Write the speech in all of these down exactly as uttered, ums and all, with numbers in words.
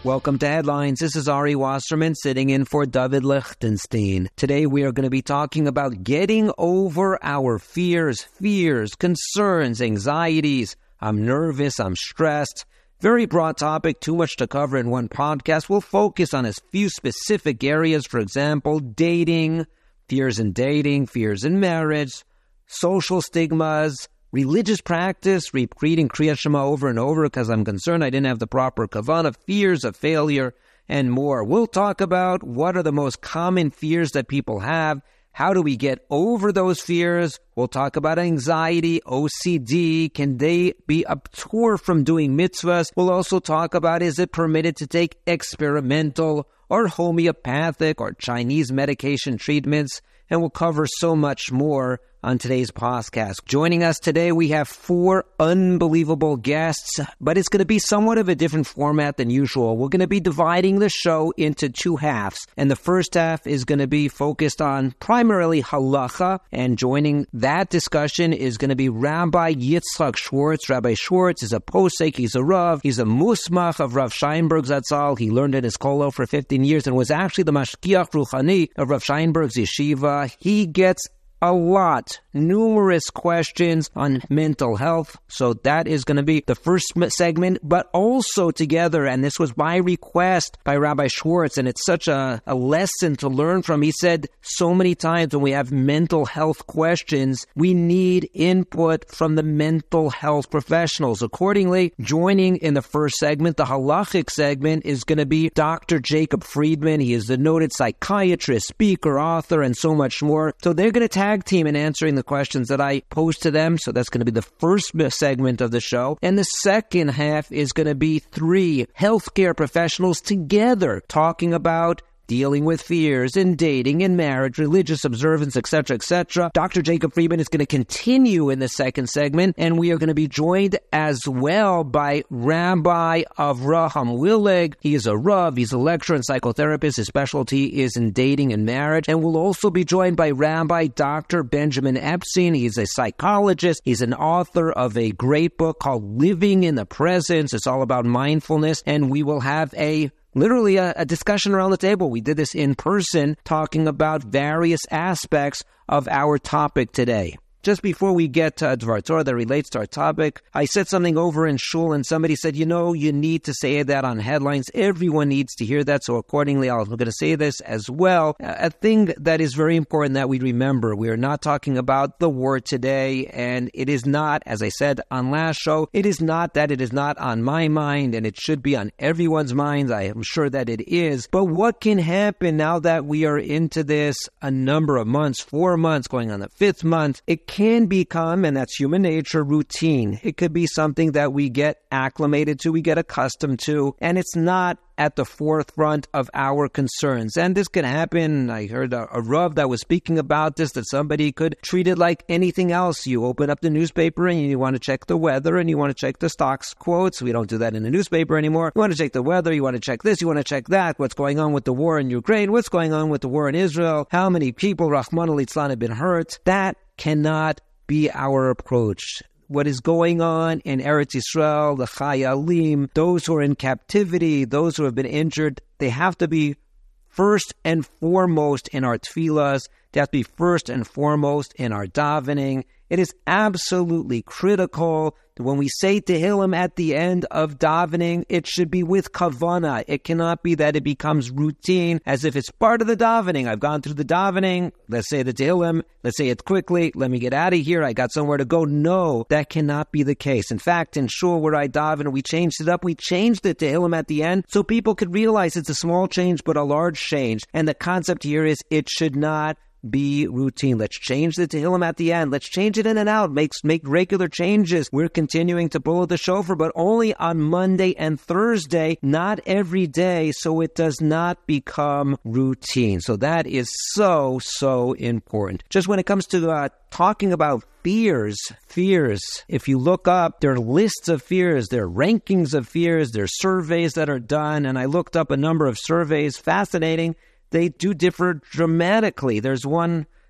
Welcome to Headlines. This is Ari Wasserman sitting in for David Lichtenstein. Today we are going to be talking about getting over our fears, fears, concerns, anxieties. I'm nervous, I'm stressed. Very broad topic, too much to cover in one podcast. We'll focus on a few specific areas, for example, dating, fears in dating, fears in marriage, social stigmas, religious practice, repeating Kriya Shema over and over because I'm concerned I didn't have the proper kavanah, fears of failure, and more. We'll talk about what are the most common fears that people have. How do we get over those fears? We'll talk about anxiety, O C D. Can they be abhorred from doing mitzvahs? We'll also talk about, is it permitted to take experimental or homeopathic or Chinese medication treatments? And we'll cover so much more on today's podcast. Joining us today, we have four unbelievable guests, but it's going to be somewhat of a different format than usual. We're going to be dividing the show into two halves, and the first half is going to be focused on primarily halacha, and joining that discussion is going to be Rabbi Yitzchak Schwartz. Rabbi Schwartz is a posek, he's a Rav, he's a musmach of Rav Scheinberg Zatzal. He learned in his kollel for fifteen years and was actually the mashkiach ruchani of Rav Scheinberg's yeshiva. He gets a lot, numerous questions on mental health. So that is going to be the first segment, but also together, and this was by request by Rabbi Schwartz, and it's such a, a lesson to learn from. He said so many times when we have mental health questions, we need input from the mental health professionals. Accordingly, joining in the first segment, the halachic segment, is going to be Doctor Jacob Friedman. He is the noted psychiatrist, speaker, author, and so much more. So they're going to tag team in answering the questions that I pose to them. So that's going to be the first segment of the show. And the second half is going to be three healthcare professionals together talking about dealing with fears in dating, in marriage, religious observance, et cetera, et cetera. Doctor Jacob Friedman is going to continue in the second segment, and we are going to be joined as well by Rabbi Avraham Willig. He is a Rav, he's a lecturer and psychotherapist. His specialty is in dating and marriage. And we'll also be joined by Rabbi Doctor Benjamin Epstein. He's a psychologist. He's an author of a great book called Living in the Presence. It's all about mindfulness, and we will have a Literally a, a discussion around the table. We did this in person, talking about various aspects of our topic today. Just before we get to Dvar Torah that relates to our topic, I said something over in shul, and somebody said, you know, you need to say that on Headlines. Everyone needs to hear that, so accordingly, I'm going to say this as well. A thing that is very important that we remember, we are not talking about the war today, and it is not, as I said on last show, it is not that it is not on my mind, and it should be on everyone's minds. I am sure that it is. But what can happen now that we are into this a number of months, four months, going on the fifth month? It can become, and that's human nature, routine. It could be something that we get acclimated to, we get accustomed to, and it's not at the forefront of our concerns. And this can happen. I heard a, a Rav that was speaking about this, that somebody could treat it like anything else. You open up the newspaper and you want to check the weather and you want to check the stocks quotes. We don't do that in the newspaper anymore. You want to check the weather, you want to check this, you want to check that. What's going on with the war in Ukraine? What's going on with the war in Israel? How many people, Rahman al-Islam, have been hurt? That cannot be our approach. What is going on in Eretz Yisrael, the Chayalim, those who are in captivity, those who have been injured, they have to be first and foremost in our tefillas. They have to be first and foremost in our davening. It is absolutely critical that when we say Tehillim at the end of davening, it should be with kavanah. It cannot be that it becomes routine, as if it's part of the davening. I've gone through the davening. Let's say the Tehillim. Let's say it quickly. Let me get out of here. I got somewhere to go. No, that cannot be the case. In fact, in shul where I daven, we changed it up. We changed the Tehillim at the end so people could realize it's a small change but a large change. And the concept here is it should not be routine. Let's change the Tehillim at the end. Let's change it in and out. Make, make regular changes. We're continuing to blow the shofar, but only on Monday and Thursday, not every day, so it does not become routine. So that is so, so important. Just when it comes to uh, talking about fears, fears, if you look up, there are lists of fears, there are rankings of fears, there are surveys that are done, and I looked up a number of surveys. Fascinating. They do differ dramatically. There's one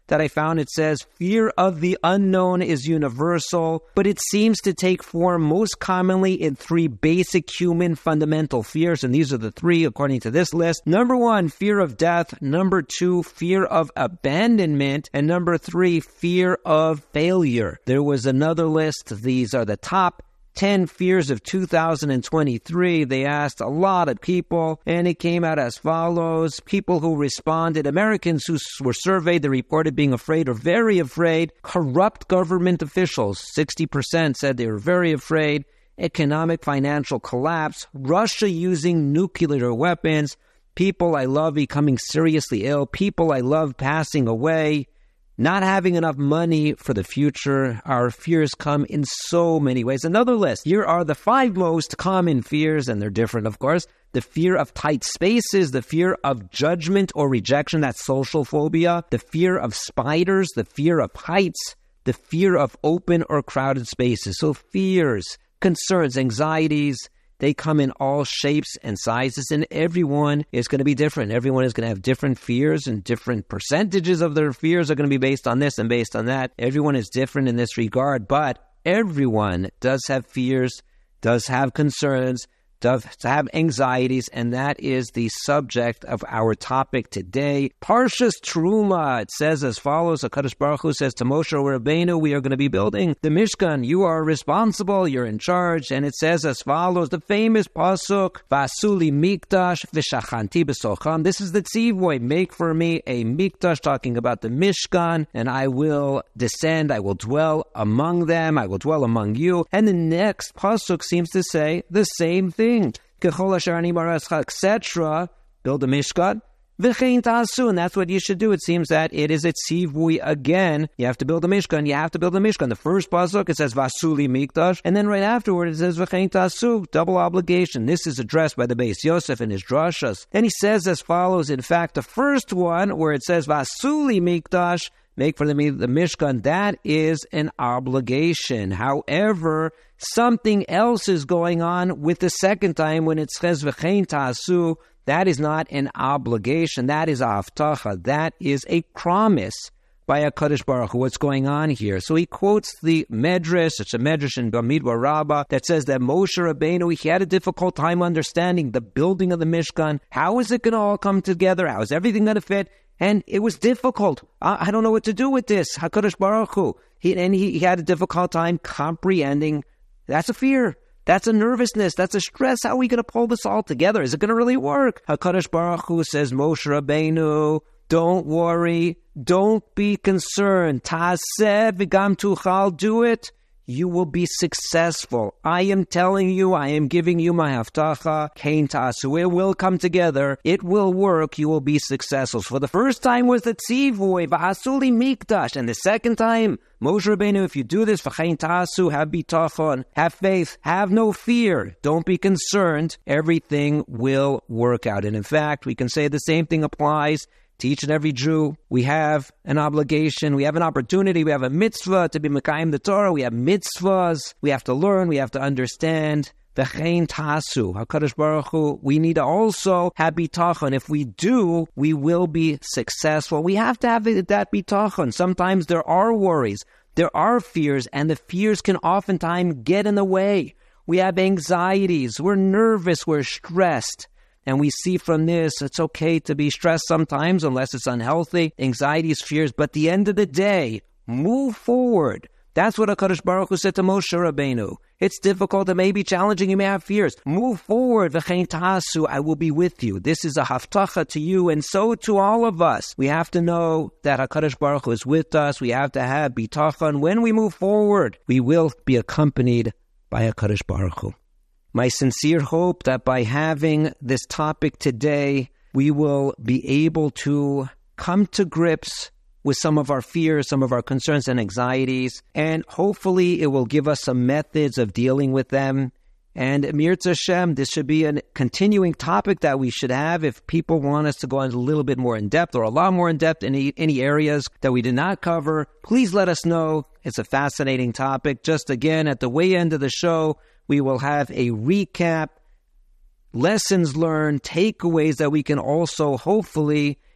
that I found. It says, fear of the unknown is universal, but it seems to take form most commonly in three basic human fundamental fears, and these are the three according to this list. Number one, fear of death. Number two, fear of abandonment. And number three, fear of failure. There was another list. These are the top ten fears of two thousand twenty-three. They asked a lot of people, and it came out as follows. People who responded, Americans who were surveyed, they reported being afraid or very afraid. Corrupt government officials, sixty percent said they were very afraid. Economic financial collapse. Russia using nuclear weapons. People I love becoming seriously ill. People I love passing away. Not having enough money for the future. Our fears come in so many ways. Another list. Here are the five most common fears, and they're different, of course. The fear of tight spaces, the fear of judgment or rejection, that's social phobia, the fear of spiders, the fear of heights, the fear of open or crowded spaces. So fears, concerns, anxieties, they come in all shapes and sizes, and everyone is going to be different. Everyone is going to have different fears, and different percentages of their fears are going to be based on this and based on that. Everyone is different in this regard, but everyone does have fears, does have concerns, does have anxieties, and that is the subject of our topic today. Parshas Truma, it says as follows. HaKadosh Baruch Hu says to Moshe Rabbeinu, we are going to be building the Mishkan. You are responsible, you're in charge, and it says as follows, the famous pasuk, Vasuli Mikdash v'shachanti b'socham. This is the tzivui, make for me a Mikdash, talking about the Mishkan, and I will descend, I will dwell among them, I will dwell among you. And the next pasuk seems to say the same thing. Kechol asher ani bareschach, et cetera. Build a Mishkan. V'chein ta'asu, and that's what you should do. It seems that it is a tzivui again. You have to build a Mishkan. You have to build a Mishkan. The first pasuk, it says Vasuli Mikdash, and then right afterward it says V'chein ta'asu, double obligation. This is addressed by the Beis Yosef in his drashas. And he says as follows, in fact, the first one where it says Vasuli Mikdash, make for the, the Mishkan, that is an obligation. However, something else is going on with the second time when it says V'chein ta'asu. That is not an obligation. That is a haftacha. That is a promise by HaKadosh Baruch Hu. What's going on here? So he quotes the Medrash. It's a Medrash in Bamidbar Rabbah that says that Moshe Rabbeinu, he had a difficult time understanding the building of the Mishkan. How is it going to all come together? How is everything going to fit? And it was difficult. I, I don't know what to do with this. HaKadosh Baruch Hu. He, and he, he had a difficult time comprehending. That's a fear. That's a nervousness. That's a stress. How are we going to pull this all together? Is it going to really work? HaKadosh Baruch Hu says, Moshe Rabbeinu, don't worry. Don't be concerned. Ta'aseh v'gam tuchal, do it. You will be successful. I am telling you, I am giving you my haftacha. Kein ta'asu. It will come together. It will work. You will be successful. So for the first time was the tzivui, v'asuli mikdash. And the second time, Moshe Rabbeinu, if you do this, v'chein ta'asu, have bitachon, have faith, have no fear. Don't be concerned. Everything will work out. And in fact, we can say the same thing applies to each and every Jew. We have an obligation, we have an opportunity, we have a mitzvah to be Mekayim the Torah, we have mitzvahs, we have to learn, we have to understand. V'chein ta'asu, HaKadosh Baruch Hu, we need to also have bitachon. If we do, we will be successful. We have to have that bitachon. Sometimes there are worries, there are fears, and the fears can oftentimes get in the way. We have anxieties, we're nervous, we're stressed. And we see from this, it's okay to be stressed sometimes unless it's unhealthy, anxieties, fears. But at the end of the day, move forward. That's what HaKadosh Baruch Hu said to Moshe Rabbeinu. It's difficult, it may be challenging, you may have fears. Move forward, v'chein ta'asu, I will be with you. This is a haftacha to you, and so to all of us. We have to know that HaKadosh Baruch Hu is with us. We have to have bitachon. When we move forward, we will be accompanied by HaKadosh Baruch Hu. My sincere hope that by having this topic today, we will be able to come to grips with some of our fears, some of our concerns and anxieties, and hopefully it will give us some methods of dealing with them. And Mirza Hashem, this should be a continuing topic that we should have if people want us to go into a little bit more in depth or a lot more in depth in any, any areas that we did not cover. Please let us know. It's a fascinating topic. Just again, at the way end of the show, we will have a recap, lessons learned, takeaways that we can also hopefully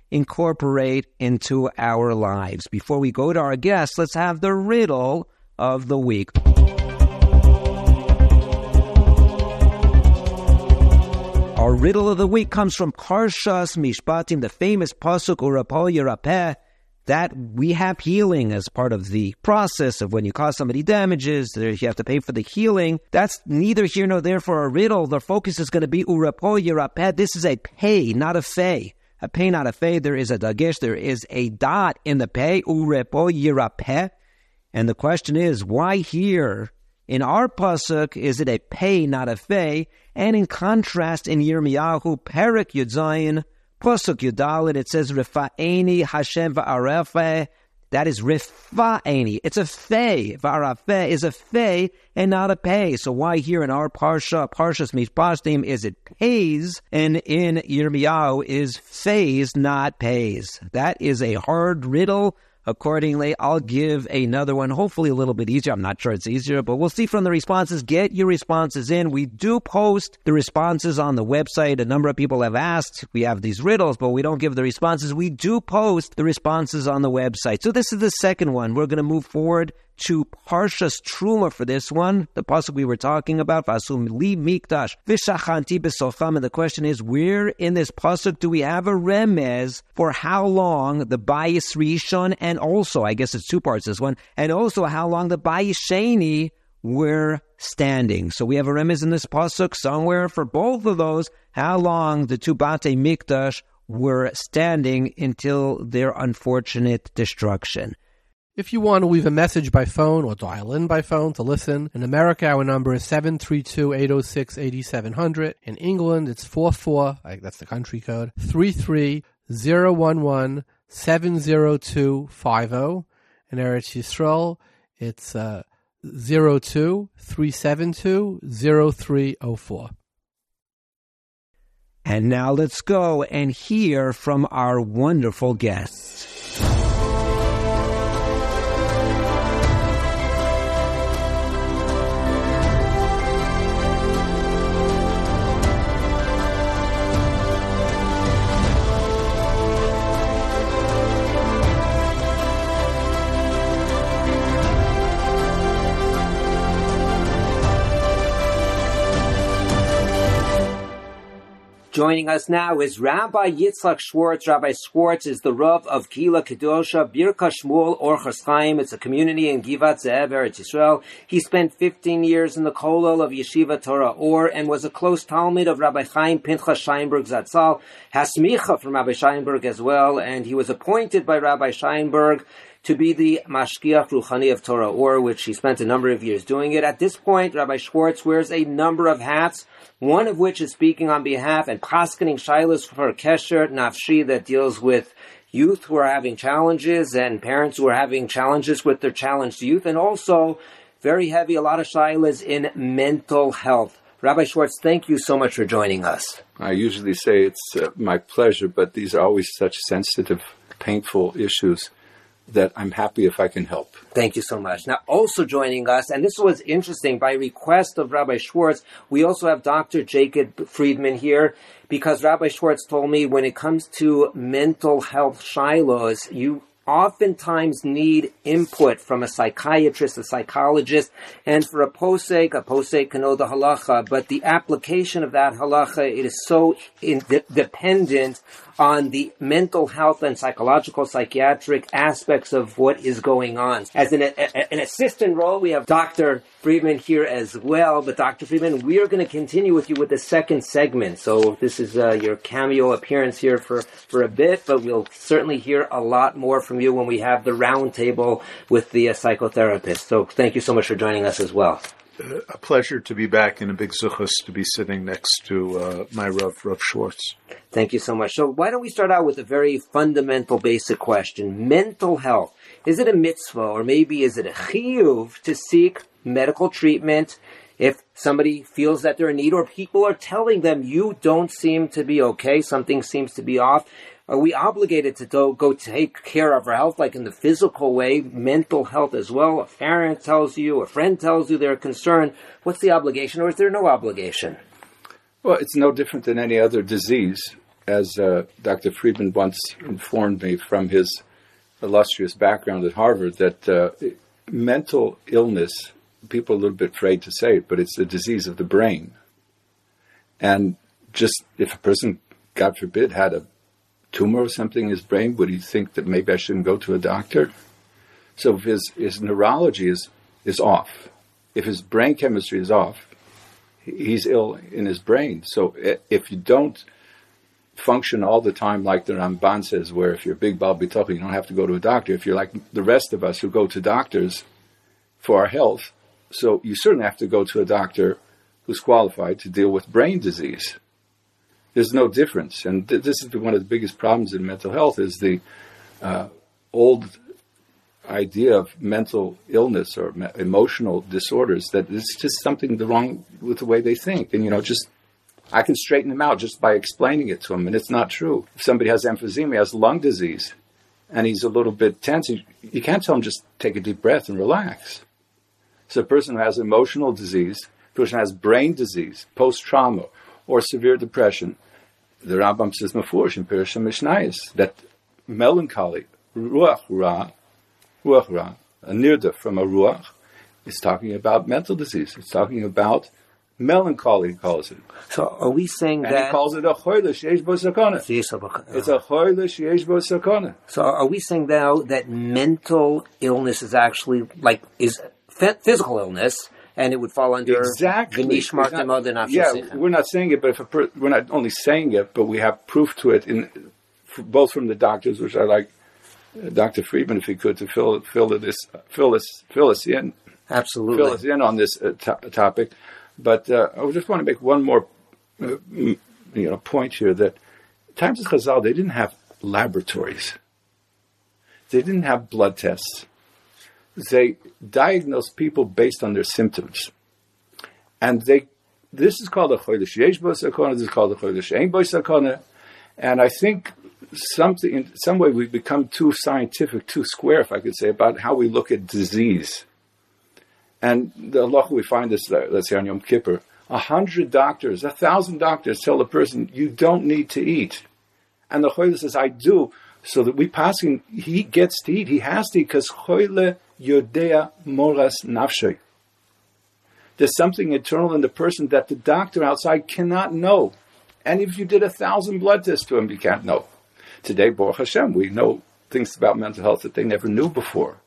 incorporate into our lives. Before we go to our guests, let's have the riddle of the week. Our riddle of the week comes from Parshas Mishpatim, the famous pasuk Urapol Yerapeh, that we have healing as part of the process of when you cause somebody damages, you have to pay for the healing. That's neither here nor there for a riddle. The focus is going to be Urapol Yerapeh. This is a pay, not a fey. A pay, not a fey. There is a dagesh, there is a dot in the pay, Urapol Yerapeh. And the question is, why here in our pasuk is it a pay, not a fey? And in contrast, in Yirmiyahu, Perek Yud Zayin, pasuk Yudalit, it says, Rifa'eni Hashem va'arafeh. That is Rifa'eni. It's a fey. Va'arafeh is a fey and not a pay. So why here in our parsha, Parshas Mishpatim, is it pays, and in Yirmiyahu is feys, not pays? That is a hard riddle. Accordingly, I'll give another one, hopefully a little bit easier. I'm not sure it's easier, but we'll see from the responses. Get your responses in. We do post the responses on the website. A number of people have asked. We have these riddles, but we don't give the responses. We do post the responses on the website. So this is the second one. We're going to move forward to Parshas Truma for this one, the pasuk we were talking about, Vasum li mikdash v'shachanti b'socham. And the question is, where in this pasuk do we have a remez for how long the bayis rishon, and also, I guess it's two parts, this one, and also how long the bayis sheni were standing? So we have a remez in this pasuk somewhere for both of those, how long the two batei mikdash were standing until their unfortunate destruction. If you want to leave a message by phone or dial in by phone to listen, in America our number is seven three two, eight oh six, eight seven zero zero. In England it's four four, that's the country code, three three zero one one seven zero two five zero. In Eretz Yisrael it's uh, zero two three seven two zero three zero four. And now let's go and hear from our wonderful guests. Joining us now is Rabbi Yitzchak Schwartz. Rabbi Schwartz is the Rav of Kehila Kedosha, Birka Shmuel Orchos Chaim. It's a community in Givat Ze'ev, Eretz Yisrael. He spent fifteen years in the Kollel of Yeshiva Torah Or and was a close Talmud of Rabbi Chaim Pinchas Scheinberg Zatzal, Hasmicha from Rabbi Scheinberg as well, and he was appointed by Rabbi Scheinberg to be the Mashgiach Ruchani of Torah Or, which he spent a number of years doing it. At this point, Rabbi Schwartz wears a number of hats, one of which is speaking on behalf and paskening shilas for Kesher Nafshi, that deals with youth who are having challenges and parents who are having challenges with their challenged youth, and also very heavy, a lot of shilas in mental health. Rabbi Schwartz, thank you so much for joining us. I usually say it's uh, my pleasure, but these are always such sensitive, painful issues that I'm happy if I can help. Thank you so much. Now, also joining us, and this was interesting, by request of Rabbi Schwartz, we also have Doctor Jacob Friedman here, because Rabbi Schwartz told me when it comes to mental health shilos, you oftentimes need input from a psychiatrist, a psychologist, and for a posek, a posek can know the halacha, but the application of that halacha, it is so in- dependent on the mental health and psychological, psychiatric aspects of what is going on. As an, a, an assistant role, we have Doctor Friedman here as well. But Doctor Friedman, we are going to continue with you with the second segment. So this is uh, your cameo appearance here for, for a bit, but we'll certainly hear a lot more from you when we have the round table with the uh, psychotherapist. So thank you so much for joining us as well. Uh, a pleasure to be back, and a big zuchus to be sitting next to uh, my Rav, Rav Schwartz. Thank you so much. So why don't we start out with a very fundamental, basic question. Mental health. Is it a mitzvah, or maybe is it a chiyuv to seek medical treatment if somebody feels that they're in need, or people are telling them, you don't seem to be okay, something seems to be off? Are we obligated to go, go take care of our health, like in the physical way, mental health as well? A parent tells you, a friend tells you they're concerned. What's the obligation, or is there no obligation? Well, it's no different than any other disease. as uh, Doctor Friedman once informed me from his illustrious background at Harvard, that uh, mental illness, people are a little bit afraid to say it, but it's a disease of the brain. And just if a person, God forbid, had a tumor or something in his brain, would he think that maybe I shouldn't go to a doctor? So if his, his neurology is, is off, if his brain chemistry is off, he's ill in his brain. So if you don't function all the time like the Ramban says, where if you're a big Baal Bitocha, you don't have to go to a doctor. If you're like the rest of us who go to doctors for our health, so you certainly have to go to a doctor who's qualified to deal with brain disease. There's no difference. And th- this is one of the biggest problems in mental health, is the uh, old idea of mental illness or me- emotional disorders, that it's just something wrong with the way they think. And, you know, just, I can straighten them out just by explaining it to them. And it's not true. If somebody has emphysema, has lung disease, and he's a little bit tense, you, you can't tell him just take a deep breath and relax. So a person who has emotional disease, a person who has brain disease, post-trauma, or severe depression, the Rambam says, Mefurish in Pirush HaMishnayos, that melancholy, ruach ra, ruach ra, a nirda from a ruach, is talking about mental disease. It's talking about melancholy, he calls it. So are we saying and that... he calls it a choyle sheyesh bo sakana. It's a choyle sheyesh bo sakana. So are we saying now that mental illness is actually, like, is physical illness, and it would fall under exactly. Not, yeah, we're not saying it, but if a per, we're not only saying it, but we have proof to it, in both from the doctors, which I like uh, Doctor Friedman, if he could, to fill fill this fill us fill us in, absolutely fill us in on this uh, to- topic. But uh, I just want to make one more uh, you know point here, that times of Chazal, they didn't have laboratories, they didn't have blood tests. They diagnose people based on their symptoms. And they, this is called a chodesh yesh bo sakana, this is called a chodesh ein bo sakana. And I think something, in some way we've become too scientific, too square, if I could say, about how we look at disease. And the halacha we find this, uh, let's say on Yom Kippur, a hundred doctors, a thousand doctors tell a person, you don't need to eat. And the chodesh says, I do, so that we pass him, he gets to eat, he has to eat, because choyle Yodea moras nafshay. There's something internal in the person that the doctor outside cannot know. And if you did a thousand blood tests to him, you can't know. Today, Baruch Hashem, we know things about mental health that they never knew before.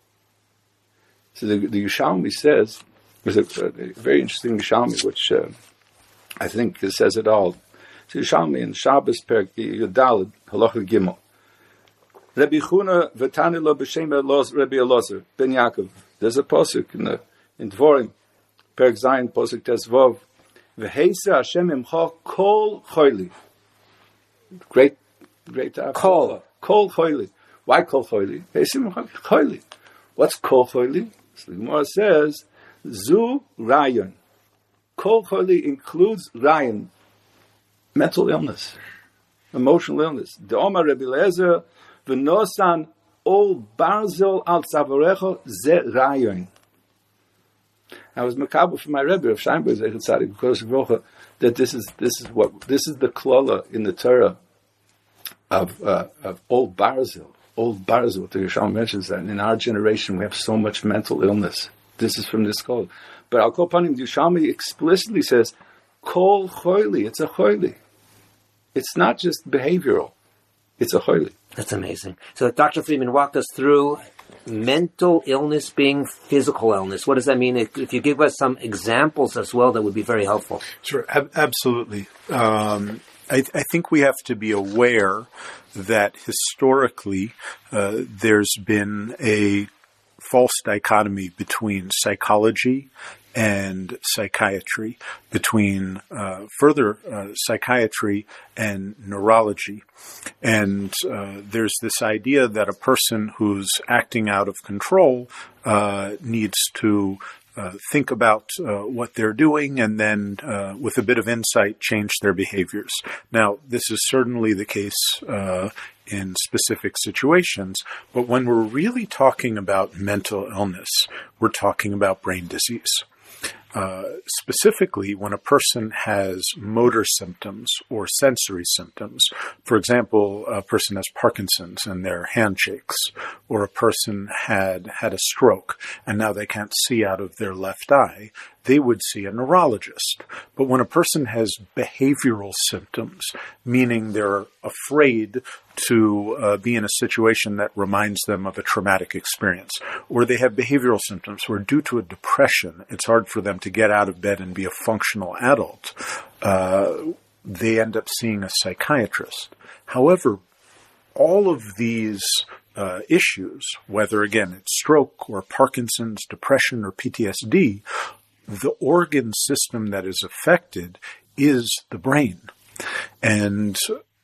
So the, the Yerushalmi says, there's a, a very interesting Yerushalmi, which uh, I think says it all. So Yerushalmi in Shabbos Perek Yudaled Halacha Gimel. Rabbi Chuna v'tanilo b'shem Rabbi Elazar ben Yaakov. There's a posuk in the in Dvorim, Perek Zayin posuk Tesvov. V'heisa Hashem imcha kol choyli. Great, great. Kol, kol choyli. Why kol choyli? Heisa imcha choyli. What's kol choyli? So the Gemara says zu rayon. Kol choyli includes rayon, mental illness, emotional illness. The Omar Rabbi Elazar. V'nosan ol barzel al tzavarecho ze rayon. I was makabel for my Rebbe of Sheinberg Zechat Tzadik Kodesh that this is this is what this is the klala in the Torah of uh, of old barzel, old barzel. The Yerushalmi mentions that, and in our generation we have so much mental illness. This is from this klala. But Al Kol Panim, the Yerushalmi explicitly says kol choyli. It's a choyli. It's not just behavioral. It's a choyli. That's amazing. So Doctor Friedman walked us through mental illness being physical illness. What does that mean? If, if you give us some examples as well, that would be very helpful. Sure, ab- absolutely. Um, I, I think we have to be aware that historically uh, there's been a false dichotomy between psychology and psychiatry, between uh, further uh, psychiatry and neurology. And uh, there's this idea that a person who's acting out of control uh, needs to uh, think about uh, what they're doing and then, uh, with a bit of insight, change their behaviors. Now, this is certainly the case uh, in specific situations, but when we're really talking about mental illness, we're talking about brain disease. Uh, specifically, when a person has motor symptoms or sensory symptoms, for example, a person has Parkinson's and their hand shakes, or a person had had a stroke and now they can't see out of their left eye, they would see a neurologist. But when a person has behavioral symptoms, meaning they're afraid to uh, be in a situation that reminds them of a traumatic experience, or they have behavioral symptoms where due to a depression, it's hard for them to get out of bed and be a functional adult, uh, they end up seeing a psychiatrist. However, all of these uh, issues, whether again it's stroke or Parkinson's, depression, or P T S D, the organ system that is affected is the brain. And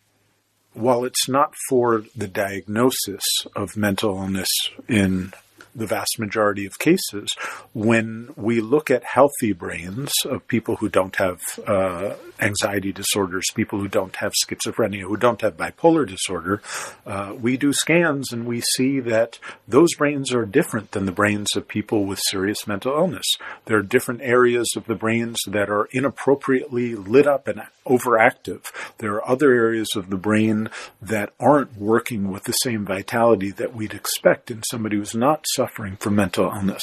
while it's not for the diagnosis of mental illness in the vast majority of cases, when we look at healthy brains of people who don't have uh, anxiety disorders, people who don't have schizophrenia, who don't have bipolar disorder, uh, we do scans and we see that those brains are different than the brains of people with serious mental illness. There are different areas of the brains that are inappropriately lit up and overactive. There are other areas of the brain that aren't working with the same vitality that we'd expect in somebody who's not suffering from mental illness.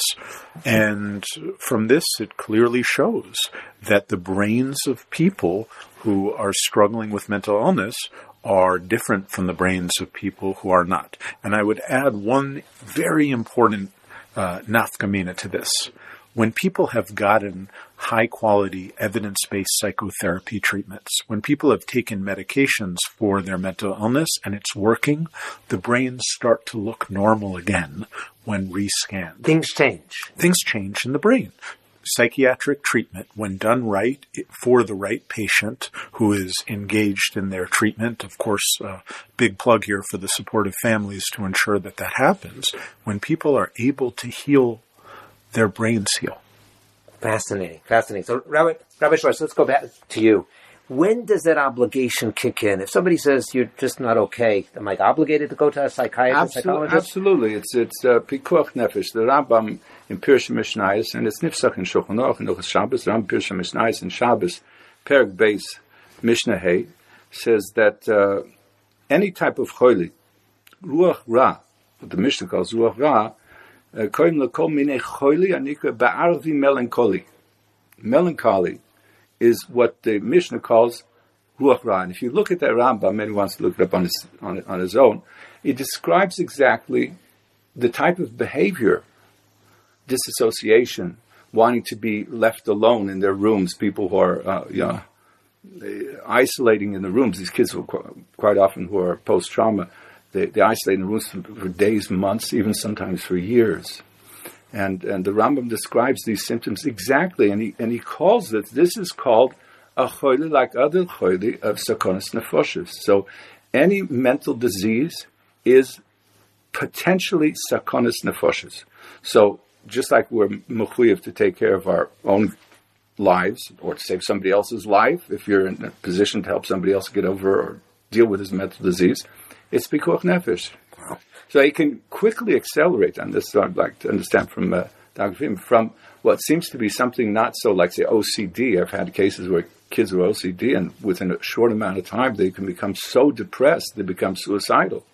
And from this, it clearly shows that the brains of people who are struggling with mental illness are different from the brains of people who are not. And I would add one very important uh, nafkamina to this. When people have gotten high-quality, evidence-based psychotherapy treatments, when people have taken medications for their mental illness and it's working, the brains start to look normal again when rescanned. Things change. Things change in the brain. Psychiatric treatment, when done right for the right patient who is engaged in their treatment, of course, uh, big plug here for the supportive families to ensure that that happens, when people are able to heal, their brains heal. Fascinating, fascinating. So, Rabbi, Rabbi Schwartz, let's go back to you. When does that obligation kick in? If somebody says you're just not okay, am I obligated to go to a psychiatrist, Absolutely, psychologist? absolutely. It's it's uh, pikuach nefesh. The Rambam in Pirush Mishnayos, and it's nifsach in Shulchan Aruch and Ilchos Shabbos. The Rambam Pirush Mishnayos and Shabbos, Perek Beis Mishnah Hey, says that uh, any type of choili, ruach ra, what the Mishnah calls ruach ra, koim lekol minei choili anikra ba'arvi melancholy. Melancholy is what the Mishnah calls ruach ra. And if you look at that Rambam, maybe wants to look it up on his on, on his own, it describes exactly the type of behavior, disassociation, wanting to be left alone in their rooms, people who are uh, you know, isolating in the rooms. These kids, who quite often who are post-trauma, they, they isolate in the rooms for, for days, months, even sometimes for years. And and the Rambam describes these symptoms exactly, and he and he calls it, this is called a choili like other choili of sakonas nefoshes. So any mental disease is potentially sakonas nefoshes. So just like we're mechuyev to take care of our own lives or to save somebody else's life, if you're in a position to help somebody else get over or deal with his mental disease, it's pikuach nefesh. So it can quickly accelerate on this. So I'd like to understand from uh, Doctor Friedman, from what seems to be something not so like, say, O C D. I've had cases where kids are O C D, and within a short amount of time, they can become so depressed, they become suicidal.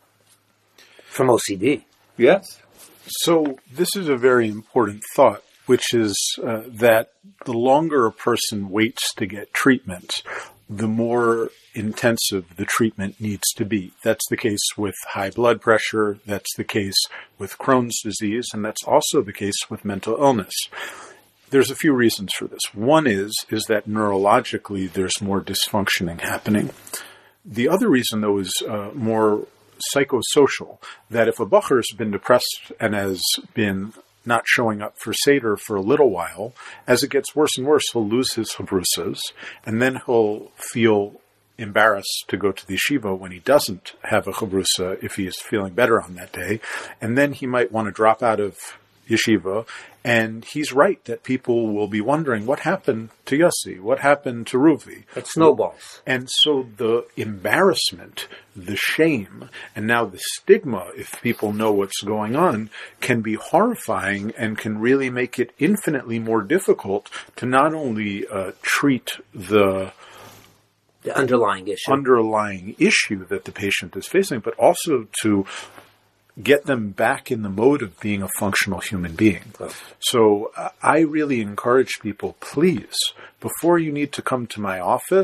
From O C D? Yes. So this is a very important thought, which is uh, that the longer a person waits to get treatment, the more intensive the treatment needs to be. That's the case with high blood pressure, that's the case with Crohn's disease, and that's also the case with mental illness. There's a few reasons for this. One is, is that neurologically there's more dysfunctioning happening. The other reason, though, is uh, more psychosocial, that if a bacher has been depressed and has been not showing up for Seder for a little while, as it gets worse and worse, he'll lose his chavrusas, and then he'll feel embarrassed to go to the yeshiva when he doesn't have a chavrusa if he is feeling better on that day, and then he might want to drop out of yeshiva And he's right that people will be wondering, what happened to Yossi? What happened to Ruvi? It snowballs. And so the embarrassment, the shame, and now the stigma, if people know what's going on, can be horrifying and can really make it infinitely more difficult to not only uh, treat the The underlying issue. underlying issue that the patient is facing, but also to get them back in the mode of being a functional human being. So uh, I really encourage people, please, before you need to come to my office,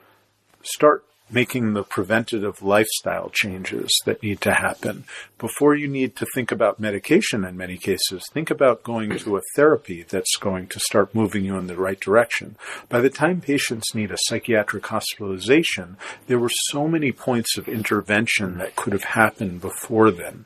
start making the preventative lifestyle changes that need to happen. Before you need to think about medication in many cases, think about going to a therapy that's going to start moving you in the right direction. By the time patients need a psychiatric hospitalization, there were so many points of intervention that could have happened before then.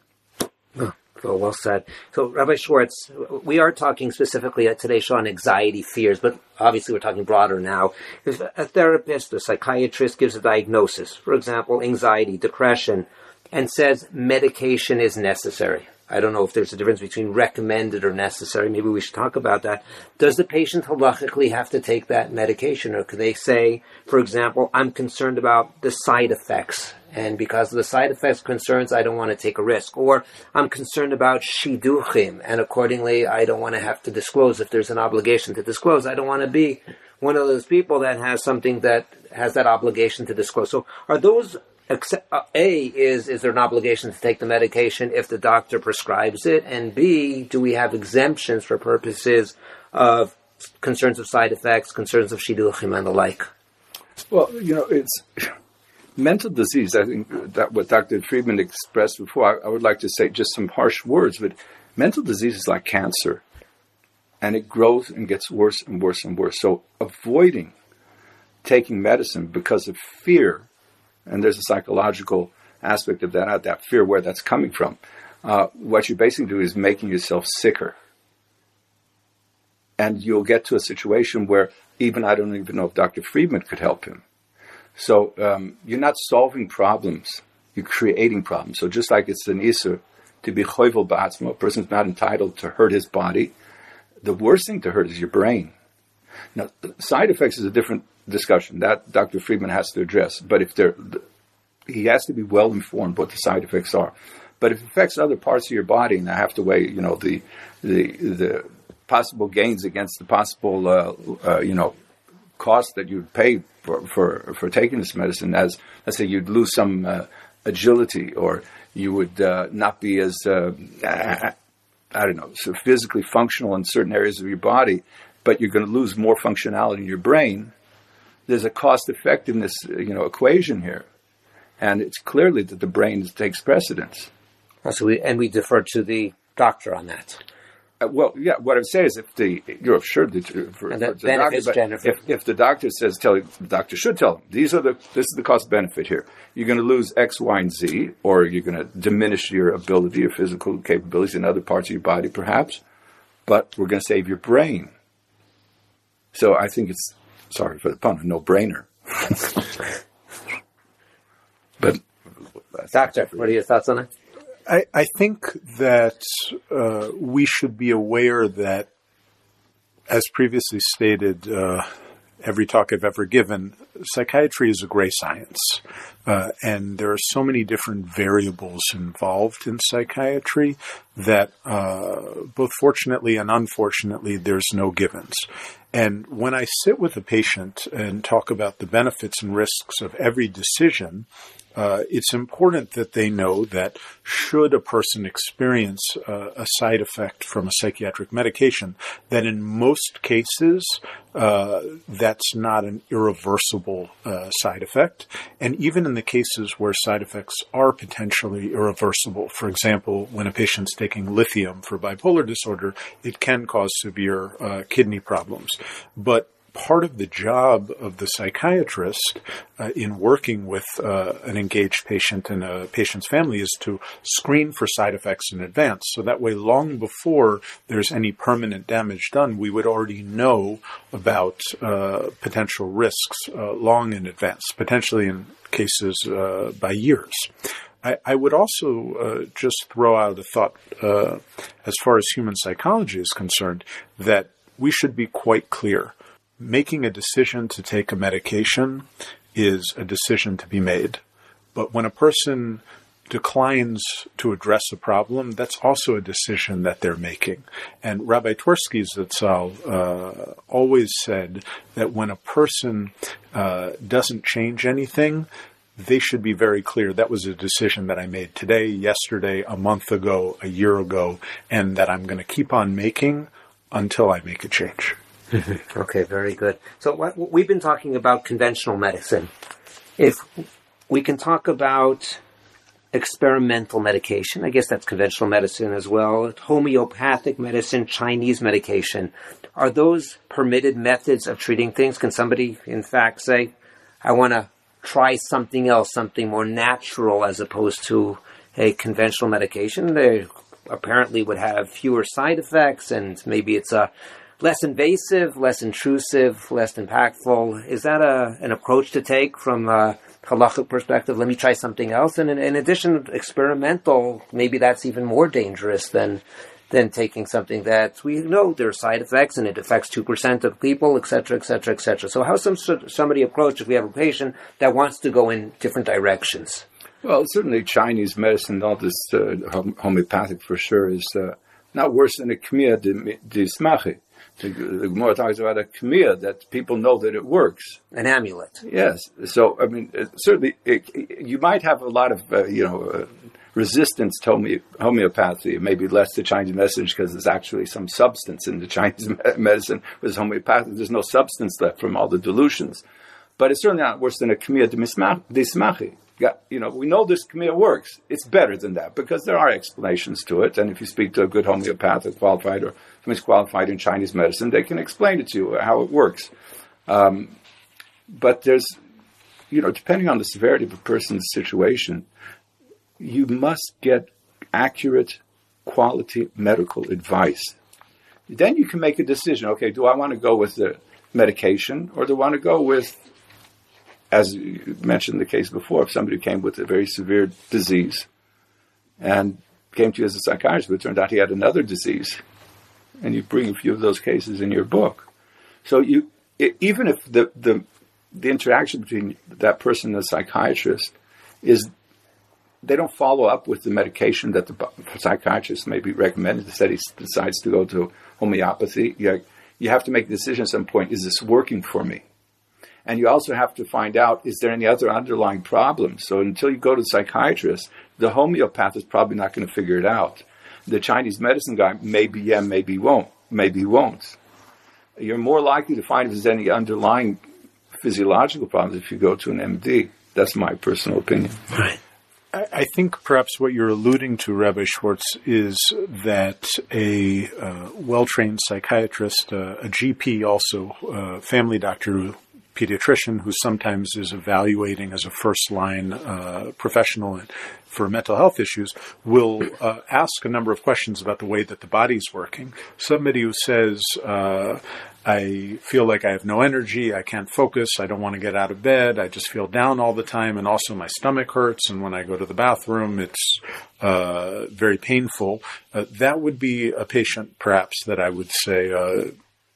Oh, well said. So, Rabbi Schwartz, we are talking specifically today, Sean, on anxiety, fears, but obviously we're talking broader now. If a therapist or psychiatrist gives a diagnosis, for example, anxiety, depression, and says medication is necessary. I don't know if there's a difference between recommended or necessary. Maybe we should talk about that. Does the patient halachically have to take that medication? Or could they say, for example, I'm concerned about the side effects, and because of the side effects concerns, I don't want to take a risk. Or I'm concerned about shiduchim, and accordingly, I don't want to have to disclose if there's an obligation to disclose. I don't want to be one of those people that has something that has that obligation to disclose. So are those... Except, uh, A, is is there an obligation to take the medication if the doctor prescribes it? And B, do we have exemptions for purposes of concerns of side effects, concerns of shidduchim, and the like? Well, you know, it's mental disease. I think that what Doctor Friedman expressed before, I, I would like to say just some harsh words, but mental disease is like cancer. And it grows and gets worse and worse and worse. So avoiding taking medicine because of fear, and there's a psychological aspect of that, that fear, where that's coming from. Uh, what you basically do is making yourself sicker. And you'll get to a situation where even, I don't even know if Doctor Friedman could help him. So um, you're not solving problems, you're creating problems. So just like it's an isur to be choivel ba'atzmo, a person's not entitled to hurt his body, the worst thing to hurt is your brain. Now, side effects is a different discussion that Doctor Friedman has to address, but if there, he has to be well informed what the side effects are. But if it affects other parts of your body, and I have to weigh, you know, the the the possible gains against the possible, uh, uh, you know, cost that you'd pay for, for for taking this medicine, as let's say you'd lose some uh, agility, or you would uh, not be as uh, I, I don't know, so physically functional in certain areas of your body, but you're going to lose more functionality in your brain. There's a cost-effectiveness, you know, equation here, and it's clearly that the brain takes precedence. So we, and we defer to the doctor on that. Uh, well, yeah. What I would say is, if the you're sure that for, and that for the benefits doctor, Jennifer. If, if the doctor says, tell the doctor should tell him these are the this is the cost benefit here. You're going to lose X, Y, and Z, or you're going to diminish your ability, your physical capabilities in other parts of your body, perhaps. But we're going to save your brain. So I think it's, sorry for the pun, a no-brainer. But Doctor, what are your thoughts on it? I, I think that uh, we should be aware that, as previously stated, uh, every talk I've ever given, psychiatry is a gray science. Uh, and there are so many different variables involved in psychiatry that uh, both fortunately and unfortunately, there's no givens. And when I sit with a patient and talk about the benefits and risks of every decision, Uh, it's important that they know that should a person experience uh, a side effect from a psychiatric medication, that in most cases, uh, that's not an irreversible uh, side effect. And even in the cases where side effects are potentially irreversible, for example, when a patient's taking lithium for bipolar disorder, it can cause severe uh, kidney problems. But part of the job of the psychiatrist uh, in working with uh, an engaged patient and a patient's family is to screen for side effects in advance. So that way, long before there's any permanent damage done, we would already know about uh, potential risks uh, long in advance, potentially in cases uh, by years. I, I would also uh, just throw out a thought uh, as far as human psychology is concerned, that we should be quite clear. Making a decision to take a medication is a decision to be made. But when a person declines to address a problem, that's also a decision that they're making. And Rabbi Twersky Zatzal uh, always said that when a person uh, doesn't change anything, they should be very clear. That was a decision that I made today, yesterday, a month ago, a year ago, and that I'm going to keep on making until I make a change. Okay, very good. So what, we've been talking about conventional medicine. If we can talk about experimental medication, I guess that's conventional medicine as well, homeopathic medicine, Chinese medication, are those permitted methods of treating things? Can somebody, in fact, say, I want to try something else, something more natural as opposed to a conventional medication? They apparently would have fewer side effects, and maybe it's a less invasive, less intrusive, less impactful. Is that a, an approach to take from a halachic perspective? Let me try something else. And in, in addition, experimental, maybe that's even more dangerous than than taking something that we know there are side effects and it affects two percent of people, et cetera, et cetera, et cetera. So how some somebody approach if we have a patient that wants to go in different directions? Well, certainly Chinese medicine, all this uh, homeopathic for sure, is uh, not worse than a k'miyah d'ismachi. The Gemara talks about a k'miyah that people know that it works. An amulet. Yes. So, I mean, it, certainly it, you might have a lot of, uh, you know, uh, resistance to home- homeopathy, maybe less to Chinese medicine because there's actually some substance in the Chinese medicine. Whereas homeopathic, there's no substance left from all the dilutions. But it's certainly not worse than a k'miyah d'ismachi. You know, we know this k'miyah works. It's better than that because there are explanations to it. And if you speak to a good homeopathic qualified or somebody's qualified in Chinese medicine, they can explain it to you how it works. Um, but there's, you know, depending on the severity of a person's situation, you must get accurate, quality medical advice. Then you can make a decision. Okay, do I want to go with the medication or do I want to go with, as you mentioned the case before, if somebody came with a very severe disease and came to you as a psychiatrist, but it turned out he had another disease, and you bring a few of those cases in your book. So you, it, even if the, the the interaction between that person and the psychiatrist is, they don't follow up with the medication that the psychiatrist may be recommended, instead he decides to go to homeopathy, you, you have to make a decision at some point, is this working for me? And you also have to find out, is there any other underlying problems? So until you go to the psychiatrist, the homeopath is probably not going to figure it out. The Chinese medicine guy, maybe yeah, maybe won't. Maybe he won't. You're more likely to find if there's any underlying physiological problems if you go to an M D. That's my personal opinion. Right. I think perhaps what you're alluding to, Rabbi Schwartz, is that a uh, well-trained psychiatrist, uh, a G P also, uh, family doctor, pediatrician who sometimes is evaluating as a first-line uh, professional for mental health issues will uh, ask a number of questions about the way that the body's working. Somebody who says, uh, I feel like I have no energy, I can't focus, I don't want to get out of bed, I just feel down all the time, and also my stomach hurts, and when I go to the bathroom, it's uh, very painful. Uh, that would be a patient, perhaps, that I would say, uh,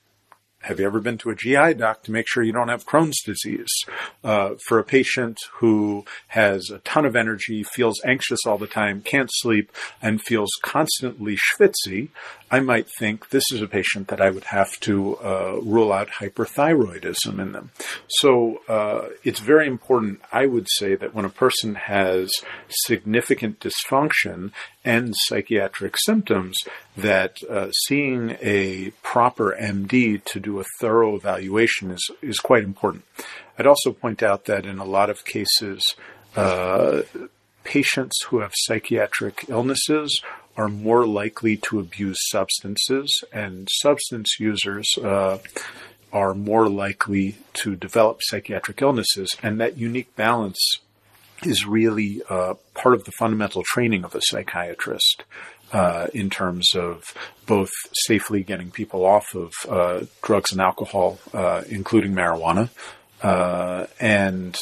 have you ever been to a G I doc to make sure you don't have Crohn's disease? Uh, for a patient who has a ton of energy, feels anxious all the time, can't sleep, and feels constantly schwitzy, I might think this is a patient that I would have to uh, rule out hyperthyroidism in them. So uh, it's very important, I would say, that when a person has significant dysfunction and psychiatric symptoms, that uh, seeing a proper M D to do a thorough evaluation is, is quite important. I'd also point out that in a lot of cases, uh, patients who have psychiatric illnesses are more likely to abuse substances, and substance users, uh, are more likely to develop psychiatric illnesses. And that unique balance is really uh, part of the fundamental training of a psychiatrist uh, in terms of both safely getting people off of uh, drugs and alcohol, uh, including marijuana, uh, and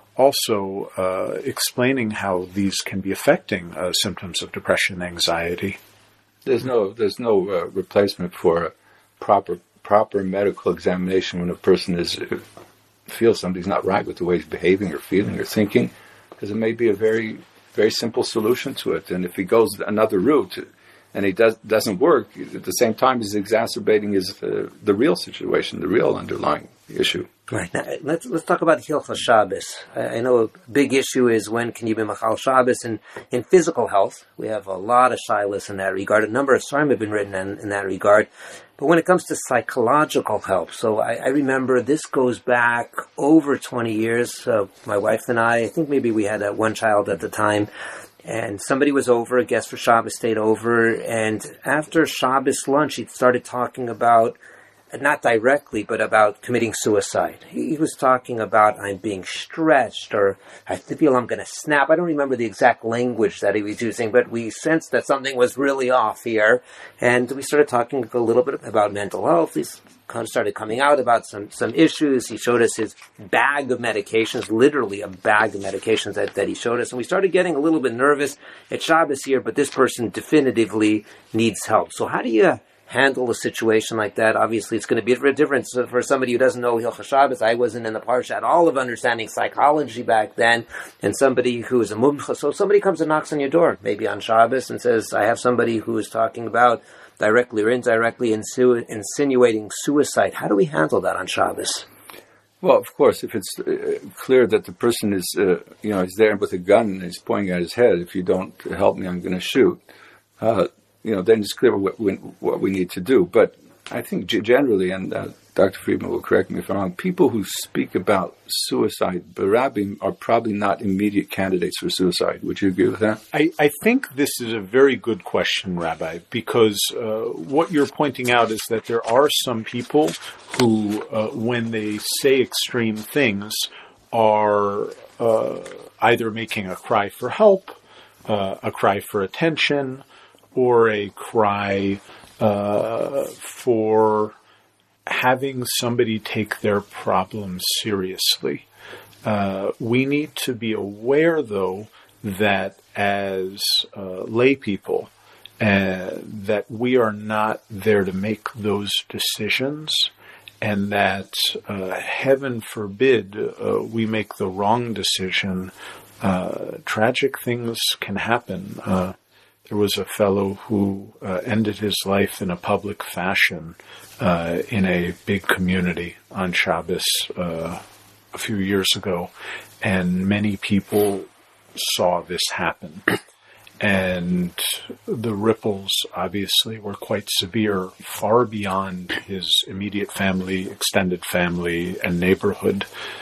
also uh, explaining how these can be affecting uh, symptoms of depression and anxiety. There's no there's no uh, replacement for a proper proper medical examination when a person is uh, feels something's not right with the way he's behaving or feeling or thinking, because it may be a very very simple solution to it. And if he goes another route and he does doesn't work, at the same time he's exacerbating his uh, the real situation, the real underlying issue. Right. Now, let's let's talk about Hilchos Shabbos. I, I know a big issue is when can you be Machal Shabbos. And in physical health, we have a lot of shilas in that regard. A number of Svarim have been written in, in that regard. But when it comes to psychological help, so I, I remember this goes back over twenty years. Uh, my wife and I, I think maybe we had uh, one child at the time, and somebody was over, a guest for Shabbos stayed over, and after Shabbos lunch, he started talking about, not directly, but about committing suicide. He, he was talking about, I'm being stretched, or I feel I'm going to snap. I don't remember the exact language that he was using, but we sensed that something was really off here. And we started talking a little bit about mental health. He kind of started coming out about some, some issues. He showed us his bag of medications, literally a bag of medications that, that he showed us. And we started getting a little bit nervous at Shabbos here, but this person definitively needs help. So how do you handle a situation like that? Obviously, it's going to be a difference for somebody who doesn't know Hilchos Shabbos. I wasn't in the parsha at all of understanding psychology back then, and somebody who is a mumcha. So somebody comes and knocks on your door, maybe on Shabbos, and says, I have somebody who is talking about directly or indirectly insu- insinuating suicide. How do we handle that on Shabbos? Well, of course, if it's uh, clear that the person is, uh, you know, is there with a gun and he's pointing at his head, if you don't help me, I'm going to shoot. Uh, You know, then it's clear what we, what we need to do. But I think g- generally, and uh, Doctor Friedman will correct me if I'm wrong, people who speak about suicide, Barabim, are probably not immediate candidates for suicide. Would you agree with that? I, I think this is a very good question, Rabbi, because uh, what you're pointing out is that there are some people who, uh, when they say extreme things, are uh, either making a cry for help, uh, a cry for attention, or a cry uh, for having somebody take their problems seriously. Uh, we need to be aware, though, that as uh, lay people, uh, that we are not there to make those decisions, and that, uh, heaven forbid, uh, we make the wrong decision. Uh, tragic things can happen. Uh, There was a fellow who uh, ended his life in a public fashion uh, in a big community on Shabbos uh, a few years ago, and many people saw this happen. And the ripples, obviously, were quite severe, far beyond his immediate family, extended family, and neighborhood.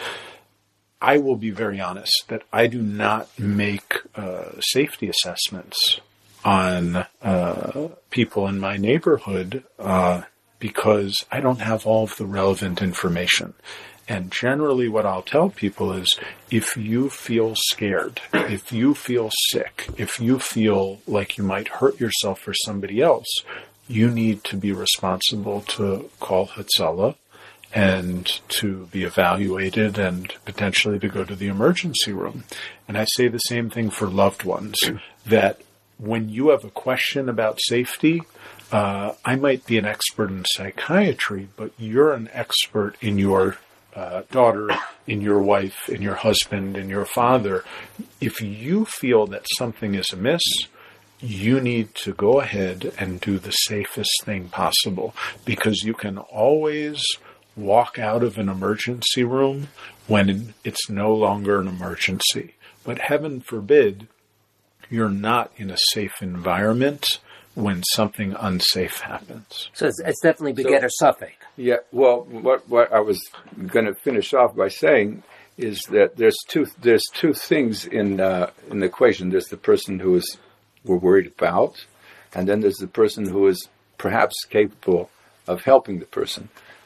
I will be very honest that I do not make uh, safety assessments on uh, people in my neighborhood uh, because I don't have all of the relevant information. And generally what I'll tell people is, if you feel scared, if you feel sick, if you feel like you might hurt yourself or somebody else, you need to be responsible to call Hatzalah and to be evaluated and potentially to go to the emergency room. And I say the same thing for loved ones, that when you have a question about safety, uh, I might be an expert in psychiatry, but you're an expert in your uh, daughter, in your wife, in your husband, in your father. If you feel that something is amiss, you need to go ahead and do the safest thing possible, because you can always walk out of an emergency room when it's no longer an emergency. But heaven forbid, you're not in a safe environment when something unsafe happens. So it's, it's definitely begetter so, suffix. Yeah, well, what what I was going to finish off by saying is that there's two there's two things in uh, in the equation. There's the person who is we're worried about, and then there's the person who is perhaps capable of helping the person.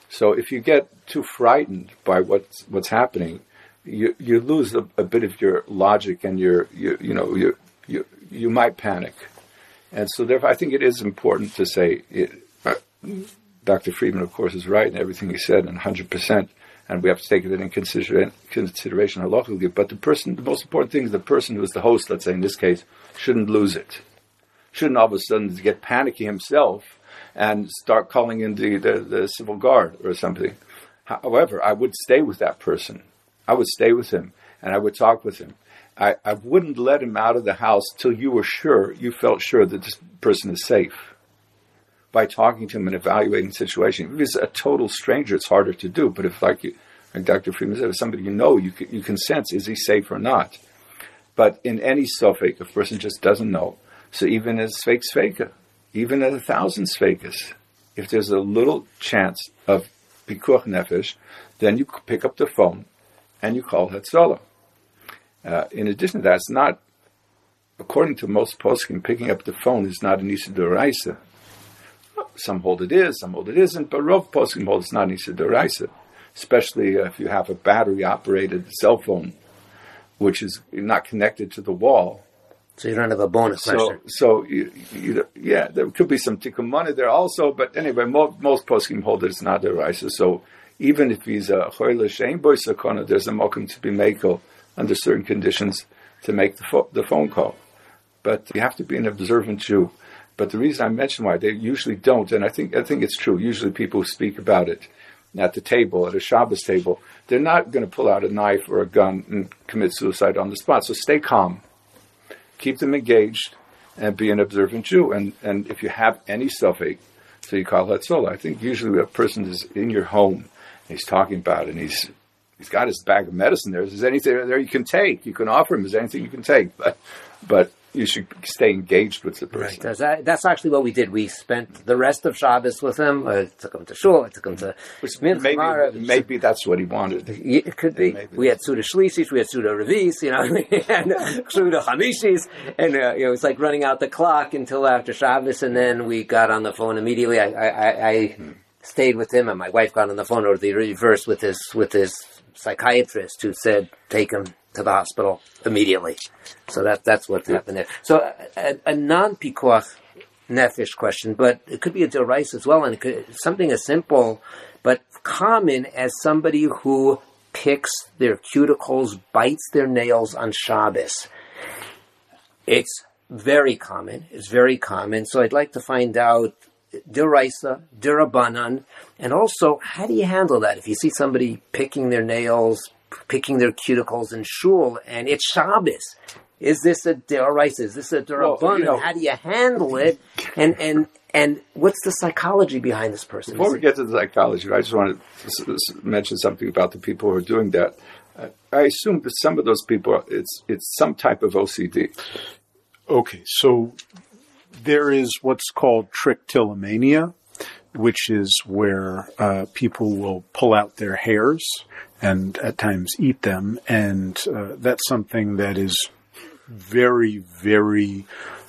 So if you get too frightened by what's what's happening, you you lose a, a bit of your logic and your you you know you you you might panic, and so therefore I think it is important to say it, uh, Doctor Friedman, of course, is right in everything he said, and one hundred percent, and we have to take it in consider, consideration halachically. But the person, the most important thing is the person who is the host, let's say in this case, shouldn't lose it. Shouldn't all of a sudden get panicky himself and start calling in the, the, the civil guard or something. However, I would stay with that person. I would stay with him, and I would talk with him. I, I wouldn't let him out of the house till you were sure, you felt sure that this person is safe. By talking to him and evaluating the situation. If it's a total stranger, it's harder to do. But if, like, you, like Doctor Friedman said, if somebody you know, you can, you can sense, is he safe or not? But in any sofek, a person just doesn't know. So even as fake sveka, even at a thousand svekas, if there's a little chance of pikuach nefesh, then you pick up the phone and you call Hatzalah. Uh, in addition to that, it's not, according to most poskim, picking up the phone is not an issa d'oraisa. Some hold it is, some hold it isn't, but Rov poskim hold it's not an issa d'oraisa, especially uh, if you have a battery-operated cell phone, which is not connected to the wall. So you don't have a bonus so, question. So, you, you, yeah, there could be some tikkun money there also, but anyway, most, most poskim hold it it's not d'oraisa. So even if he's a choyle shein boy sakona, there's a mokum to be makel under certain conditions to make the, fo- the phone call. But you have to be an observant Jew. But the reason I mention why they usually don't, and I think I think it's true, usually people who speak about it at the table, at a Shabbos table, they're not going to pull out a knife or a gun and commit suicide on the spot. So stay calm. Keep them engaged and be an observant Jew. And, and if you have any sofek, so you call Hatzalah. I think usually when a person is in your home, and he's talking about it, and he's he's got his bag of medicine there. If there's anything there you can take, you can offer him. There's anything you can take. But but you should stay engaged with the person. Right. That's, that's actually what we did. We spent the rest of Shabbos with him. I took him to shul. I took him to Which maybe, maybe that's what he wanted. It could be. We had Suda Shlishis, we had Suda Revis, you know, and Suda Chamishis, and uh, you know, it was like running out the clock until after Shabbos, and then we got on the phone immediately. I, I, I hmm. stayed with him, and my wife got on the phone, or the reverse with his with his psychiatrist, who said, "Take him to the hospital immediately." So that that's what happened there. So a, a non-pikuach nefesh question, but it could be a derais as well, and it could something as simple but common as somebody who picks their cuticles, bites their nails on Shabbos. It's very common. It's very common. So I'd like to find out deraisa, derabanan, and also how do you handle that if you see somebody picking their nails, picking their cuticles in shul, and it's Shabbos? Is this a deraisa? Is this a derabanan? Well, you know, how do you handle it? And and and what's the psychology behind this person? Before we get to the psychology, I just want to mention something about the people who are doing that. I assume that some of those people, it's it's some type of O C D. Okay, so there is what's called trichotillomania, which is where uh, people will pull out their hairs and at times eat them, and uh, that's something that is very, very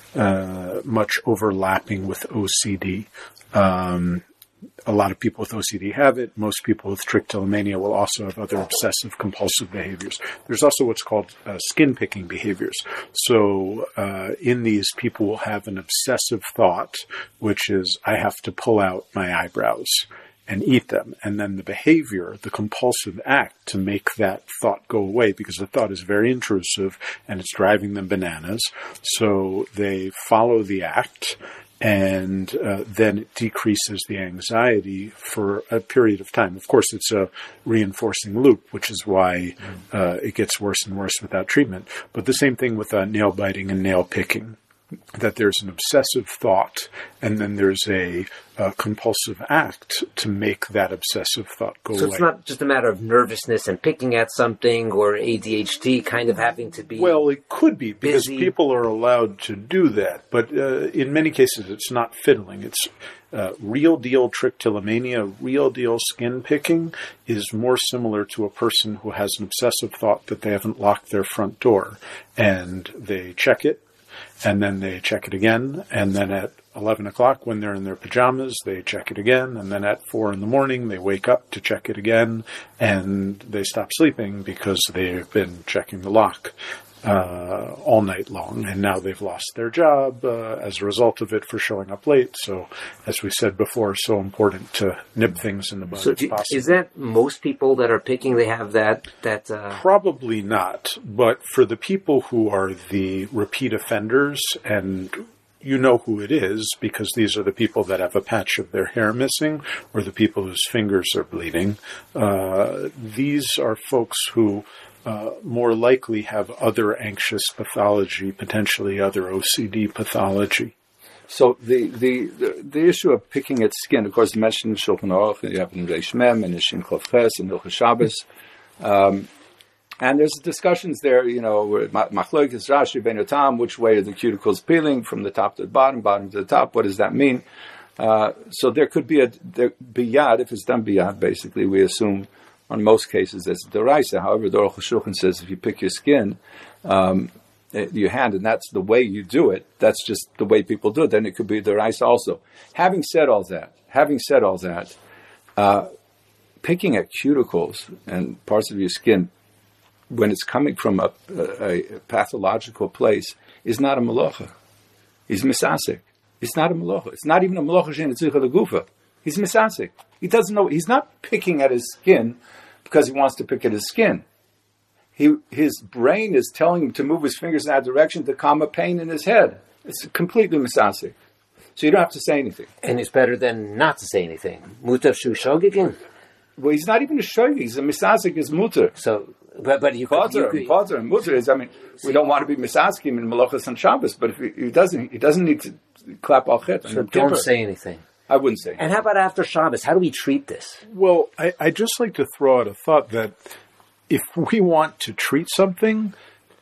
uh, much overlapping with O C D. Um, a lot of people with O C D have it. Most people with trichotillomania will also have other obsessive compulsive behaviors. There's also what's called uh, skin picking behaviors. So uh, in these, people will have an obsessive thought, which is, I have to pull out my eyebrows and eat them. And then the behavior, the compulsive act to make that thought go away, because the thought is very intrusive and it's driving them bananas. So they follow the act, and uh, then it decreases the anxiety for a period of time. Of course, it's a reinforcing loop, which is why uh, it gets worse and worse without treatment. But the same thing with uh, nail biting and nail picking, that there's an obsessive thought, and then there's a, a compulsive act to make that obsessive thought go away. So it's not just a matter of nervousness and picking at something, or A D H D kind of having to be Well, it could be, because busy. People are allowed to do that. But uh, in many cases, it's not fiddling. It's uh, real deal trichotillomania, real deal skin picking is more similar to a person who has an obsessive thought that they haven't locked their front door, and they check it. and then they check it again, and then at eleven o'clock when they're in their pajamas, they check it again, and then at four in the morning, they wake up to check it again, and they stop sleeping because they've been checking the lock uh, all night long, and now they've lost their job uh, as a result of it for showing up late. So, as we said before, so important to nip things in the bud So as do, possible. is that most people that are picking, they have that... that uh... Probably not, but for the people who are the repeat offenders, and you know who it is because these are the people that have a patch of their hair missing or the people whose fingers are bleeding, uh, these are folks who uh, more likely have other anxious pathology, potentially other O C D pathology. So the, the, the, the issue of picking at skin, of course, you mentioned Shulchan Aruch, you have in Reish Mem, and Shin Chof Ches, and Hilchos Shabbos. Um, and there's discussions there, you know, Machlokes Rashi Ben Yotam, which way are the cuticles peeling, from the top to the bottom, bottom to the top, what does that mean? Uh, so there could be a there, biyad, if it's done biyad, basically, we assume, on most cases, that's deraisa. However, the Aruch HaShulchan says if you pick your skin, um, your hand, and that's the way you do it, that's just the way people do it, then it could be deraisa also. Having said all that, having said all that, uh, picking at cuticles and parts of your skin, when it's coming from a, a, a pathological place, is not a malacha. He's misasik. It's not a malacha. It's not even a malacha shein tzricha legufa. He's misasik. He doesn't know. He's not picking at his skin because he wants to pick at his skin. He, his brain is telling him to move his fingers in that direction to calm a pain in his head. It's completely misasik. So you don't have to say anything. And it's better than not to say anything. Mutar shu shogigin. Well, he's not even a shogig. He's a misasik. Is mutar. So, but but you could, you Potter, could Potter and mutar is. I mean, we don't want to be misaskim in Malachas and Shabbos, but if he, he doesn't, he doesn't need to clap al chet. so don't say anything. I wouldn't say. And how about after Shabbos? How do we treat this? Well, I, I'd just like to throw out a thought that if we want to treat something,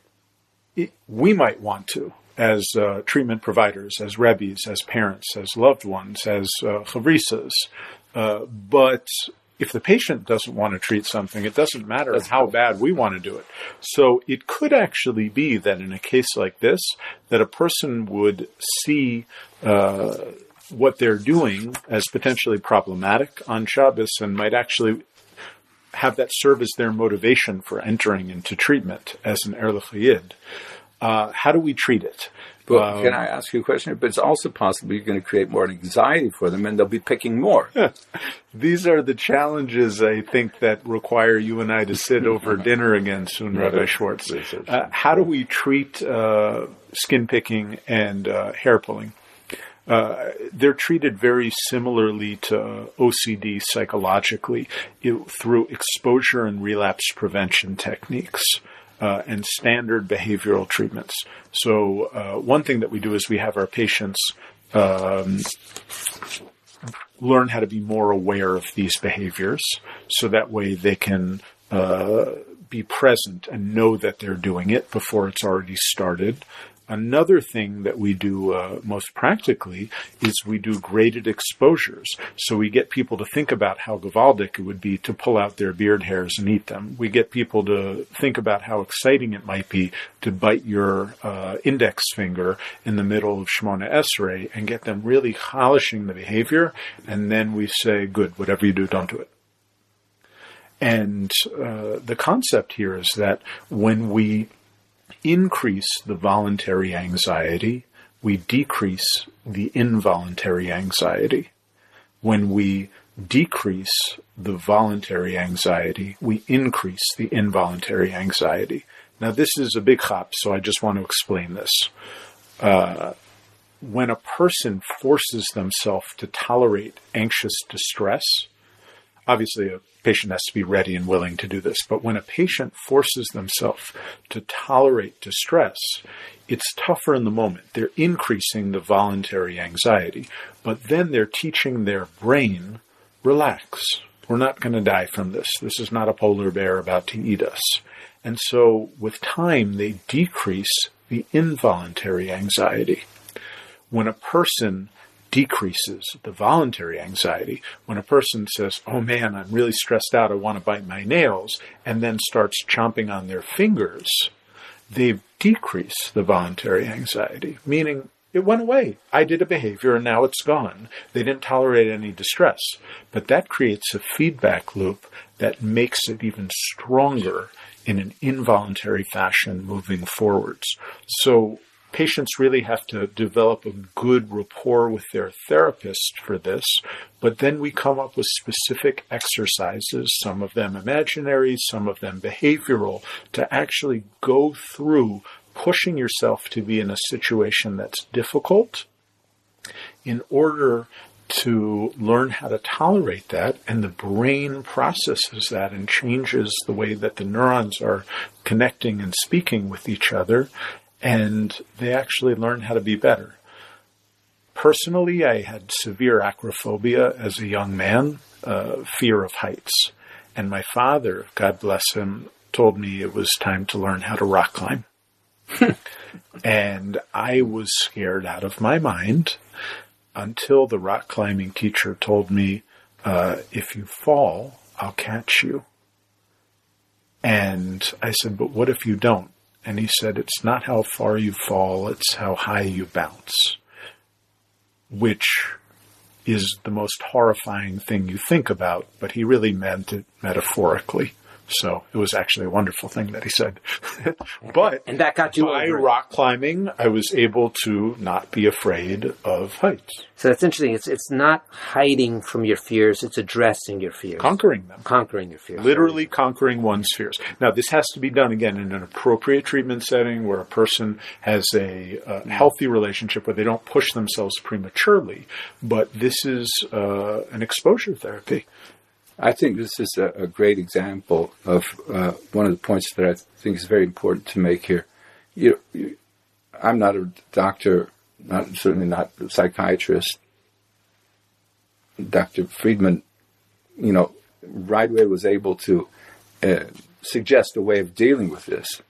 it, we might want to, as uh, treatment providers, as rebbes, as parents, as loved ones, as uh, chavrisas. Uh, but if the patient doesn't want to treat something, it doesn't matter That's how bad we want to do it. So it could actually be that in a case like this, that a person would see uh, what they're doing as potentially problematic on Shabbos and might actually have that serve as their motivation for entering into treatment as an Erlich Yid. Uh, how do we treat it? But um, can I ask you a question? But it's also possible you're going to create more anxiety for them and they'll be picking more. These are the challenges, I think, that require you and I to sit over dinner again soon, Rabbi Schwartz. Uh, how do we treat uh, skin picking and uh, hair pulling? Uh, they're treated very similarly to O C D psychologically it, through exposure and relapse prevention techniques uh, and standard behavioral treatments. So uh, one thing that we do is we have our patients um, learn how to be more aware of these behaviors so that way they can uh, be present and know that they're doing it before it's already started. Another thing that we do uh, most practically is we do graded exposures. So we get people to think about how gavaldic it would be to pull out their beard hairs and eat them. We get people to think about how exciting it might be to bite your uh, index finger in the middle of Shemona Esrei and get them really polishing the behavior. And then we say, good, whatever you do, don't do it. And uh, the concept here is that when we increase the voluntary anxiety, we decrease the involuntary anxiety. When we decrease the voluntary anxiety, we increase the involuntary anxiety. Now, this is a big chop, so I just want to explain this. Uh, when a person forces themselves to tolerate anxious distress, obviously a patient has to be ready and willing to do this, but when a patient forces themselves to tolerate distress, it's tougher in the moment. They're increasing the voluntary anxiety, but then they're teaching their brain, relax. We're not going to die from this. This is not a polar bear about to eat us. And so with time, they decrease the involuntary anxiety. When a person decreases the voluntary anxiety, when a person says, oh man, I'm really stressed out, I want to bite my nails, and then starts chomping on their fingers, they've decreased the voluntary anxiety, meaning it went away. I did a behavior and now it's gone. They didn't tolerate any distress. But that creates a feedback loop that makes it even stronger in an involuntary fashion moving forwards. So patients really have to develop a good rapport with their therapist for this, but then we come up with specific exercises, some of them imaginary, some of them behavioral, to actually go through pushing yourself to be in a situation that's difficult in order to learn how to tolerate that, and the brain processes that and changes the way that the neurons are connecting and speaking with each other, and they actually learn how to be better. Personally, I had severe acrophobia as a young man, uh, fear of heights, and my father, God bless him, told me it was time to learn how to rock climb. And I was scared out of my mind until the rock climbing teacher told me, uh, if you fall, I'll catch you. And I said, but what if you don't? And he said, it's not how far you fall, it's how high you bounce, which is the most horrifying thing you think about, but he really meant it metaphorically. So it was actually a wonderful thing that he said. But and that got you by over it. rock climbing, I was able to not be afraid of heights. So that's interesting. It's it's not hiding from your fears. It's addressing your fears. Conquering them. Conquering your fears. Literally conquering one's fears. Now, this has to be done, again, in an appropriate treatment setting where a person has a uh, healthy relationship where they don't push themselves prematurely. But this is uh, an exposure therapy. I think this is a, a great example of uh, one of the points that I think is very important to make here. You, you, I'm not a doctor, not certainly not a psychiatrist. Doctor Friedman, you know, right away was able to uh, suggest a way of dealing with this.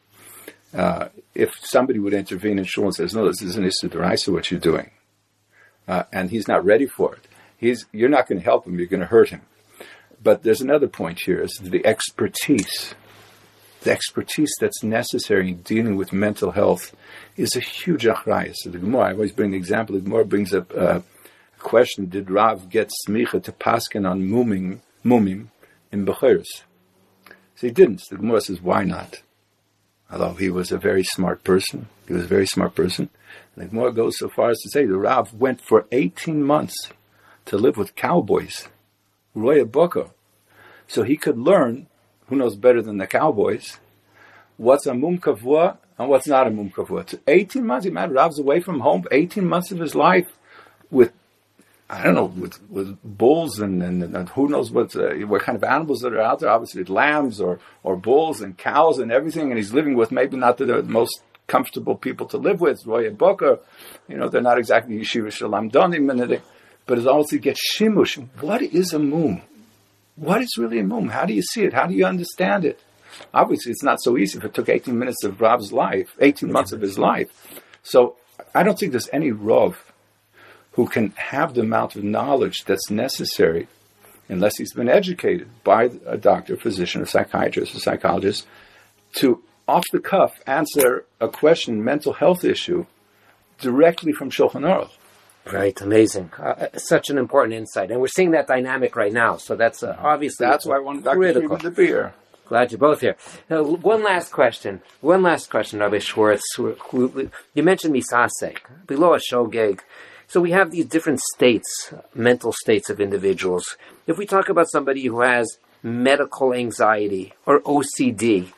Uh, if somebody would intervene in shul and says, no, this is an issue d'oraisa, what you're doing, uh, and he's not ready for it, he's you're not going to help him, you're going to hurt him. But there's another point here, is the expertise. The expertise that's necessary in dealing with mental health is a huge achrayus. So the Gemara, I always bring the example, the Gemara brings up uh, a question, did Rav get smicha to paskin on mumim, mumim in Bechiris? So he didn't. The Gemara says, why not? Although he was a very smart person. He was a very smart person. And the Gemara goes so far as to say, the Rav went for eighteen months to live with cowboys. Roya Boko. So he could learn, who knows better than the cowboys, what's a mum kavua and what's not a mum kavua. So eighteen months, he man Rav's away from home, eighteen months of his life with, I don't know, with, with bulls and, and, and who knows what, uh, what kind of animals that are out there, obviously lambs or, or bulls and cows and everything, and he's living with maybe not the, the most comfortable people to live with, Roya Boko, you know, they're not exactly Yeshiva Shalom Donim and everything. But it's almost to get shimush. What is a mum? What is really a mum? How do you see it? How do you understand it? Obviously, it's not so easy if it took eighteen minutes of Rav's life, eighteen months of his life. So I don't think there's any Rav who can have the amount of knowledge that's necessary, unless he's been educated by a doctor, physician, a psychiatrist, a psychologist, to off the cuff answer a question, mental health issue, directly from Shulchan Aruch. Right, amazing. Uh, such an important insight. And we're seeing that dynamic right now. So that's uh, obviously That's why I wanted Doctor Friedman to be here. Glad you're both here. Now, one last question. One last question, Rabbi Schwartz. You mentioned misasek, below a shogeg. So we have these different states, mental states of individuals. If we talk about somebody who has medical anxiety or O C D,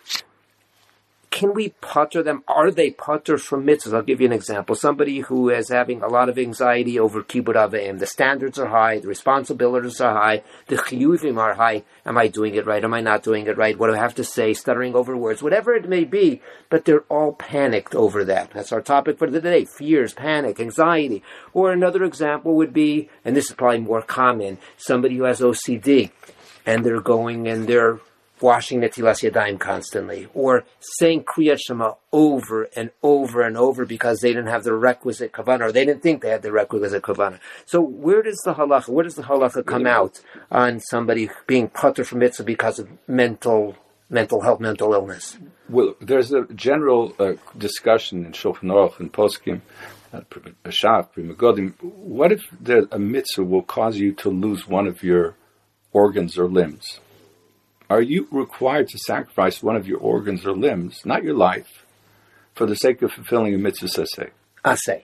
can we putter them? Are they putter from mitzvahs? I'll give you an example. Somebody who is having a lot of anxiety over kibbud avim. The standards are high. The responsibilities are high. The chiyuvim are high. Am I doing it right? Am I not doing it right? What do I have to say? Stuttering over words. Whatever it may be. But they're all panicked over that. That's our topic for the day. Fears, panic, anxiety. Or another example would be, and this is probably more common, somebody who has O C D. And they're going and they're washing Netilas Yadayim constantly, or saying Kriyat Shema over and over and over because they didn't have the requisite kavanah, or they didn't think they had the requisite kavanah. So where does the halacha, where does the halacha come out on somebody being patur from mitzvah because of mental mental health, mental illness? Well, there's a general uh, discussion in Shulchan Aruch and Poskim, Shaf, Pri Megadim. What if the, a mitzvah will cause you to lose one of your organs or limbs? Are you required to sacrifice one of your organs or limbs, not your life, for the sake of fulfilling a mitzvah saseh? Aseh.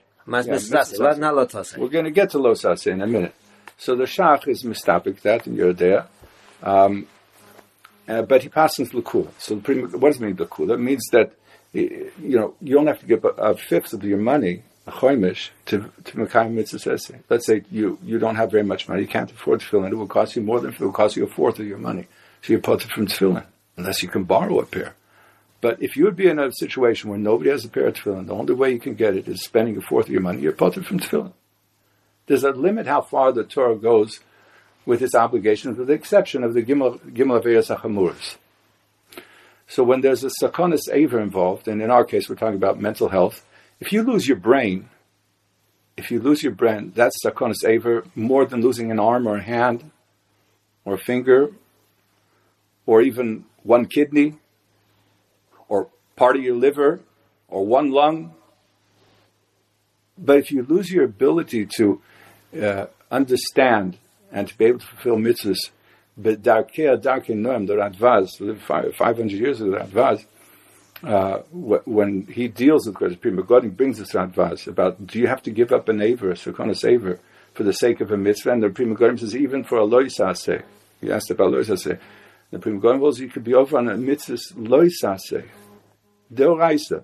Yeah, we're going to get to lo saseh in a minute. So the Shach is mistapik that in Yerodea, um, uh, but he passes l'kula. So what does it mean l'kula? It means that you know you only have to give a, a fifth of your money, a choimish, to to mekayim mitzvah saseh. Let's say you, you don't have very much money, you can't afford tefillin. It will cost you more than it will cost you a fourth of your money. So you put it from tefillin, unless you can borrow a pair. But if you would be in a situation where nobody has a pair of tefillin, the only way you can get it is spending a fourth of your money, you're potter from tefillin. There's a limit how far the Torah goes with its obligations, with the exception of the Gimel Averos HaChamuros. So when there's a sakonis aver involved, and in our case we're talking about mental health, if you lose your brain, if you lose your brain, that's sakonis aver more than losing an arm or a hand or a finger or even one kidney, or part of your liver, or one lung. But if you lose your ability to uh, understand and to be able to fulfill mitzvahs, but darkei darkei noam, the Radvaz, lived five hundred years ago, the Radvaz, uh, when he deals with the Pri Megadim, brings this Radvaz about, do you have to give up an aver, a sakonis aver, for the sake of a mitzvah? And the Pri Megadim says, even for a lo yisaseh. He asked about lo yisaseh. The Pri Megadim was, you could be over on a mitzvah lo yisaseh. Deoraisa.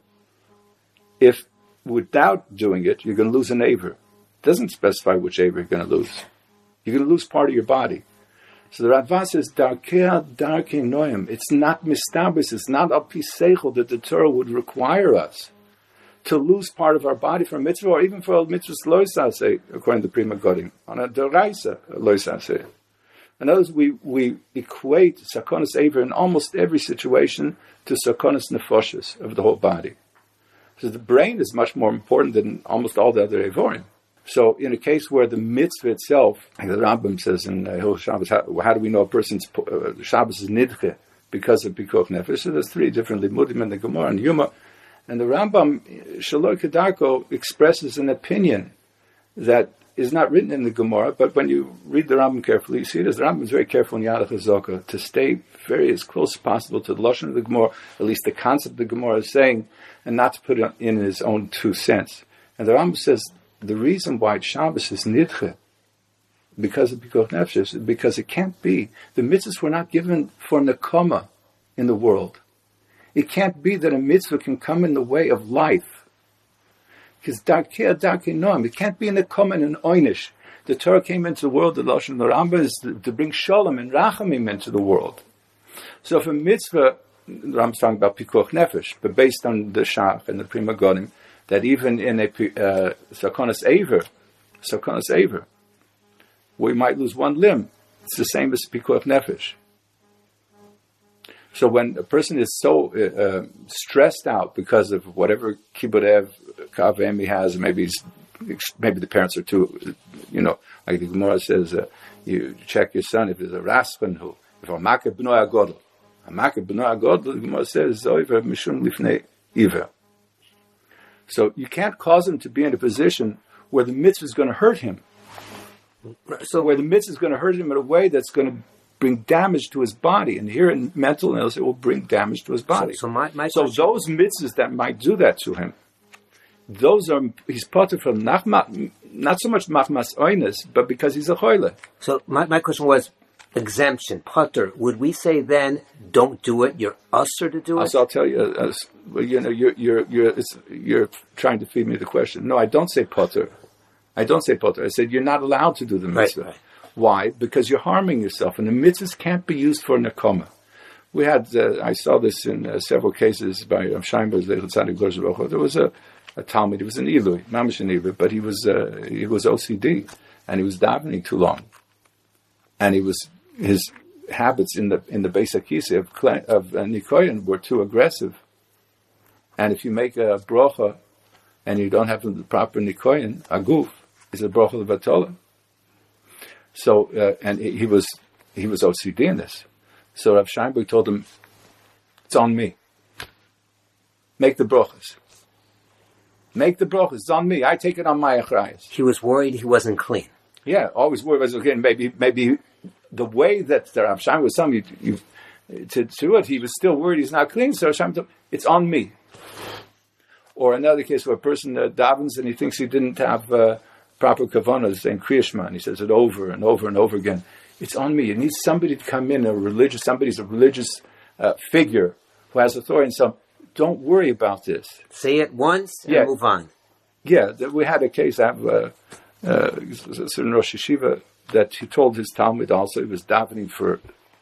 If without doing it, you're going to lose an aver. It doesn't specify which aver you're going to lose. You're going to lose part of your body. So the Radva says, Darkei darkei noam. It's not mistabis, it's not al pi seichel that the Torah would require us to lose part of our body for a mitzvah, or even for a mitzvah lo yisaseh, according to Pri Megadim, on a deoraisa lo yisaseh. In other words, we, we equate sakonis aver in almost every situation to sakonis nefoshes of the whole body. So the brain is much more important than almost all the other evorim. So in a case where the mitzvah itself, like the Rambam says in uh, Hilchos Shabbos, how, how do we know a person's uh, Shabbos is nidche because of pikuach nefesh? So there's three different limudim in the Gemara and Yuma. And the Rambam, Shaloi Kedarko, expresses an opinion that is not written in the Gemara, but when you read the Rambam carefully, you see it as the Rambam is very careful in Yad HaChazaka to stay very as close as possible to the Lashon of the Gemara, at least the concept the Gemara is saying, and not to put it in his own two cents. And the Rambam says the reason why Shabbos is nidche, because of pikuach nefesh, is because it can't be. The mitzvahs were not given for nekoma in the world. It can't be that a mitzvah can come in the way of life. Because darkei darkei noam, it can't be in the common and oinish. The Torah came into the world, the Lashon of the Rambam is to, to bring shalom and rachamim into the world. So if a mitzvah, the Rambam's talking about pikuach nefesh, but based on the Shach and the Pri Megadim, that even in a uh, sakonis aver, sakonis aver, we might lose one limb, it's the same as pikuach nefesh. So when a person is so uh, stressed out because of whatever kibbutz kavem he has, maybe he's, maybe the parents are too, you know, like the Gemara says, uh, you check your son if there's a raspan who, if a makeh b'noi agodl, a makeh b'noi agodl, the Gemara says zoiver mishum lifnei iver. So you can't cause him to be in a position where the mitzvah is going to hurt him. So where the mitzvah is going to hurt him in a way that's going to bring damage to his body, and here in mental illness, it will bring damage to his body. So, so, my, my so those mitzvahs that might do that to him, those are he's potter from nachma, not so much machmas oines, but because he's a choile. So my, my question was exemption, potter. Would we say then, don't do it? You're usher to do it. So I'll tell you, uh, well, you know, you're you're you're it's, you're trying to feed me the question. No, I don't say potter. I don't say potter. I said you're not allowed to do the mitzvah. Right, right. Why? Because you're harming yourself, and the mitzvahs can't be used for nekoma. We had, uh, I saw this in uh, several cases by Rav Scheinberg, there was a, a Talmud, he was an Ilui, Mamish an Ilui, but he was, uh, he was O C D, and he was davening too long. And he was, his habits in the, in the Beis HaKisei of, of uh, Nikoyan were too aggressive. And if you make a brocha, and you don't have the proper Nikoyan, aguf, is a brocha of Batola. So, uh, and he was he was O C D in this. So Rav Scheinberg told him, It's on me. Make the brachas. Make the brachas. It's on me. I take it on my achrayus. He was worried he wasn't clean. Yeah, always worried about again. Maybe, maybe the way that the Rav Shaim was telling you, you to do it, he was still worried he's not clean. So Rav Shaim told him, it's on me. Or another case where a person uh, davens and he thinks he didn't have uh, proper kavanas, saying Kriya Shema, and he says it over and over and over again. It's on me. It needs somebody to come in, a religious, somebody's a religious uh, figure who has authority. And so, don't worry about this. Say it once and yeah. move on. Yeah, we had a case. I have uh, uh, in Rosh Yeshiva that he told his Talmud also. He was davening for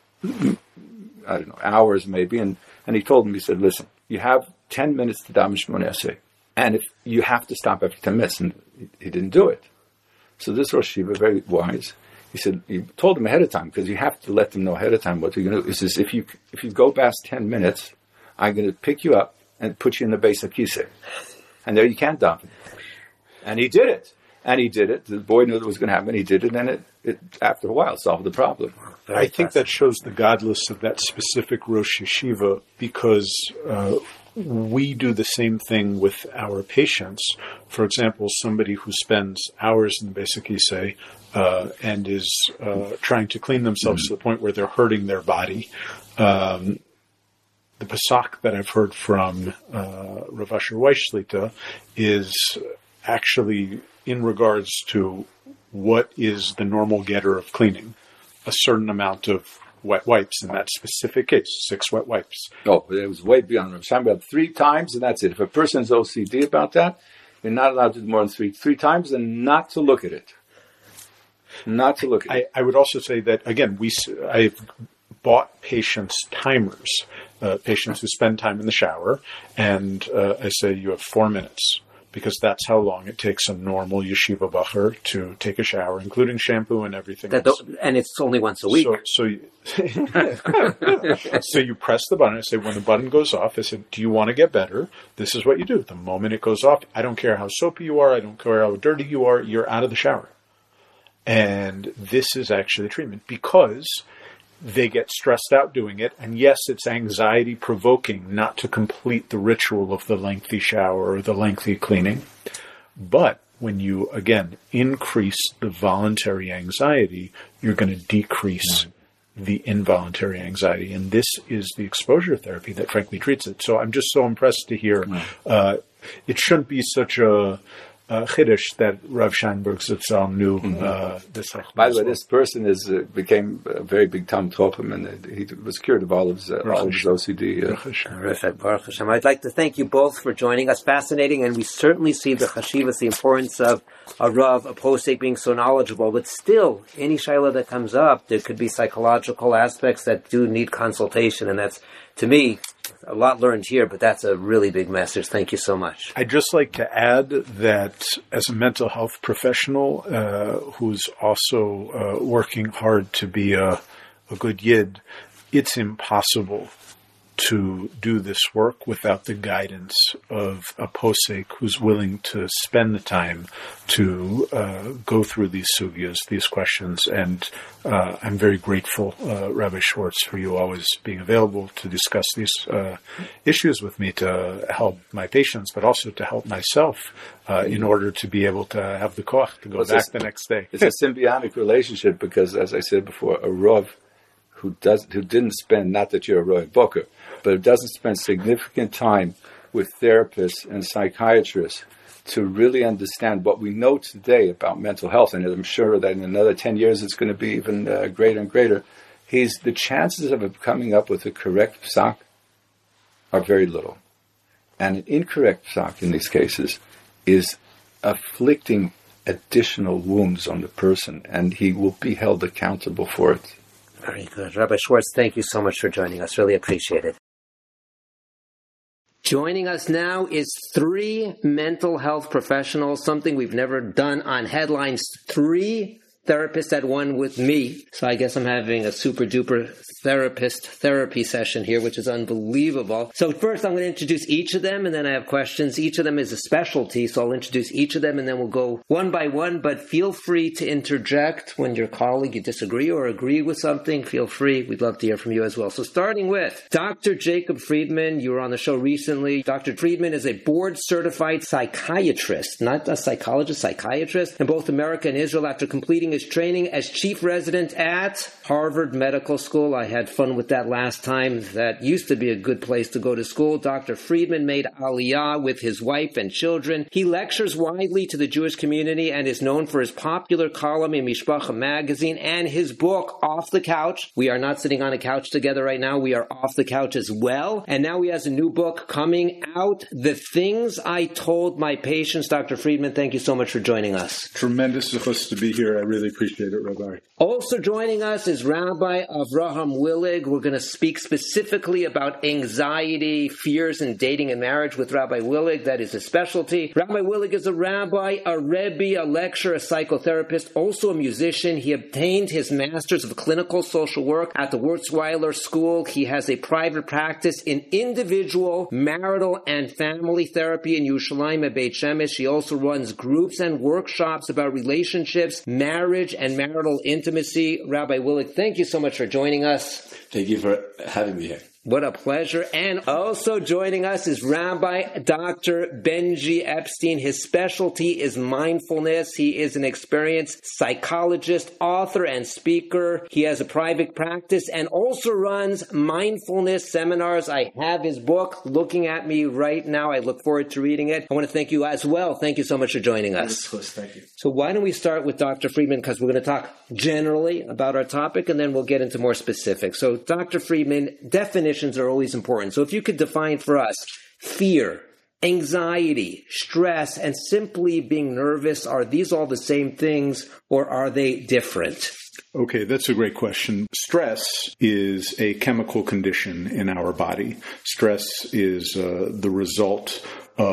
I don't know hours maybe, and, and he told him. He said, "Listen, you have ten minutes to daven Shmoneh Esrei, and if you have to stop every ten minutes." And he, he didn't do it. So this Rosh Yeshiva, very wise, he said he told him ahead of time because you have to let them know ahead of time what you're going to do. He says, "If you if you go past ten minutes, I'm going to pick you up and put you in the base of Kisei. And there you can't daven." And he did it. And he did it. The boy knew it was going to happen. He did it. And it, it after a while, solved the problem. Very I think that shows the godless of that specific Rosh Yeshiva because uh, we do the same thing with our patients. For example, somebody who spends hours in the base of Kisei uh, and is uh, trying to clean themselves mm-hmm. to the point where they're hurting their body. Um, The Pesach that I've heard from uh, Rav Asher Weiss Shlita is actually in regards to what is the normal getter of cleaning. A certain amount of wet wipes in that specific case, six wet wipes. Oh, it was way beyond Rav Shaim. About three times, and that's it. If a person's O C D about that, you're not allowed to do more than three three times, and not to look at it. Not to look at I, it. I would also say that, again, we I've bought patients timers. Uh, patients who spend time in the shower, and uh, I say you have four minutes because that's how long it takes a normal yeshiva bacher to take a shower, including shampoo and everything that else. And it's only once a week. So, so, you, so you press the button. I say, when the button goes off, I said, do you want to get better? This is what you do. The moment it goes off, I don't care how soapy you are, I don't care how dirty you are, you're out of the shower. And this is actually treatment because they get stressed out doing it. And yes, it's anxiety provoking not to complete the ritual of the lengthy shower or the lengthy cleaning. But when you, again, increase the voluntary anxiety, you're going to decrease mm-hmm. the involuntary anxiety. And this is the exposure therapy that frankly treats it. So I'm just so impressed to hear, mm-hmm. uh, it shouldn't be such a, Uh, Chiddush that Rav Scheinberg Zitzal knew mm-hmm. uh, this. By the way, this person is uh, became a very big Tam Topim, and uh, he was cured of all of his, uh, all of his O C D. Uh. Baruch Hashem. I'd like to thank you both for joining us. Fascinating, and we certainly see the chashivas, the importance of a Rav, a posek being so knowledgeable. But still, any shaila that comes up, there could be psychological aspects that do need consultation, and that's, to me, a lot learned here, but that's a really big message. Thank you so much. I'd just like to add that as a mental health professional uh, who's also uh, working hard to be a, a good yid, it's impossible to do this work without the guidance of a posek who's willing to spend the time to uh, go through these sugyas, these questions. And uh, I'm very grateful, uh, Rabbi Schwartz, for you always being available to discuss these uh, issues with me to help my patients, but also to help myself uh, in order to be able to have the koach to go well, back a, the next day. It's a symbiotic relationship because, as I said before, a Rav who does who didn't spend, not that you're a Roy Boker, but it doesn't spend significant time with therapists and psychiatrists to really understand what we know today about mental health. And I'm sure that in another ten years it's going to be even uh, greater and greater. He's, the chances of him coming up with a correct psak are very little. And an incorrect psak in these cases is afflicting additional wounds on the person, and he will be held accountable for it. Very good. Rabbi Schwartz, thank you so much for joining us. Really appreciate it. Joining us now is three mental health professionals, something we've never done on Headlines. Three therapist at one with me. So I guess I'm having a super duper therapist therapy session here, which is unbelievable. So first I'm going to introduce each of them, and then I have questions. Each of them is a specialty, so I'll introduce each of them, and then we'll go one by one. But feel free to interject when your colleague, you disagree or agree with something. Feel free. We'd love to hear from you as well. So starting with Doctor Jacob Friedman. You were on the show recently. Doctor Friedman is a board-certified psychiatrist, not a psychologist, psychiatrist, in both America and Israel after completing his training as chief resident at Harvard Medical School. I had fun with that last time. That used to be a good place to go to school. Doctor Friedman made Aliyah with his wife and children. He lectures widely to the Jewish community and is known for his popular column in Mishpacha magazine and his book, Off the Couch. We are not sitting on a couch together right now. We are off the couch as well. And now he has a new book coming out, The Things I Told My Patients. Doctor Friedman, thank you so much for joining us. Tremendous of us to be here. I really appreciate it, Rabbi. Also joining us is Rabbi Avraham Willig. We're going to speak specifically about anxiety, fears, and dating and marriage with Rabbi Willig. That is his specialty. Rabbi Willig is a rabbi, a rebbe, a lecturer, a psychotherapist, also a musician. He obtained his master's of clinical social work at the Wurzweiler School. He has a private practice in individual, marital, and family therapy in Yerushalayim at Beit Shemesh. He also runs groups and workshops about relationships, marriage, and marital intimacy. Rabbi Willig, thank you so much for joining us. Thank you for having me here. What a pleasure. And also joining us is Rabbi Doctor Benji Epstein. His specialty is mindfulness. He is an experienced psychologist, author, and speaker. He has a private practice and also runs mindfulness seminars. I have his book looking at me right now. I look forward to reading it. I want to thank you as well. Thank you so much for joining us. Of course, thank you. So why don't we start with Doctor Friedman, because we're going to talk generally about our topic, and then we'll get into more specifics. So Doctor Friedman, definitions are always important. So if you could define for us fear, anxiety, stress, and simply being nervous, are these all the same things or are they different? Okay, that's a great question. Stress is a chemical condition in our body. Stress is uh, the result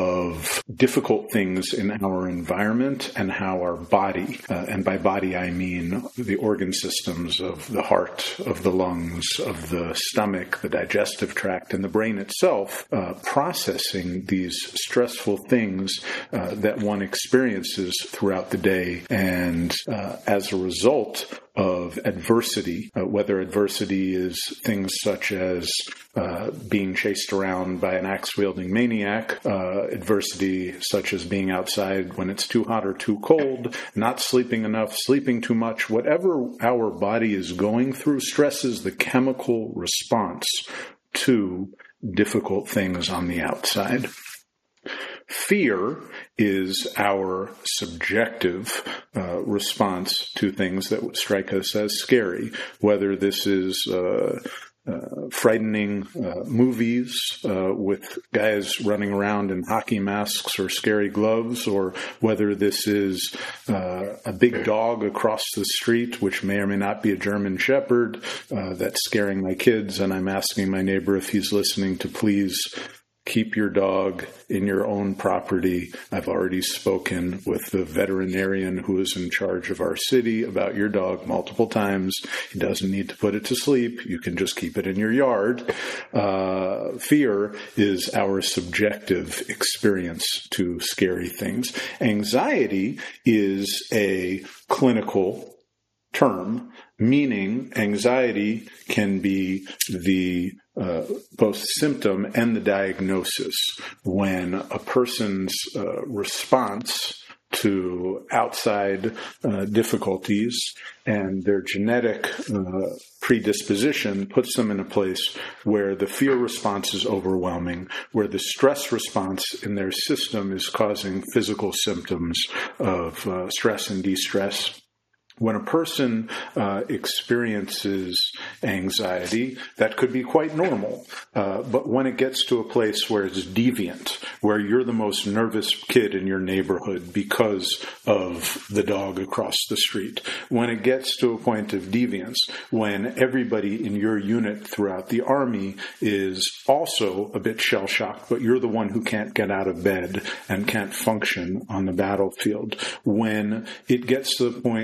of difficult things in our environment and how our body, uh, and by body I mean the organ systems of the heart, of the lungs, of the stomach, the digestive tract, and the brain itself, uh, processing these stressful things uh, that one experiences throughout the day. And uh, as a result of adversity, uh, whether adversity is things such as uh, being chased around by an axe-wielding maniac, uh, adversity such as being outside when it's too hot or too cold, not sleeping enough, sleeping too much, whatever our body is going through, stresses the chemical response to difficult things on the outside. Fear is our subjective uh, response to things that would strike us as scary, whether this is uh, uh, frightening uh, movies uh, with guys running around in hockey masks or scary gloves, or whether this is uh, a big dog across the street, which may or may not be a German Shepherd, uh, that's scaring my kids, and I'm asking my neighbor if he's listening to please keep your dog in your own property. I've already spoken with the veterinarian who is in charge of our city about your dog multiple times. He doesn't need to put it to sleep. You can just keep it in your yard. Uh, fear is our subjective experience to scary things. Anxiety is a clinical term, meaning anxiety can be the uh, both symptom and the diagnosis when a person's uh, response to outside uh, difficulties and their genetic uh, predisposition puts them in a place where the fear response is overwhelming, where the stress response in their system is causing physical symptoms of uh, stress and de-stress. When a person uh, experiences anxiety, that could be quite normal. Uh, but when it gets to a place where it's deviant, where you're the most nervous kid in your neighborhood because of the dog across the street, when it gets to a point of deviance, when everybody in your unit throughout the army is also a bit shell-shocked, but you're the one who can't get out of bed and can't function on the battlefield, when it gets to the point where it's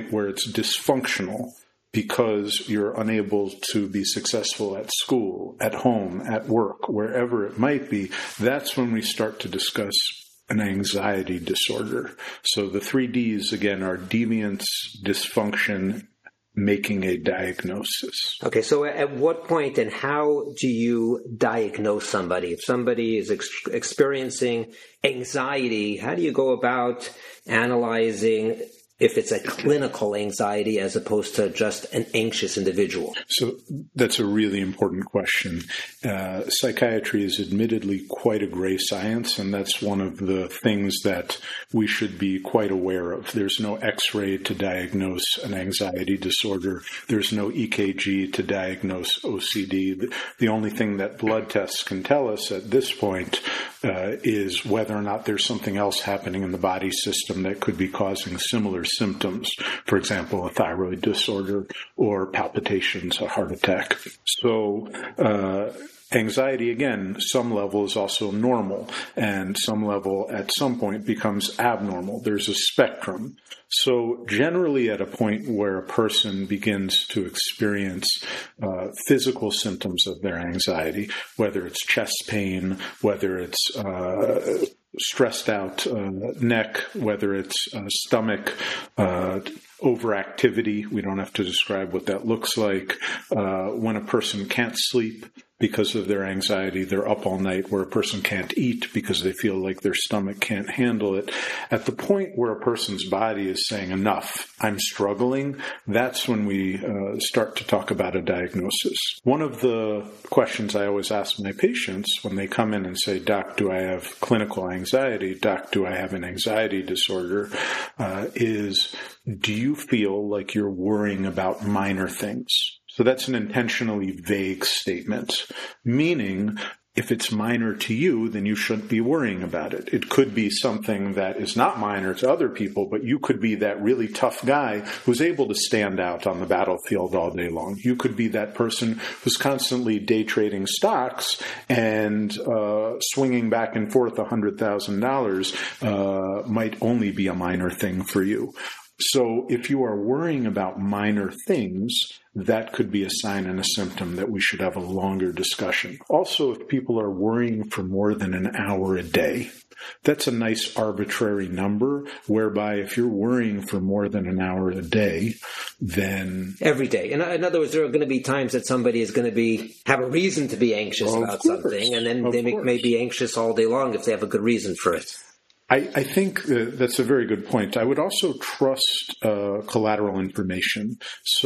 that's dysfunctional because you're unable to be successful at school, at home, at work, wherever it might be, that's when we start to discuss an anxiety disorder. So the three Ds, again, are deviance, dysfunction, making a diagnosis. Okay, so at what point and how do you diagnose somebody? If somebody is ex- experiencing anxiety, how do you go about analyzing if it's a clinical anxiety as opposed to just an anxious individual? So that's a really important question. Uh, psychiatry is admittedly quite a gray science, and that's one of the things that we should be quite aware of. There's no X-ray to diagnose an anxiety disorder. There's no E K G to diagnose O C D. The, the only thing that blood tests can tell us at this point uh, is whether or not there's something else happening in the body system that could be causing similar symptoms, for example, a thyroid disorder or palpitations, a heart attack. So uh, anxiety, again, some level is also normal, and some level at some point becomes abnormal. There's a spectrum. So generally at a point where a person begins to experience uh, physical symptoms of their anxiety, whether it's chest pain, whether it's uh, stressed out uh, neck, whether it's uh, stomach, uh, overactivity. We don't have to describe what that looks like. Uh, when a person can't sleep because of their anxiety, they're up all night, where a person can't eat because they feel like their stomach can't handle it. At the point where a person's body is saying, enough, I'm struggling, that's when we uh, start to talk about a diagnosis. One of the questions I always ask my patients when they come in and say, Doc, do I have clinical anxiety? Doc, do I have an anxiety disorder? Uh, is, do you feel like you're worrying about minor things? So that's an intentionally vague statement, meaning if it's minor to you, then you shouldn't be worrying about it. It could be something that is not minor to other people, but you could be that really tough guy who's able to stand out on the battlefield all day long. You could be that person who's constantly day trading stocks and uh, swinging back and forth one hundred thousand dollars uh, might only be a minor thing for you. So if you are worrying about minor things, that could be a sign and a symptom that we should have a longer discussion. Also, if people are worrying for more than an hour a day, that's a nice arbitrary number, whereby if you're worrying for more than an hour a day, then... Every day. In, in other words, there are going to be times that somebody is going to be have a reason to be anxious Well, about course. something, and then Of they may, course. may be anxious all day long if they have a good reason for it. I, I think uh, that's a very good point. I would also trust uh, collateral information.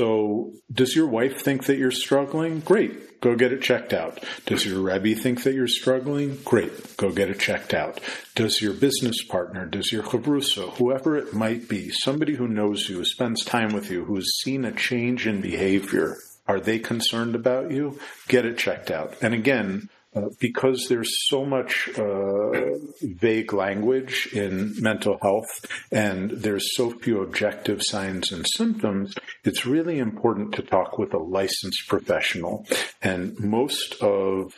So does your wife think that you're struggling? Great. Go get it checked out. Does your Rebbe think that you're struggling? Great. Go get it checked out. Does your business partner, does your chavrusa, whoever it might be, somebody who knows you, who spends time with you, who has seen a change in behavior, are they concerned about you? Get it checked out. And again, Uh, because there's so much uh, vague language in mental health and there's so few objective signs and symptoms, it's really important to talk with a licensed professional. And most of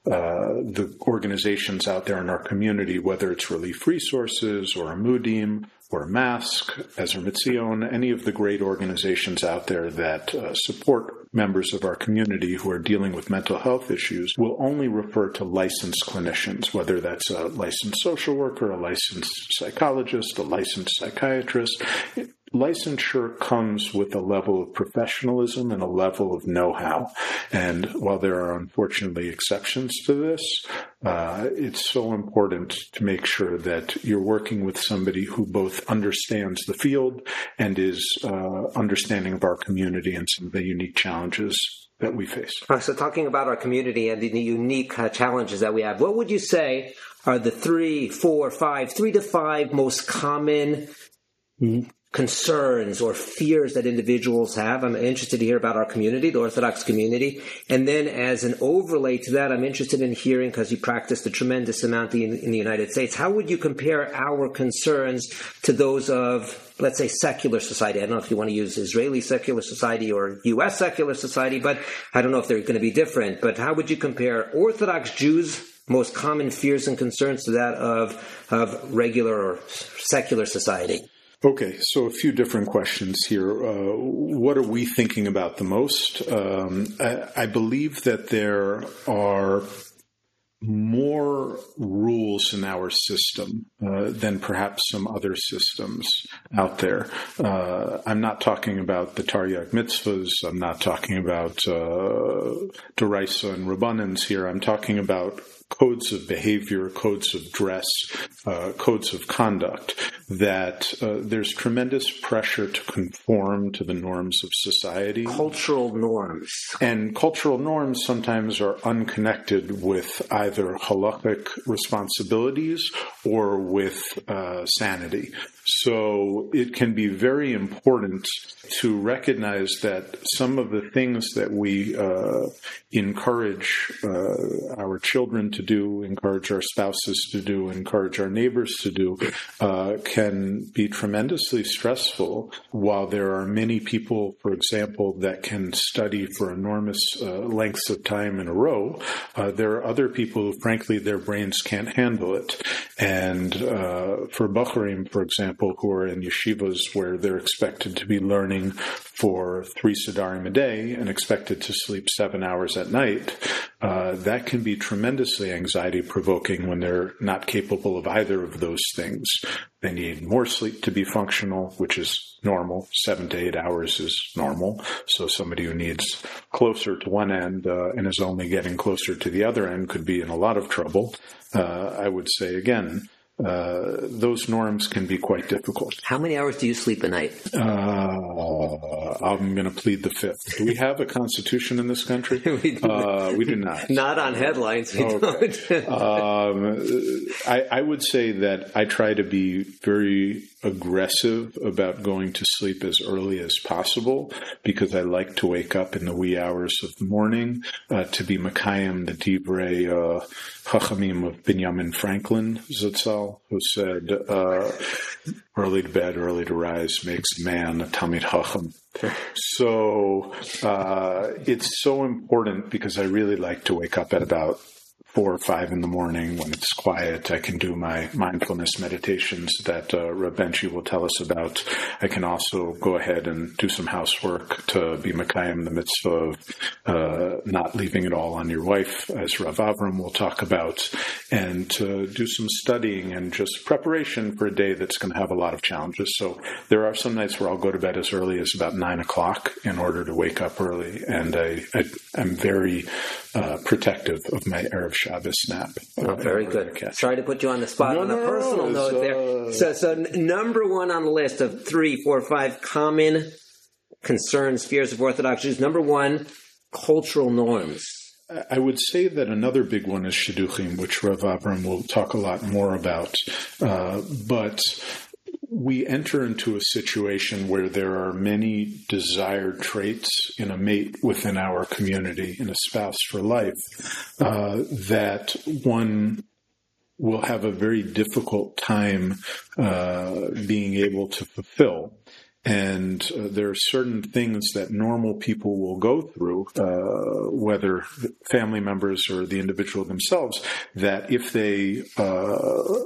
uh, the organizations out there in our community, whether it's Relief Resources or Amudim or Mask, Ezra Mitzion, any of the great organizations out there that uh, support members of our community who are dealing with mental health issues, will only refer to licensed clinicians, whether that's a licensed social worker, a licensed psychologist, a licensed psychiatrist. Licensure comes with a level of professionalism and a level of know-how. And while there are unfortunately exceptions to this, uh, it's so important to make sure that you're working with somebody who both understands the field and is uh, understanding of our community and some of the unique challenges that we face. Uh, so talking about our community and the, the unique uh, challenges that we have, what would you say are the three, four, five, three to five most common concerns or fears that individuals have? I'm interested to hear about our community, the Orthodox community. And then as an overlay to that, I'm interested in hearing, because you practiced a tremendous amount in, in the United States, how would you compare our concerns to those of, let's say, secular society? I don't know if you want to use Israeli secular society or U S secular society, but I don't know if they're going to be different. But how would you compare Orthodox Jews' most common fears and concerns to that of, of regular or secular society? Okay, so a few different questions here. Uh, what are we thinking about the most? Um, I, I believe that there are more rules in our system uh, than perhaps some other systems out there. Uh, I'm not talking about the Taryag mitzvahs. I'm not talking about uh, D'oraisa and Rabbanans here. I'm talking about codes of behavior, codes of dress, uh, codes of conduct, that uh, there's tremendous pressure to conform to the norms of society. Cultural norms. And cultural norms sometimes are unconnected with either halakhic responsibilities or with uh, sanity. So it can be very important to recognize that some of the things that we uh, encourage uh, our children to do, encourage our spouses to do, encourage our neighbors to do, uh, can be tremendously stressful, while there are many people, for example, that can study for enormous uh, lengths of time in a row. Uh, there are other people who, frankly, their brains can't handle it. And uh, for Bachurim, for example, who are in yeshivas where they're expected to be learning for three sedarim a day and expected to sleep seven hours at night, uh, that can be tremendously anxiety-provoking when they're not capable of either of those things. They need more sleep to be functional, which is normal. Seven to eight hours is normal. So somebody who needs closer to one end uh, and is only getting closer to the other end could be in a lot of trouble. Uh, I would say, again, Uh, those norms can be quite difficult. How many hours do you sleep a night? Uh, I'm going to plead the fifth. Do we have a constitution in this country? we, do uh, we do not. Not on headlines. We okay. don't. um, I, I would say that I try to be very aggressive about going to sleep as early as possible, because I like to wake up in the wee hours of the morning uh, to be Makayim, the Divrei uh, Chachamim of Benjamin Franklin Zatzal, who said, uh, early to bed, early to rise makes a man a Talmid Chacham. So uh, it's so important, because I really like to wake up at about four or five in the morning when it's quiet. I can do my mindfulness meditations that uh, Rav Benchi will tell us about. I can also go ahead and do some housework to be Mekayim, the mitzvah of uh, not leaving it all on your wife, as Rav Avram will talk about, and to do some studying and just preparation for a day that's going to have a lot of challenges. So there are some nights where I'll go to bed as early as about nine o'clock in order to wake up early, and I, I, I'm very uh, protective of my Erev Shabbos nap. Oh, very good. Sorry to put you on the spot no, on a no, personal no, note uh, there. So, so n- number one on the list of three, four, five common concerns, fears of Orthodox Jews. Number one, cultural norms. I would say that another big one is shidduchim, which Rav Avram will talk a lot more about. Uh, but we enter into a situation where there are many desired traits in a mate within our community, in a spouse for life, uh, that one will have a very difficult time uh, being able to fulfill. And uh, there are certain things that normal people will go through, uh, whether family members or the individual themselves, that if they uh,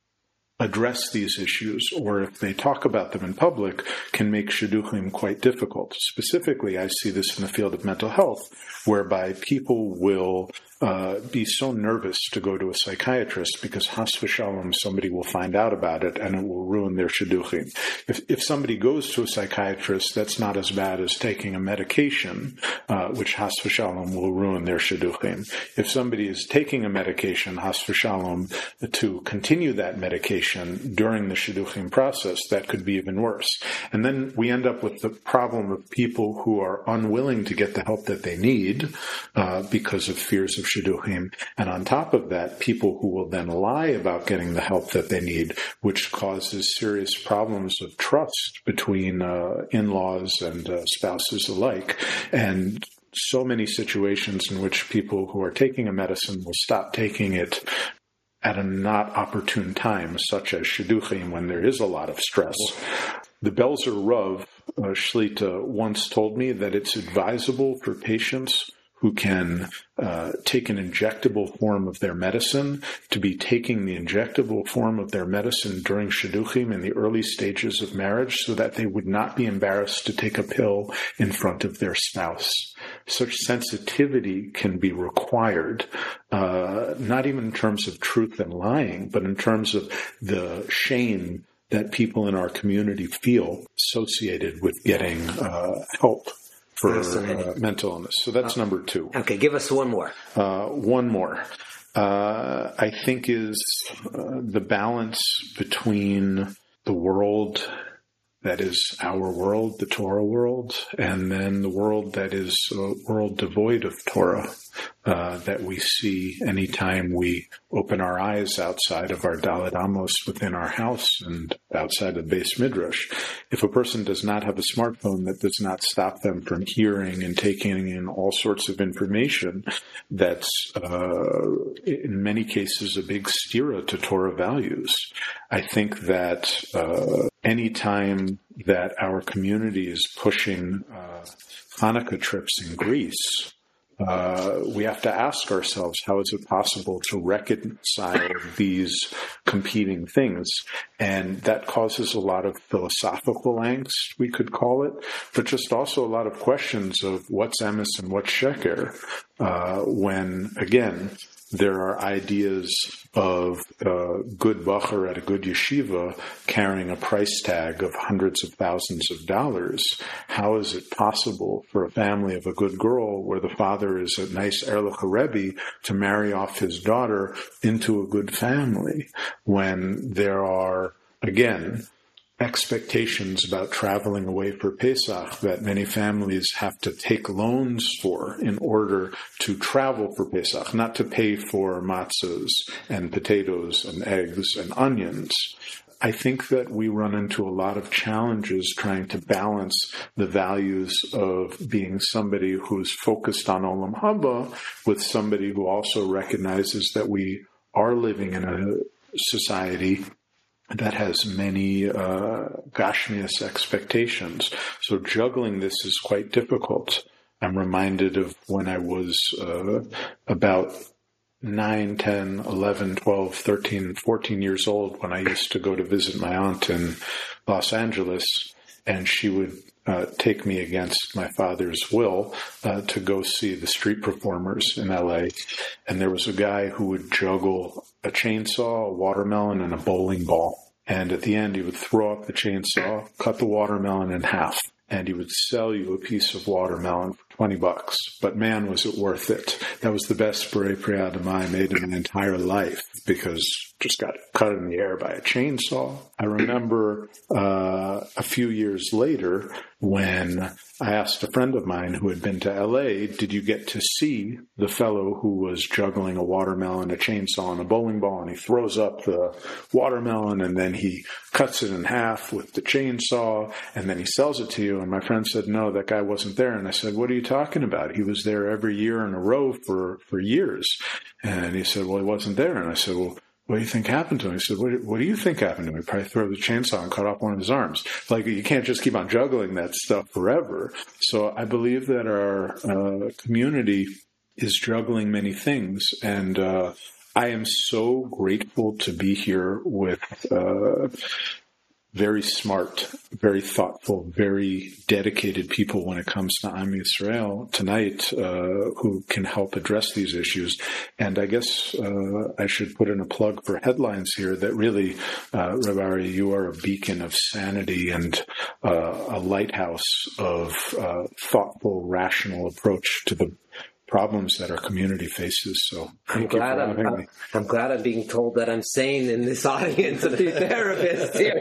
address these issues, or if they talk about them in public, can make shidduchim quite difficult. Specifically, I see this in the field of mental health, whereby people will uh, be so nervous to go to a psychiatrist because has v'shalom, somebody will find out about it and it will ruin their shidduchim. If, if somebody goes to a psychiatrist, that's not as bad as taking a medication, uh, which has v'shalom will ruin their shidduchim. If somebody is taking a medication, has v'shalom, to continue that medication during the shidduchim process, that could be even worse. And then we end up with the problem of people who are unwilling to get the help that they need uh, because of fears of shidduchim. And on top of that, people who will then lie about getting the help that they need, which causes serious problems of trust between uh, in-laws and uh, spouses alike. And so many situations in which people who are taking a medicine will stop taking it at a not opportune time, such as shidduchim, when there is a lot of stress. The Belzer Rav uh, Shlita once told me that it's advisable for patients who can uh, take an injectable form of their medicine, to be taking the injectable form of their medicine during shidduchim in the early stages of marriage so that they would not be embarrassed to take a pill in front of their spouse. Such sensitivity can be required, uh, not even in terms of truth and lying, but in terms of the shame that people in our community feel associated with getting uh, help for uh, mental illness. So that's uh, number two. Okay, give us one more. Uh, one more. Uh, I think is uh, the balance between the world that is our world, the Torah world, and then the world that is a world devoid of Torah uh, that we see anytime we open our eyes outside of our Dalet Amos within our house and outside of the Beis Midrash. If a person does not have a smartphone, that does not stop them from hearing and taking in all sorts of information that's uh, in many cases a big stira to Torah values. I think that uh, anytime that our community is pushing uh, Hanukkah trips in Greece, uh, we have to ask ourselves, how is it possible to reconcile these competing things? And that causes a lot of philosophical angst, we could call it, but just also a lot of questions of what's emes and what's sheker, uh, when, again, there are ideas of a good bacher at a good yeshiva carrying a price tag of hundreds of thousands of dollars. How is it possible for a family of a good girl where the father is a nice Erlich Rebbe to marry off his daughter into a good family when there are, again, expectations about traveling away for Pesach that many families have to take loans for in order to travel for Pesach, not to pay for matzahs and potatoes and eggs and onions. I think that we run into a lot of challenges trying to balance the values of being somebody who's focused on Olam Haba with somebody who also recognizes that we are living in a society that has many uh, Gashmias expectations. So juggling this is quite difficult. I'm reminded of when I was uh, about nine, ten, eleven, twelve, thirteen, fourteen years old when I used to go to visit my aunt in Los Angeles, and she would uh, take me against my father's will uh, to go see the street performers in L A. And there was a guy who would juggle a chainsaw, a watermelon, and a bowling ball. And at the end, he would throw up the chainsaw, cut the watermelon in half, and he would sell you a piece of watermelon for twenty bucks. But man, was it worth it. That was the best B'rei Priya Adamai I made in my entire life, because just got cut in the air by a chainsaw. I remember uh, a few years later when I asked a friend of mine who had been to L A, did you get to see the fellow who was juggling a watermelon, a chainsaw, and a bowling ball, and he throws up the watermelon and then he cuts it in half with the chainsaw and then he sells it to you? And my friend said, no, that guy wasn't there. And I said, what are you talking about? He was there every year in a row for, for years. And he said, well, he wasn't there. And I said, well, what do you think happened to him? He said, what, what do you think happened to him? He probably threw the chainsaw and cut off one of his arms. Like, you can't just keep on juggling that stuff forever. So I believe that our uh, community is juggling many things. And uh, I am so grateful to be here with uh, very smart, very thoughtful, very dedicated people when it comes to Am Yisrael tonight uh, who can help address these issues. And I guess uh, I should put in a plug for headlines here that really, uh, Rabbi Ari, you are a beacon of sanity and uh, a lighthouse of uh, thoughtful, rational approach to the problems that our community faces. So I'm glad I'm, I'm, I'm glad I'm being told that I'm sane in this audience of these therapists here.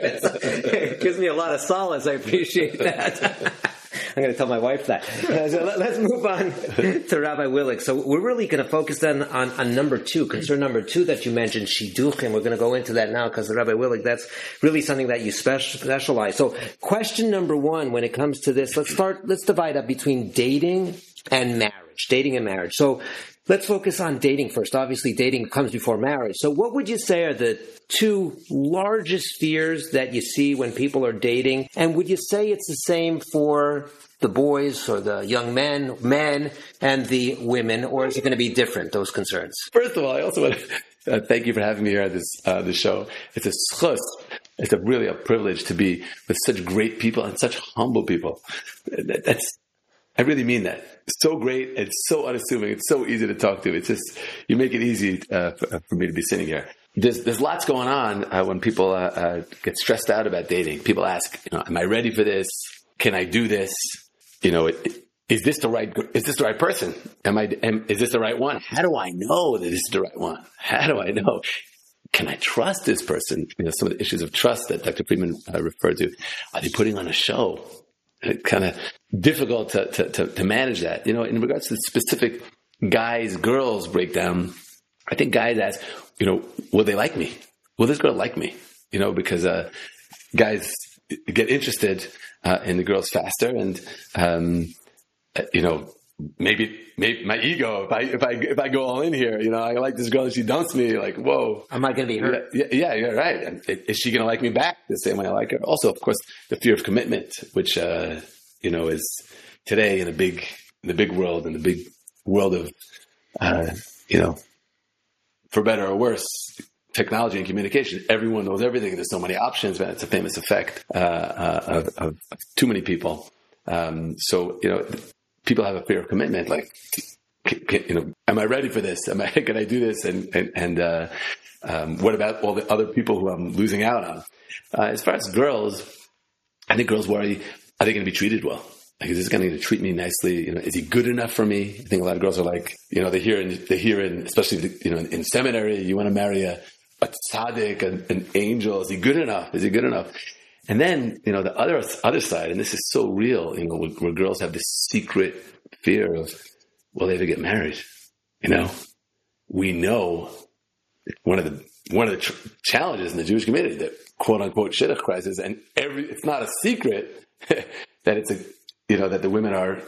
It gives me a lot of solace. I appreciate that. I'm going to tell my wife that. Uh, so let, let's move on to Rabbi Willig. So we're really going to focus then on, on number two, concern number two that you mentioned, Shidduchim. We're going to go into that now because Rabbi Willig, that's really something that you special, specialize. So question number one, when it comes to this, let's start, let's divide up between dating and marriage. Dating and marriage. So Let's focus on dating first. Obviously, dating comes before marriage. So what would you say are the two largest fears that you see when people are dating? And would you say it's the same for the boys or the young men, men, and the women, or is it going to be different, those concerns? First of all, I also want to uh, thank you for having me here at this uh, this show. It's a schus. It's a really a privilege to be with such great people and such humble people. That, that's I really mean that. It's so great. It's so unassuming. It's so easy to talk to. It's just, you make it easy uh, for, for me to be sitting here. There's, there's lots going on uh, when people uh, uh, get stressed out about dating. People ask, you know, am I ready for this? Can I do this? You know, it, is this the right, is this the right person? Am I, am, is this the right one? How do I know that this is the right one? How do I know? Can I trust this person? You know, some of the issues of trust that Doctor Friedman uh, referred to. Are they putting on a show? It's kind of difficult to, to, to, to manage that. You know, in regards to the specific guys, girls breakdown, I think guys ask, you know, will they like me? Will this girl like me? You know, because uh, guys get interested uh, in the girls faster, and um, you know, maybe maybe my ego. If I if I if I go all in here, you know, I like this girl and she dumps me. Like, whoa, am I going to be hurt? Yeah, yeah, yeah, right. And is she going to like me back the same way I like her? Also, of course, the fear of commitment, which uh, you know is today in the big in the big world, in the big world of uh, you know, for better or worse, technology and communication. Everyone knows everything. There's so many options, man. It's a famous effect uh, uh, of, of, of too many people. Um, so you know. People have a fear of commitment, like, you know, am I ready for this? Am I, can I do this? And, and, and uh, um, what about all the other people who I'm losing out on? Uh, as far as girls, I think girls worry, are they going to be treated well? Like, is this going to treat me nicely? You know, is he good enough for me? I think a lot of girls are like, you know, they hear in, they hear in, especially, you know, in, in seminary, you want to marry a, a tzaddik, an, an angel. Is he good enough? Is he good enough? And then, you know, the other other side, and this is so real, you know, where, where girls have this secret fear of, will they ever get married? You know, we know one of the one of the tr- challenges in the Jewish community, the quote unquote shidduch crisis, and every it's not a secret that it's a you know that the women are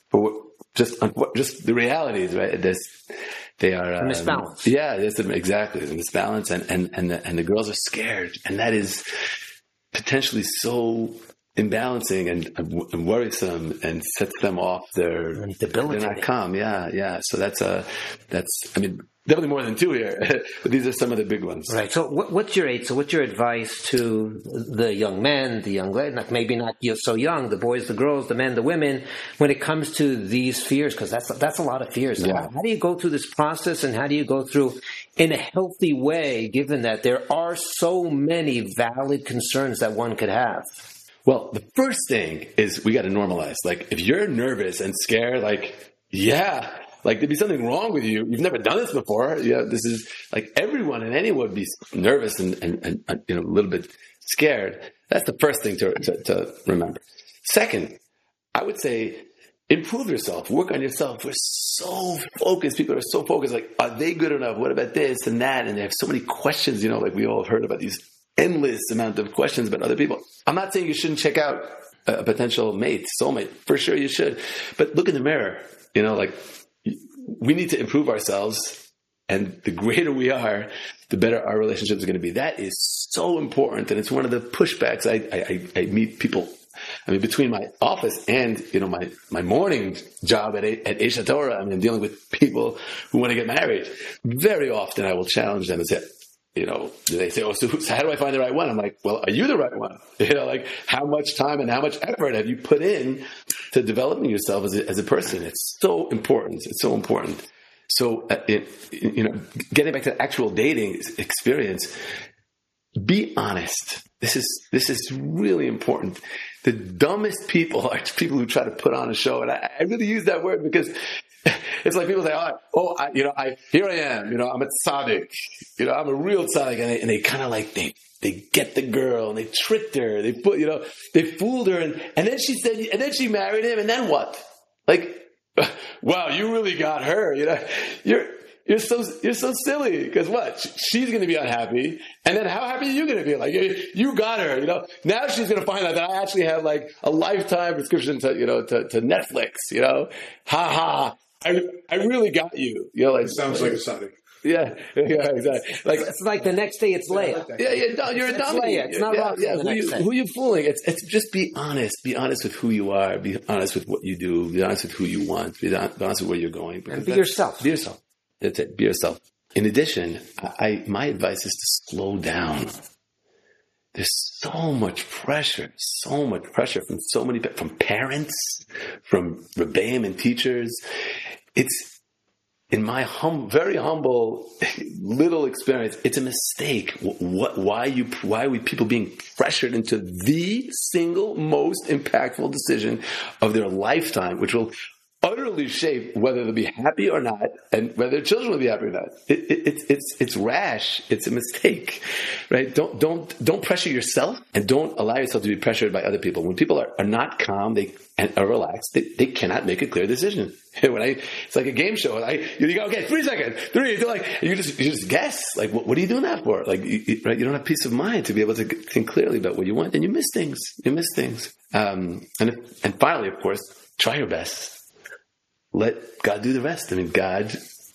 just just the reality is right. This they are um, misbalance. Yeah, it's exactly the misbalance, and and and the, and the girls are scared, and that is potentially so imbalancing and, and worrisome, and sets them off their debilitating. They're not calm. Yeah, yeah. So that's a that's. I mean, definitely more than two here, but these are some of the big ones. Right. So, what, what's your aid? So, what's your advice to the young men, the young ladies, like maybe not so young, the boys, the girls, the men, the women, when it comes to these fears? Because that's that's a lot of fears. Yeah. How, how do you go through this process, and how do you go through in a healthy way, given that there are so many valid concerns that one could have? Well, the first thing is we got to normalize. Like, if you're nervous and scared, like, yeah. Like, there'd be something wrong with you. You've never done this before. Yeah, this is like everyone and anyone would be nervous and, and, and you know, a little bit scared. That's the first thing to, to, to remember. Second, I would say improve yourself. Work on yourself. We're so focused. People are so focused. Like, are they good enough? What about this and that? And they have so many questions. You know, like we all heard about these endless amount of questions about other people. I'm not saying you shouldn't check out a potential mate, soulmate. For sure you should. But look in the mirror. You know, like, we need to improve ourselves, and the greater we are, the better our relationships are going to be. That is so important, and it's one of the pushbacks I, I, I meet people. I mean, between my office and you know my, my morning job at at Aish HaTorah, I mean, I'm dealing with people who want to get married. Very often, I will challenge them and say, you know, they say, "Oh, so, so how do I find the right one?" I'm like, "Well, are you the right one? You know, like how much time and how much effort have you put in to developing yourself as a, as a person?" It's so important. It's so important. So, uh, it, you know, getting back to the actual dating experience, be honest. This is this is really important. The dumbest people are people who try to put on a show, and I, I really use that word because it's like people say, "Oh, oh I, you know, I here I am. You know, I'm a tzaddik. You know, I'm a real tzaddik," and they, and they kind of like they they get the girl and they tricked her. They put, you know, they fooled her, and and then she said, and then she married him, and then what? Like, wow, you really got her. You know, you're. You're so you're so silly because what? She's going to be unhappy, and then how happy are you going to be? Like you got her, you know. Now she's going to find out that I actually have like a lifetime prescription to you know to, to Netflix, you know. Ha ha! I, I really got you. You know, like, It sounds like a Sadiq. yeah, yeah, exactly. Like, It's like the next day it's Leah. yeah, yeah, no, you're a It's dummy. Leah. It's not yeah, Rachel yeah. the Who next you, day. who you fooling? It's, it's just be honest. Be honest with who you are. Be honest with what you do. Be honest with who you want. Be hon- be honest with where you're going. Because And be that's- yourself. Be yourself. That's it. Be yourself. In addition, I, I my advice is to slow down. There's so much pressure, so much pressure from so many pe- from parents, from rebbeim and teachers. It's in my hum, very humble little experience. It's a mistake. What? Why you? Why are we people being pressured into the single most impactful decision of their lifetime, which will utterly shape whether they'll be happy or not, and whether their children will be happy or not. It, it, it's it's it's rash. It's a mistake, right? Don't don't don't pressure yourself, and don't allow yourself to be pressured by other people. When people are, are not calm, they and are relaxed, they, they cannot make a clear decision. When I, it's like a game show. I you go, okay, three seconds, three. You're like you just you just guess. Like what, what are you doing that for? Like you, you, right? You don't have peace of mind to be able to think clearly about what you want, and you miss things. You miss things. Um, and if, and finally, of course, try your best. Let God do the rest. I mean, God,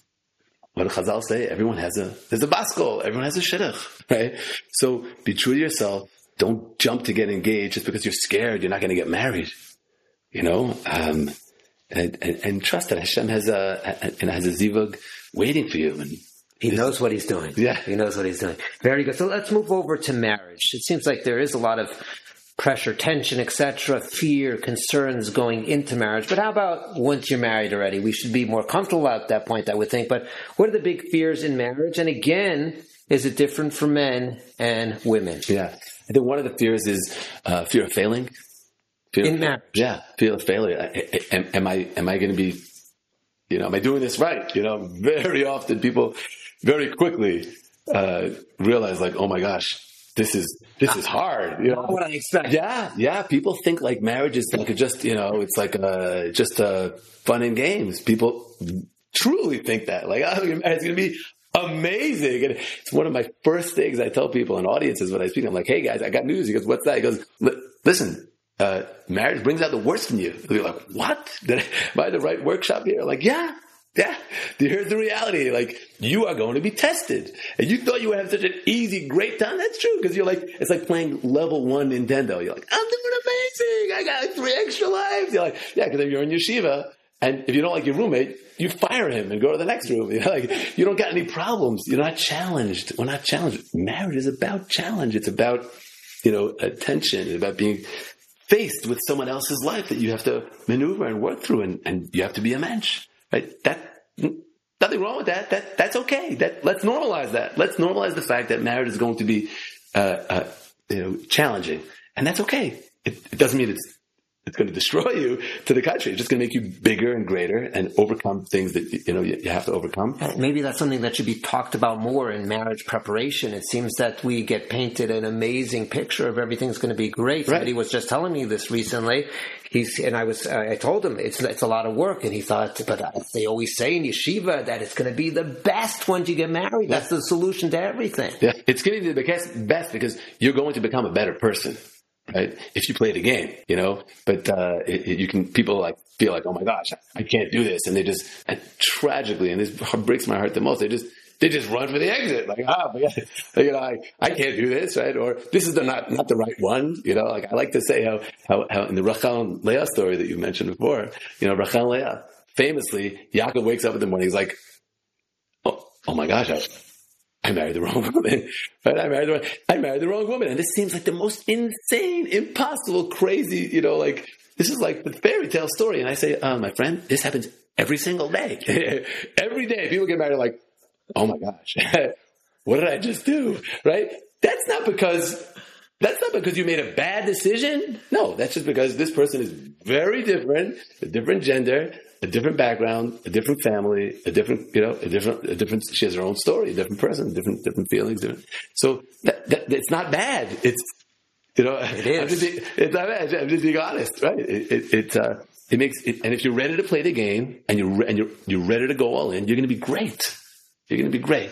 what do Chazal say? Everyone has a, there's a baskol. Everyone has a shidduch, right? So be true to yourself. Don't jump to get engaged just because you're scared you're not going to get married, you know? Um, and, and, and trust that Hashem has a, and has a zivug waiting for you. And He knows what he's doing. Yeah. He knows what he's doing. Very good. So let's move over to marriage. It seems like there is a lot of pressure, tension, et cetera, fear, concerns going into marriage. But how about once you're married already? We should be more comfortable at that point, I would think. But what are the big fears in marriage? And again, is it different for men and women? Yeah. I think one of the fears is uh, fear of failing. Fear In of, marriage. Yeah. Fear of failure. I- I- Am, am I, am I going to be, you know, am I doing this right? You know, very often people very quickly uh, realize like, oh my gosh, this is, this is hard. You know, Not what I expect. Yeah, yeah. People think like marriage is like a just, you know, it's like a, just a fun and games. People truly think that. Like, oh, it's going to be amazing. And it's one of my first things I tell people in audiences when I speak. I'm like, hey guys, I got news. He goes, what's that? He goes, listen, uh, marriage brings out the worst in you. You're like, what? Did I, am I the right workshop here? I'm like, yeah. Yeah, here's the reality. Like, you are going to be tested. And you thought you would have such an easy, great time. That's true. Because you're like, it's like playing level one Nintendo. You're like, I'm doing amazing. I got like three extra lives. You're like, yeah, because if you're in yeshiva, and if you don't like your roommate, you fire him and go to the next room. You're like, you don't got any problems. You're not challenged. We're not challenged. Marriage is about challenge. It's about, you know, attention. It's about being faced with someone else's life that you have to maneuver and work through. And, and you have to be a mensch. Right? That nothing wrong with that. That that's okay. That let's normalize that. Let's normalize the fact that marriage is going to be uh, uh, you know, challenging, and that's okay. It, it doesn't mean it's it's going to destroy you. To the contrary, it's just going to make you bigger and greater and overcome things that you know you, you have to overcome. Maybe that's something that should be talked about more in marriage preparation. It seems that we get painted an amazing picture of everything's going to be great. Right. Somebody was just telling me this recently. He's and I was uh, I told him it's it's a lot of work, and he thought, but uh, they always say in yeshiva that it's going to be the best once you get married. That's the solution to everything. Yeah, it's going to be the best because you're going to become a better person. Right? If you play the game, you know, but, uh, it, it, you can, people like feel like, oh my gosh, I can't do this. And they just, and tragically, and this breaks my heart the most, they just, they just run for the exit. Like, ah, oh, you know, I, I can't do this, right? Or this is the not, not the right one. You know, like I like to say how, how, how in the Rachel and Leah story that you mentioned before, you know, Rachel and Leah, famously, Yaakov wakes up in the morning, he's like, oh, oh my gosh, I, I married the wrong woman. Right? I married the wrong, I married the wrong woman. And this seems like the most insane, impossible, crazy, you know, like, this is like the fairy tale story. And I say, uh, my friend, this happens every single day. Every day people get married like, oh my gosh, what did I just do? Right? That's not because, that's not because you made a bad decision. No, that's just because this person is very different, a different gender, a different background, a different family, a different, you know, a different, a different, she has her own story, a different person, different, different feelings. Different. So that, that, it's not bad. It's, you know, it is. I'm just being, it's not bad. I'm just being honest, right? It, it, it, uh, it makes it, and if you're ready to play the game and you're, and you're, you're ready to go all in, you're going to be great. You're going to be great.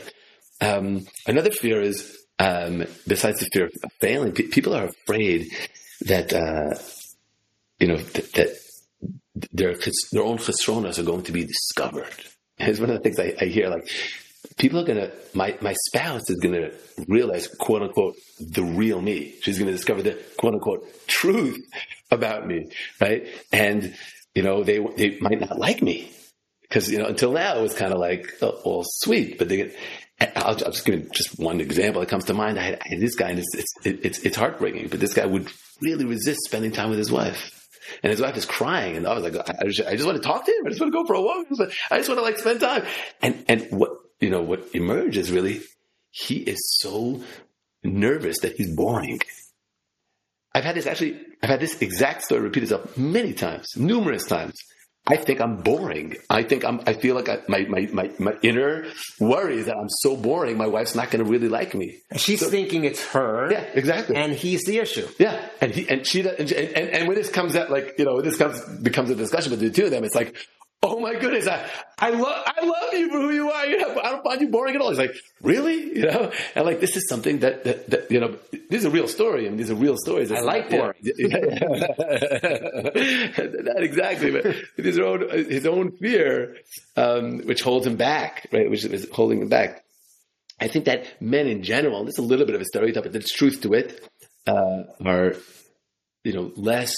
Um, another fear is, um, besides the fear of failing, pe- people are afraid that, uh, you know, that, that their their own chesronos are going to be discovered. And it's one of the things I, I hear, like, people are going to, my, my spouse is going to realize, quote unquote, the real me. She's going to discover the, quote unquote, truth about me, right? And, you know, they they might not like me. Because, you know, until now it was kind of like, oh, all sweet. But they get, I'll, I'll just give you just one example that comes to mind. I had, I had this guy, and it's, it's, it's, it's heartbreaking, but this guy would really resist spending time with his wife. And his wife is crying, and I was like, I just, I just want to talk to him. I just want to go for a walk. I just want to like spend time. And, and what, you know, what emerges really, he is so nervous that he's boring. I've had this actually, I've had this exact story repeat itself many times, numerous times. I think I'm boring. I think I'm, I feel like I, my, my, my, my inner worry is that I'm so boring, my wife's not going to really like me. She's so, thinking it's her. Yeah, exactly. And he's the issue. Yeah. And he, and she, and, and, and when this comes out, like, you know, this comes, becomes a discussion between the two of them, it's like, oh my goodness, I, I love, I love you for who you are. You know, I don't find you boring at all. He's like, really? You know? And like, this is something that, that, that you know, this is a real story. I mean, these are real stories. It's I like not, boring. Yeah. Not exactly, but his own, his own fear, um, which holds him back, right? Which is holding him back. I think that men in general, and this is a little bit of a stereotype, but there's truth to it, uh, are, you know, less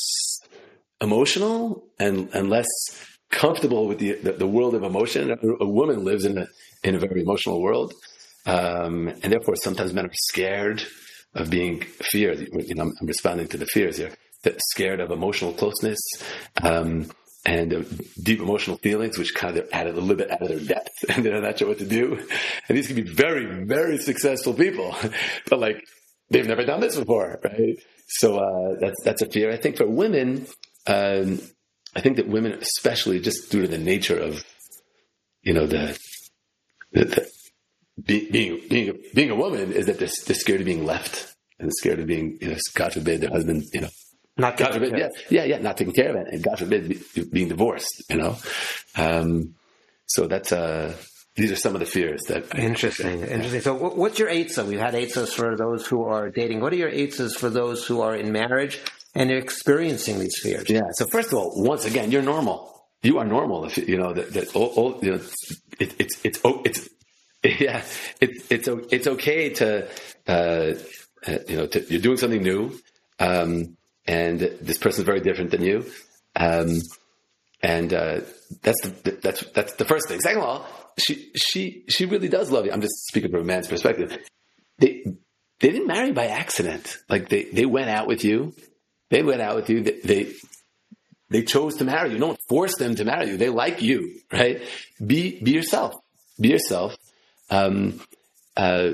emotional and, and less comfortable with the, the the world of emotion. A, a woman lives in a in a very emotional world, um, and therefore sometimes men are scared of being feared. You know, I'm, I'm responding to the fears here. That scared of emotional closeness um, and uh, deep emotional feelings, which kind of add a little bit out of their depth, and they're not sure what to do. And these can be very, very successful people, but like they've never done this before, right? So uh, that's that's a fear. I think for women. Um, I think that women, especially just due to the nature of, you know, the, the, the be, being being being a woman, is that they're, they're scared of being left and scared of being, you know, God forbid their husband, you know, not God forbid, yeah, yeah, yeah, not taking care of it, and God forbid be, being divorced, you know. Um, so that's uh, these are some of the fears that. Interesting, I, interesting. So, what's your eitzah? We've had eitzahs for those who are dating. What are your eitzahs for those who are in marriage and they're experiencing these fears? Yeah. So first of all, once again, you're normal. You are normal. If you know that, that all, all, you know, it, it's it's oh, it's yeah, it's it's it's okay to uh, you know to, you're doing something new, um, and this person's very different than you, um, and uh, that's the that's that's the first thing. Second of all, she she she really does love you. I'm just speaking from a man's perspective. They they didn't marry by accident. Like they they went out with you. They went out with you. They, they they chose to marry you. No one forced them to marry you. They like you, right? Be be yourself. Be yourself. Um, uh,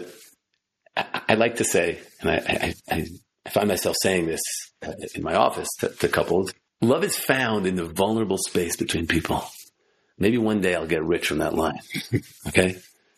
I, I like to say, and I, I, I, I find myself saying this in my office to, to couples: love is found in the vulnerable space between people. Maybe one day I'll get rich from that line. Okay,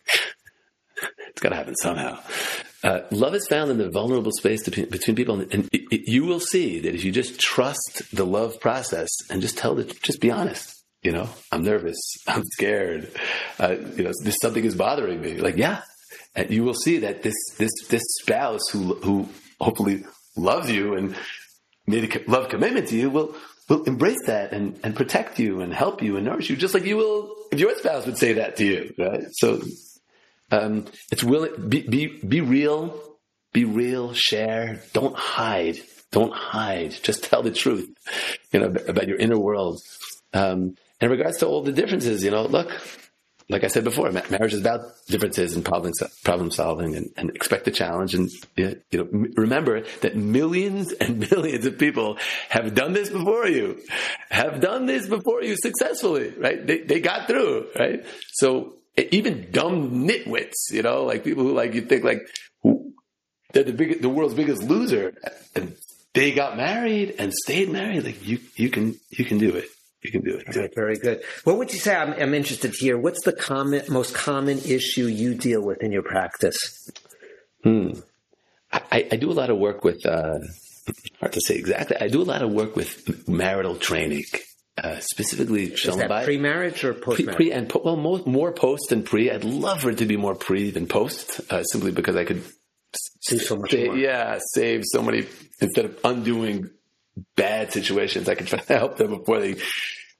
it's got to happen somehow. Uh, love is found in the vulnerable space between, between people, and, and it, it, you will see that if you just trust the love process and just tell the, just be honest. You know, I'm nervous, I'm scared. Uh, you know, this something is bothering me. Like, yeah, and you will see that this this this spouse who who hopefully loves you and made a love commitment to you will will embrace that and, and protect you and help you and nourish you, just like you will if your spouse would say that to you. Right? So. Um, it's willing, be, be, be real, be real, share, don't hide, don't hide, just tell the truth, you know, about your inner world. Um, in regards to all the differences, you know, look, like I said before, marriage is about differences and problem, problem solving and, and expect the challenge. And, you know, remember that millions and millions of people have done this before you, have done this before you successfully, right? They, they got through, right? So, even dumb nitwits, you know, like people who like you think like they're the big, the world's biggest loser, and they got married and stayed married. Like you, you can, you can do it. You can do it. Okay, very good. What would you say? I'm, I'm interested to hear. What's the common, most common issue you deal with in your practice? Hmm. I, I do a lot of work with. Uh, hard to say exactly. I do a lot of work with marital training. Uh, specifically, is that pre-marriage or post-marriage? Pre, pre and po- well, more, more post than pre. I'd love for it to be more pre than post, uh, simply because I could do so much say, more. Yeah, save so many instead of undoing bad situations. I can try to help them before they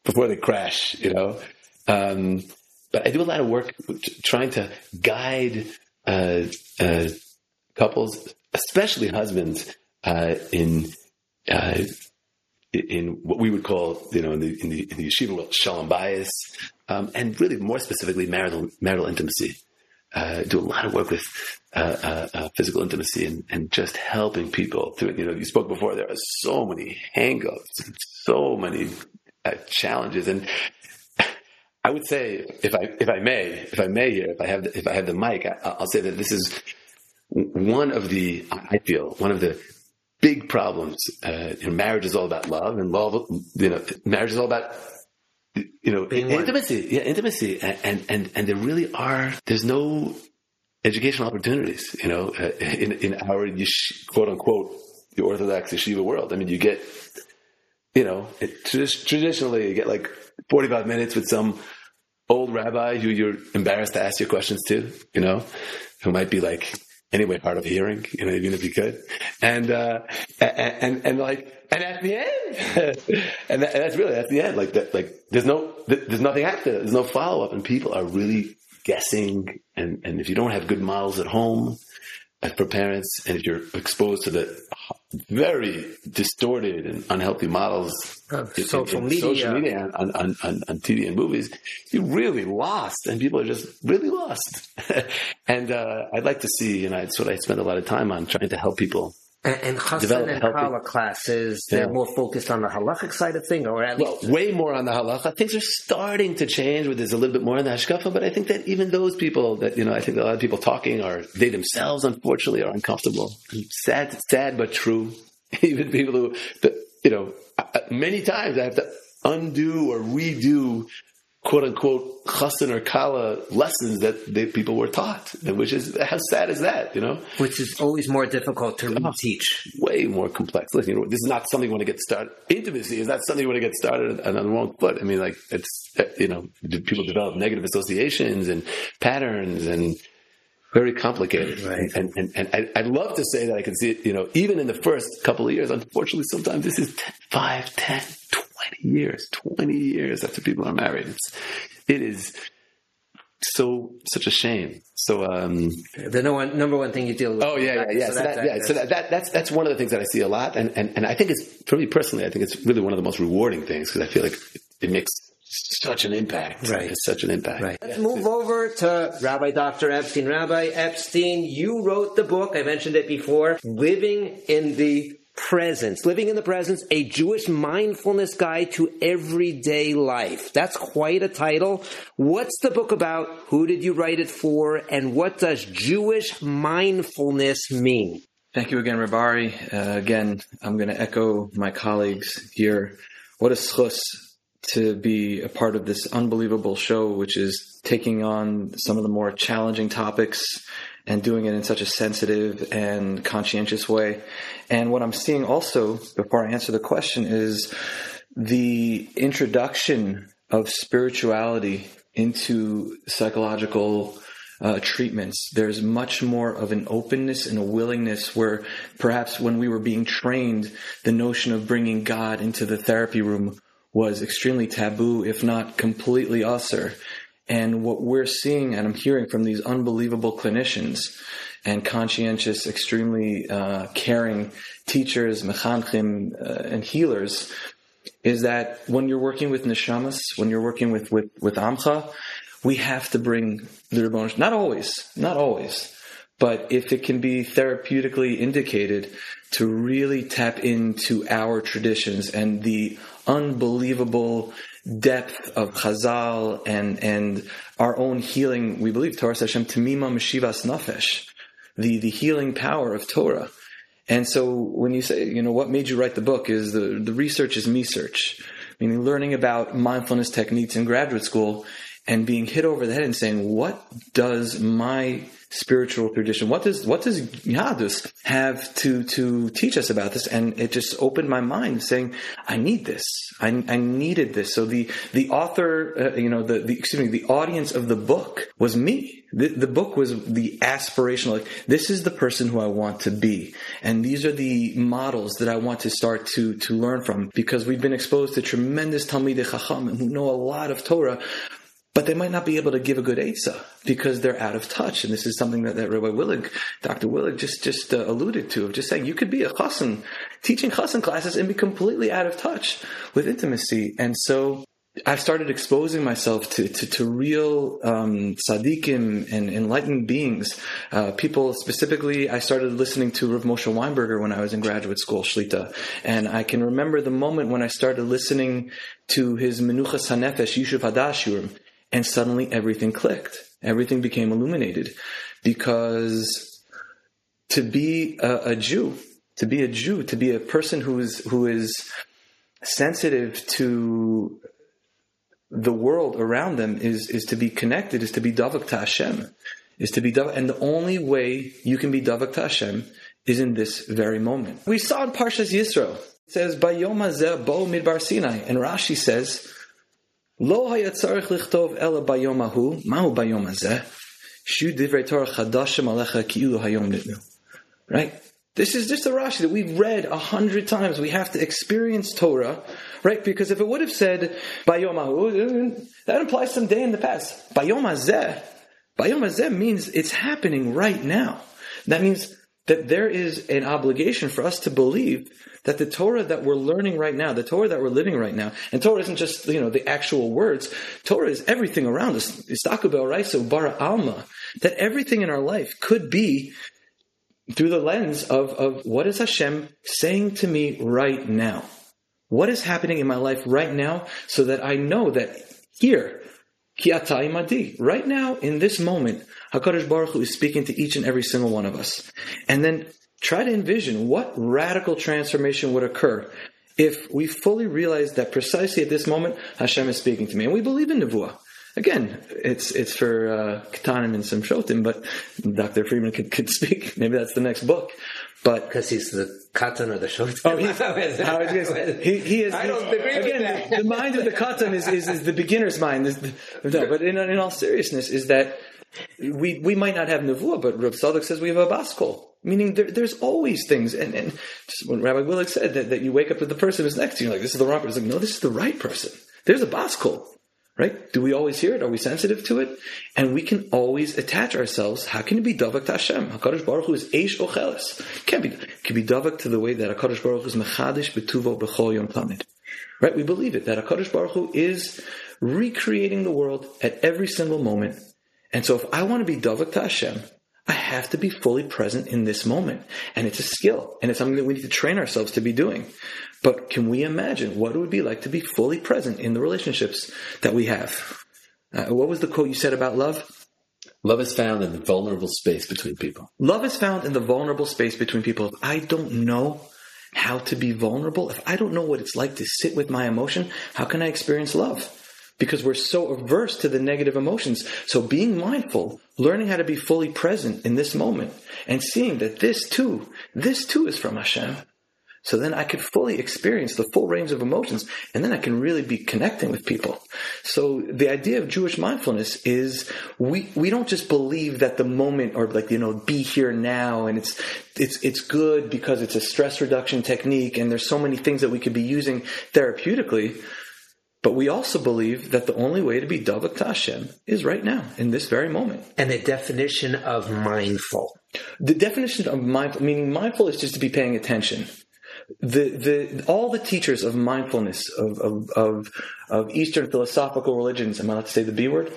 before they crash, you know. Um, but I do a lot of work trying to guide uh, uh, couples, especially husbands, uh, in uh, in what we would call, you know, in the in the, in the yeshiva world, shalom bayis, um, and really more specifically marital marital intimacy. Uh, do a lot of work with uh, uh, uh, physical intimacy and, and just helping people through it. You know, you spoke before, there are so many hang-ups and so many uh, challenges. And I would say, if I if I may, if I may here, if I have the, if I have the mic, I, I'll say that this is one of the, I feel, one of the big problems. Uh, you know, marriage is all about love, and love, you know, marriage is all about, you know, Being intimacy. One. Yeah, intimacy. And, and, and there really are, there's no educational opportunities, you know, uh, in, in our yesh, quote unquote, the Orthodox yeshiva world. I mean, you get, you know, it, traditionally you get like forty-five minutes with some old rabbi who you're embarrassed to ask your questions to, you know, who might be like, anyway, hard of hearing, you know, even if you could. And, uh, and, and, and like, and at the end, and, that, and that's really at the end, like that, like there's no, there's nothing after, there's no follow up, and people are really guessing. And, and if you don't have good models at home uh, for parents, and if you're exposed to the very distorted and unhealthy models of in, social in, in media, social media on, on, on, on T V and movies, you're really lost, and people are just really lost. And uh, I'd like to see, and that's what I spend a lot of time on, trying to help people. And, and Chassan Develop and healthy- Kala classes, they're Yeah. more focused on the halachic side of thing, or at Well, least way more on the halacha. Things are starting to change where there's a little bit more in the hashkafa, but I think that even those people that, you know, I think a lot of people talking are, they themselves, unfortunately, are uncomfortable. And sad, sad, but true. Even people who, that, you know, many times I have to undo or redo, quote unquote, chassan or kala lessons that they, people were taught, and which is, how sad is that, you know? which is always more difficult to reteach. Way more complex. Listen, you know, this is not something you want to get started. Intimacy is not something you want to get started on the wrong foot. I mean, like, it's, you know, people develop negative associations and patterns, and very complicated. Right. And, and, and I, I'd love to say that I can see it, you know, even in the first couple of years. Unfortunately, sometimes this is ten, five, ten, twenty years, twenty years after people are married. It's, it is so, such a shame. So, um, The no one, number one thing you deal with. oh yeah, yeah, yeah. So, So that, that's- yeah, so that, that, that's, that's one of the things that I see a lot. And, and, and I think it's, for me personally, I think it's really one of the most rewarding things, because I feel like it, it makes such an impact. Right. It's such an impact. Right. Let's move over to Rabbi Doctor Epstein. Rabbi Epstein, you wrote the book, I mentioned it before, Living in the Presence. Living in the Presence, a Jewish mindfulness guide to everyday life. That's quite a title. What's the book about? Who did you write it for? And what does Jewish mindfulness mean? Thank you again, Rabari. Uh, again, I'm going to echo my colleagues here. What a schus to be a part of this unbelievable show, which is taking on some of the more challenging topics and doing it in such a sensitive and conscientious way. And what I'm seeing also, before I answer the question, is the introduction of spirituality into psychological uh, treatments. There's much more of an openness and a willingness where perhaps when we were being trained, the notion of bringing God into the therapy room was extremely taboo, if not completely usser. And what we're seeing and I'm hearing from these unbelievable clinicians and conscientious, extremely uh, caring teachers, mechanchim, uh, and healers, is that when you're working with neshamas, when you're working with, with, with Amcha, we have to bring the Rebbeinu. Not always, not always. But if it can be therapeutically indicated, to really tap into our traditions and the unbelievable depth of Chazal and and our own healing, we believe, Torah Hashem, Tamima Meshivas Nafesh, the, the healing power of Torah. And so when you say, you know, what made you write the book, is the, the research is me search, meaning learning about mindfulness techniques in graduate school and being hit over the head and saying, what does my spiritual tradition, what does what does Yadus have to to teach us about this? And it just opened my mind, saying, I need this. I, I needed this. So the the author, uh, you know, the, the excuse me, the audience of the book was me. The, the book was the aspirational. Like, this is the person who I want to be, and these are the models that I want to start to to learn from, because we've been exposed to tremendous Talmidei Chachamim who know a lot of Torah, but they might not be able to give a good Eitzah because they're out of touch. And this is something that, that Rabbi Willig, Doctor Willig, just just uh, alluded to, of just saying you could be a chassan, teaching chassan classes, and be completely out of touch with intimacy. And so I started exposing myself to to, to real um, tzaddikim and enlightened beings. Uh, people specifically, I started listening to Rav Moshe Weinberger when I was in graduate school, Shlita. And I can remember the moment when I started listening to his Menuchas HaNefesh, Yishuv Hadash Shurim, and suddenly everything clicked. Everything became illuminated. Because to be a, a Jew, to be a Jew, to be a person who is who is sensitive to the world around them is, is to be connected, is to be davak to Hashem, is to be davak. And the only way you can be davak to Hashem is in this very moment. We saw in Parshas Yisro, it says, Bayom hazeh bo midbar Sinai. And Rashi says, Lo haya tzarich lichtov ela bayom hahu, mahu bayom hazeh, shu divrei Torah chadashim alecha ki'ilu hayom nitnu. Right? This is just a Rashi that we've read a hundred times. We have to experience Torah, right? Because if it would have said Bayom Hahu, that implies some day in the past. Bayom Hazeh, Bayom Hazeh means it's happening right now. That means that there is an obligation for us to believe that the Torah that we're learning right now, the Torah that we're living right now, and Torah isn't just, you know, the actual words. Torah is everything around us. Istaku be'oraisa bara alma. That everything in our life could be through the lens of, of what is Hashem saying to me right now? What is happening in my life right now, so that I know that here, ki ata imadi, right now, in this moment, HaKadosh Baruch Hu is speaking to each and every single one of us. And then try to envision what radical transformation would occur if we fully realize that precisely at this moment, Hashem is speaking to me. And we believe in Nevuah. Again, it's it's for uh, Ketanim and Simshotim, but Doctor Friedman could, could speak. Maybe that's the next book. But because he's the Katan or the Shotim. Oh, he's, how is it? He, he is. I don't agree again, with that. The, the mind of the Katan is, is, is the beginner's mind. Is the, no, but in, in all seriousness, is that we we might not have Nevuah, but Rav Tzadok says we have a Baskol. Meaning there, there's always things. And, and just when Rabbi Willig said that, that you wake up with the person who's next to you, you're like, this is the wrong person. It's like, no, this is the right person. There's a Baskol. Right? Do we always hear it? Are we sensitive to it? And we can always attach ourselves. How can it be davak to Hashem? HaKadosh Baruch Hu is eish ocheles. Can't be. It can be davak to the way that HaKadosh Baruch Hu is mechadish betuvo b'chol yom tamid. Right? We believe it, that HaKadosh Baruch Hu is recreating the world at every single moment. And so if I want to be davak to Hashem, I have to be fully present in this moment. And it's a skill. And it's something that we need to train ourselves to be doing. But can we imagine what it would be like to be fully present in the relationships that we have? Uh, what was the quote you said about love? Love is found in the vulnerable space between people. Love is found in the vulnerable space between people. If I don't know how to be vulnerable, if I don't know what it's like to sit with my emotion, how can I experience love? Because we're so averse to the negative emotions. So being mindful, learning how to be fully present in this moment, and seeing that this too, this too is from Hashem. So then I could fully experience the full range of emotions, and then I can really be connecting with people. So the idea of Jewish mindfulness is we, we don't just believe that the moment, or like, you know, be here now, and it's, it's, it's good because it's a stress reduction technique, and there's so many things that we could be using therapeutically. But we also believe that the only way to be davak to Hashem is right now, in this very moment. And the definition of mindful. The definition of mindful, meaning mindful is just to be paying attention. The the all the teachers of mindfulness of of of, of Eastern philosophical religions, am I allowed to say the B word?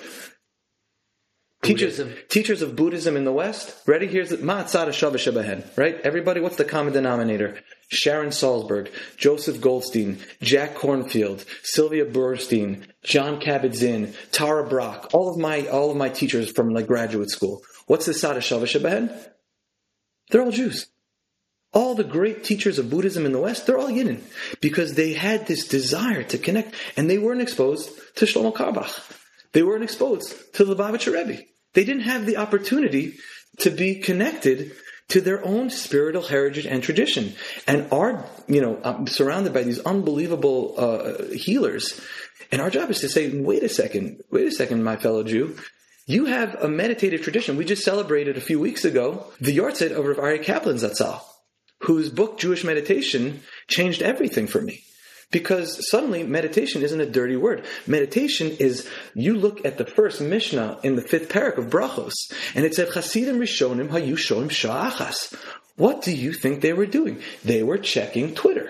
Teachers of teachers of Buddhism in the West. Ready? Here's the Ma'atzad Shava Shabahen. Right? Everybody, what's the common denominator? Sharon Salzberg, Joseph Goldstein, Jack Kornfield, Sylvia Burstein, John Kabat-Zinn, Tara Brach. All of my all of my teachers from like graduate school. What's the Sada Shava Shabahen? They're all Jews. All the great teachers of Buddhism in the West, they're all Yidden, because they had this desire to connect, and they weren't exposed to Shlomo Carlebach. They weren't exposed to the Lubavitcher Rebbe. They didn't have the opportunity to be connected to their own spiritual heritage and tradition. And our, you know, I'm surrounded by these unbelievable uh, healers. And our job is to say, wait a second, wait a second, my fellow Jew. You have a meditative tradition. We just celebrated a few weeks ago the Yortzeit of Rav Aryeh Kaplan Zatzal, whose book, Jewish Meditation, changed everything for me. Because suddenly meditation isn't a dirty word. Meditation is, you look at the first Mishnah in the fifth parak of Brachos, and it said, Chasidim Rishonim hayu shoim sha'achas. What do you think they were doing? They were checking Twitter.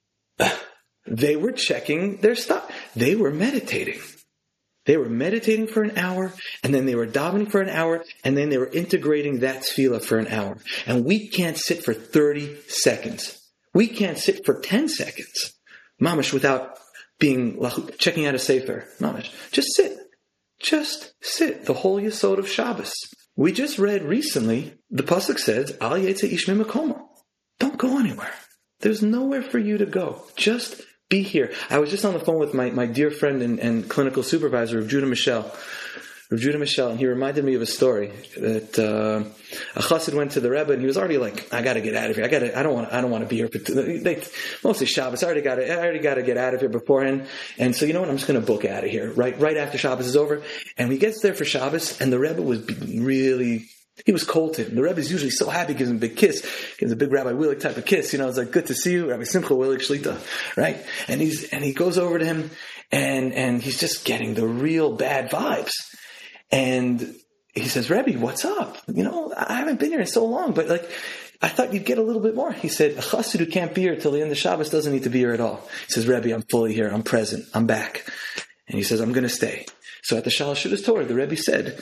They were checking their stuff. They were meditating. They were meditating for an hour, and then they were davening for an hour, and then they were integrating that tefillah for an hour. And we can't sit for thirty seconds. We can't sit for ten seconds. Mamash, without being checking out a sefer. Mamash, just sit. Just sit. The whole yesod of Shabbos. We just read recently, the pasuk says, Al yetze ish mimakomo. Don't go anywhere. There's nowhere for you to go. Just be here. I was just on the phone with my, my dear friend and, and clinical supervisor of Judah Michel. Rav Judah Michel, and he reminded me of a story that uh, a chassid went to the Rebbe, and he was already like, "I got to get out of here. I got to. I don't want. I don't want to be here." But they, mostly Shabbos. I already got to. I already got to get out of here beforehand. And so, you know what? I'm just going to book out of here right right after Shabbos is over. And he gets there for Shabbos, and the Rebbe was really. He was cold to him. The Rebbe is usually so happy, gives him a big kiss, gives a big Rabbi Willig type of kiss. You know, it's like, "Good to see you, Rabbi Simcha Willig Shlita," right? And he's and he goes over to him, and and he's just getting the real bad vibes. And he says, Rebbe, what's up? You know, I haven't been here in so long, but like, I thought you'd get a little bit more. He said, a chassid who can't be here till the end of Shabbos doesn't need to be here at all. He says, Rebbe, I'm fully here. I'm present. I'm back. And he says, I'm going to stay. So at the Shalosh Shudas Torah, the Rebbe said,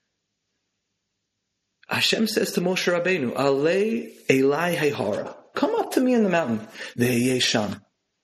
Hashem says to Moshe Rabbeinu, Alei Elai Heihara. Come up to me in the mountain. Ve'yeh sham.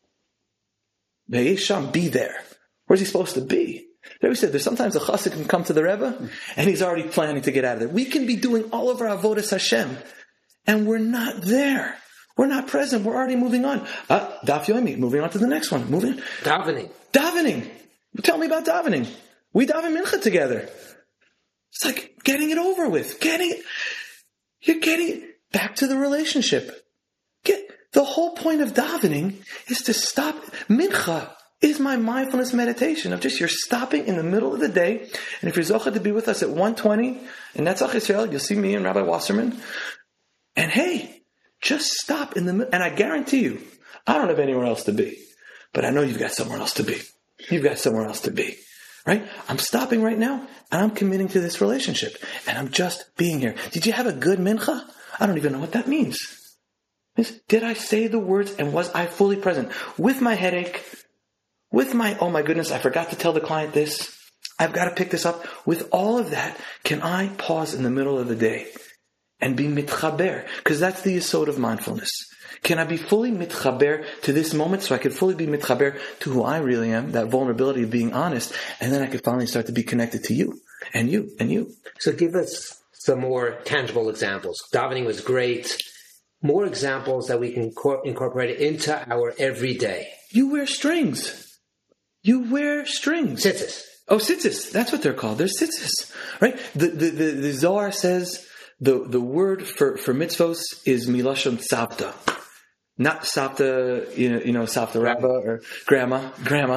Ve'yeh sham. Be there. Where's he supposed to be? The Rebbe said there's sometimes a chassid can come to the Rebbe and he's already planning to get out of there. We can be doing all of our avodas Hashem and we're not there. We're not present. We're already moving on. Uh, Daf Yomi, moving on to the next one. Moving. Davening. Davening. Tell me about davening. We daven mincha together. It's like getting it over with. Getting it. You're getting it back to the relationship. Get the whole point of davening is to stop. Mincha is my mindfulness meditation of just you're stopping in the middle of the day. And if you're zochah to be with us at one twenty in Netzach Yisrael, you'll see me and Rabbi Wasserman. And hey, just stop in the middle. And I guarantee you, I don't have anywhere else to be. But I know you've got somewhere else to be. You've got somewhere else to be. Right? I'm stopping right now and I'm committing to this relationship. And I'm just being here. Did you have a good mincha? I don't even know what that means. Did I say the words and was I fully present? With my headache, with my, oh my goodness, I forgot to tell the client this. I've got to pick this up. With all of that, can I pause in the middle of the day and be mitchaber? Because that's the yesod of mindfulness. Can I be fully mitchaber to this moment so I can fully be mitchaber to who I really am, that vulnerability of being honest, and then I could finally start to be connected to you and you and you. So give us some more tangible examples. Davening was great. More examples that we can incorporate into our everyday. You wear strings. You wear strings. Tzitzis. Oh, tzitzis. That's what they're called. They're tzitzis. Right? The, the, the, the Zohar says the, the word for, for mitzvos is milashon tzavta. Not sapta, you know, you know, sapta rabba or grandma, grandma.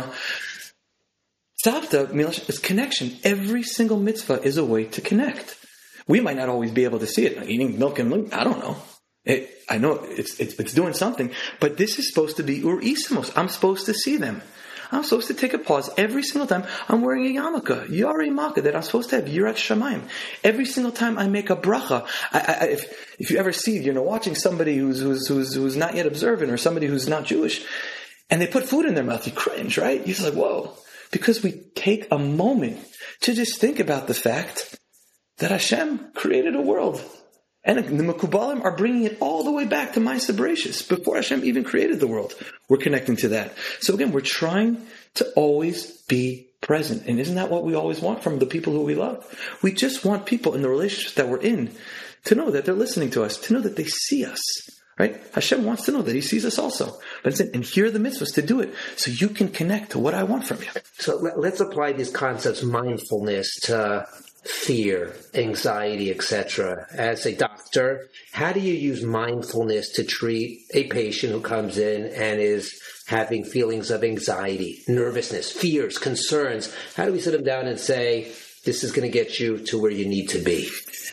Tzavta, milashon, is connection. Every single mitzvah is a way to connect. We might not always be able to see it. Like eating milk and milk, I don't know. It, I know it's, it's, it's doing something, but this is supposed to be ur isimos. I'm supposed to see them. I'm supposed to take a pause every single time I'm wearing a yarmulke, Yari Maka, that I'm supposed to have Yirat Shamayim. Every single time I make a bracha, I, I, if if you ever see, you know, watching somebody who's, who's who's who's not yet observant or somebody who's not Jewish, and they put food in their mouth, you cringe, right? You're just like, whoa. Because we take a moment to just think about the fact that Hashem created a world. And the Mekubalim are bringing it all the way back to Ma'aseh Bereshis, before Hashem even created the world. We're connecting to that. So again, we're trying to always be present. And isn't that what we always want from the people who we love? We just want people in the relationships that we're in to know that they're listening to us, to know that they see us. Right? Hashem wants to know that He sees us also. But it's in, and here are the mitzvahs to do it, so you can connect to what I want from you. So let, let's apply these concepts, mindfulness, to fear, anxiety, et cetera. As a doctor, how do you use mindfulness to treat a patient who comes in and is having feelings of anxiety, nervousness, fears, concerns? How do we sit them down and say, this is going to get you to where you need to be?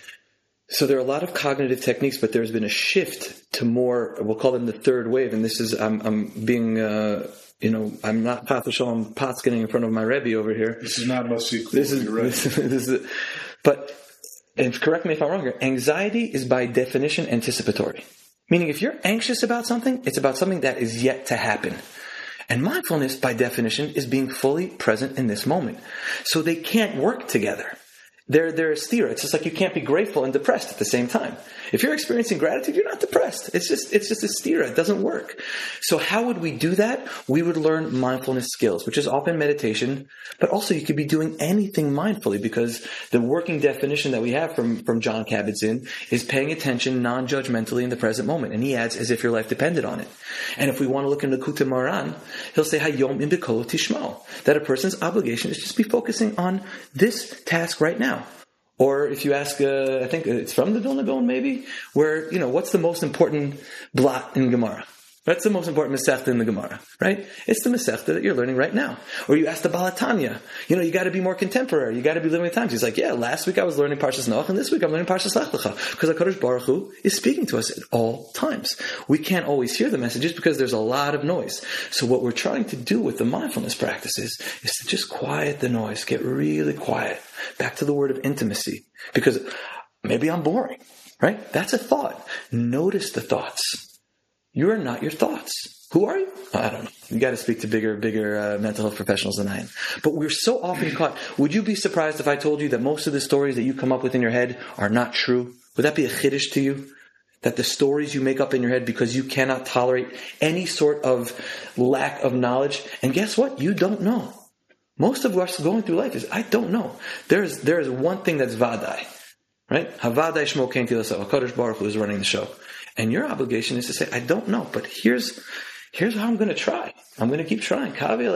So there are a lot of cognitive techniques, but there's been a shift to more, we'll call them the third wave. And this is, I'm, I'm being, uh, you know, I'm not Pat Shalom Potskinning in front of my Rebbe over here. This is not Masik. This is, this, this is, but, and correct me if I'm wrong here, anxiety is by definition anticipatory. Meaning if you're anxious about something, it's about something that is yet to happen. And mindfulness, by definition, is being fully present in this moment. So they can't work together. They're, they're a steer. It's just like you can't be grateful and depressed at the same time. If you're experiencing gratitude, you're not depressed. It's just, it's just a steer. It doesn't work. So how would we do that? We would learn mindfulness skills, which is often meditation, but also you could be doing anything mindfully, because the working definition that we have from, from John Kabat-Zinn is paying attention non-judgmentally in the present moment. And he adds, as if your life depended on it. And if we want to look in the Likutei Moharan, he'll say, Hayom im b'kolo tishmo, that a person's obligation is just be focusing on this task right now. Or if you ask, uh, I think it's from the Vilna Gaon maybe, where, you know, what's the most important blot in Gemara? That's the most important Masechta in the Gemara, right? It's the Masechta that you're learning right now. Or you ask the Baal HaTanya, you know, you got to be more contemporary. You got to be living with times. He's like, yeah, last week I was learning Parshas Noach, and this week I'm learning Parshas Lech Lecha, because HaKadosh Baruch Hu is speaking to us at all times. We can't always hear the messages because there's a lot of noise. So what we're trying to do with the mindfulness practices is to just quiet the noise, get really quiet. Back to the word of intimacy, because maybe I'm boring, right? That's a thought. Notice the thoughts. You're not your thoughts. Who are you? I don't know. You got to speak to bigger, bigger uh, mental health professionals than I am. But we're so often caught. Would you be surprised if I told you that most of the stories that you come up with in your head are not true? Would that be a chiddush to you? That the stories you make up in your head because you cannot tolerate any sort of lack of knowledge. And guess what? You don't know. Most of us going through life is, I don't know. There's there is one thing that's vadai, right? Havadai shmo kein tilasav. HaKadosh Baruch Hu is running the show. And your obligation is to say, I don't know, but here's here's how I'm going to try. I'm going to keep trying.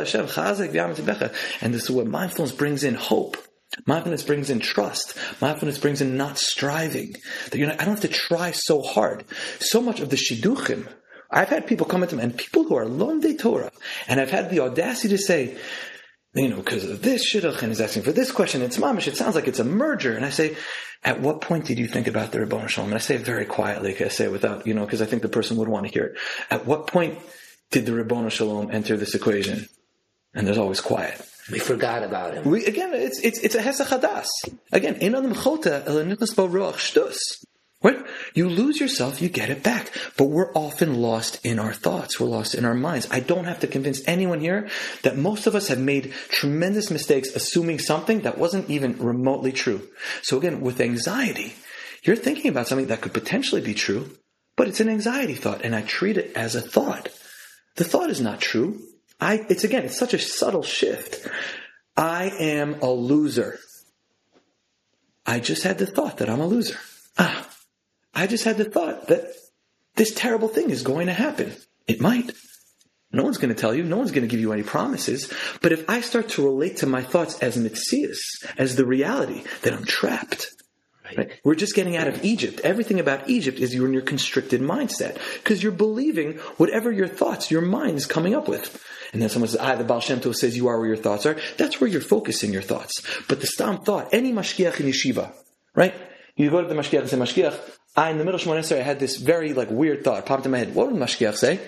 And this is what mindfulness brings in: hope. Mindfulness brings in trust. Mindfulness brings in not striving. That you're not, I don't have to try so hard. So much of the shidduchim, I've had people come into me, and people who are lomdei Torah, and I've had the audacity to say, you know, because of this shidduch, and he's asking for this question, it's mamish, it sounds like it's a merger. And I say, at what point did you think about the Ribbono Shel Olam? And I say it very quietly, I say it without, you know, because I think the person would want to hear it. At what point did the Ribbono Shel Olam enter this equation? And there's always quiet. We forgot about him. We, again, it's it's it's a hesach hadas. Again, in adam chota elanichnas bo ruach shtus. Right? You lose yourself, you get it back. But we're often lost in our thoughts. We're lost in our minds. I don't have to convince anyone here that most of us have made tremendous mistakes assuming something that wasn't even remotely true. So again, with anxiety, you're thinking about something that could potentially be true, but it's an anxiety thought, and I treat it as a thought. The thought is not true. I, it's again, it's such a subtle shift. I am a loser. I just had the thought that I'm a loser. Ah. I just had the thought that this terrible thing is going to happen. It might. No one's going to tell you. No one's going to give you any promises. But if I start to relate to my thoughts as mitzias, as the reality, then I'm trapped. Right? We're just getting out of Egypt. Everything about Egypt is you're in your constricted mindset because you're believing whatever your thoughts, your mind is coming up with. And then someone says, ah, the Baal Shem Tov says you are where your thoughts are. That's where you're focusing your thoughts. But the stam thought, any mashgiach in yeshiva, right? You go to the mashgiach and say, mashgiach, I, in the middle of Shmoneh Esrei, I had this very like weird thought popped in my head. What would the mashgiach say?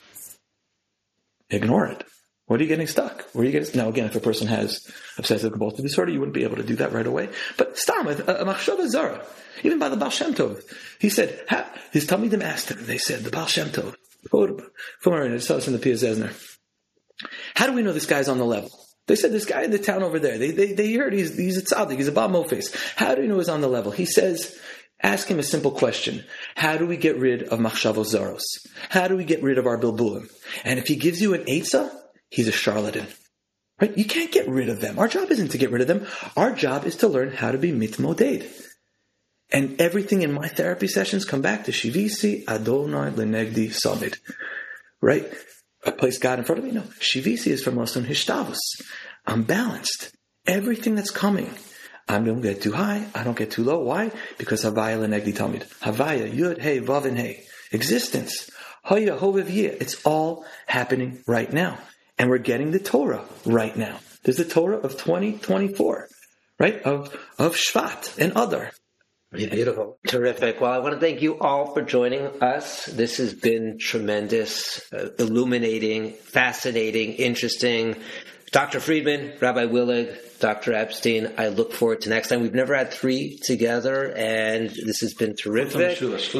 Ignore it. What are you getting stuck? Where are you getting? Now, again, if a person has obsessive compulsive disorder, you wouldn't be able to do that right away. But stam, a, a machshava zara, even by the Baal Shem Tov, he said, ha, his talmidim asked him. They said, the Baal Shem Tov, I saw this in the Pia Zesner. How do we know this guy's on the level? They said this guy in the town over there. They they, they heard he's he's a tzaddik. He's a Baal Mofes. How do we know he's on the level? He says, ask him a simple question. How do we get rid of machshavos zaros? How do we get rid of our bilbulim? And if he gives you an eitzah, he's a charlatan. Right? You can't get rid of them. Our job isn't to get rid of them. Our job is to learn how to be mitmoded. And everything in my therapy sessions come back to Shivisi Adonai Lenegdi Samid. Right? I place God in front of me? No. Shivisi is from Lashon Hishtavus. I'm balanced. Everything that's coming, I don't get too high, I don't get too low. Why? Because Havaya Lenegdi Tamid. Havaya, Yud, Hey, Vav, and Hey. Existence. Haya, Hovev, Yeh. It's all happening right now. And we're getting the Torah right now. There's the Torah of twenty twenty-four, right? Of, of Shvat and other. Beautiful. Terrific. Well, I want to thank you all for joining us. This has been tremendous, uh, illuminating, fascinating, interesting. Doctor Friedman, Rabbi Willig, Doctor Epstein, I look forward to next time. We've never had three together, and this has been terrific.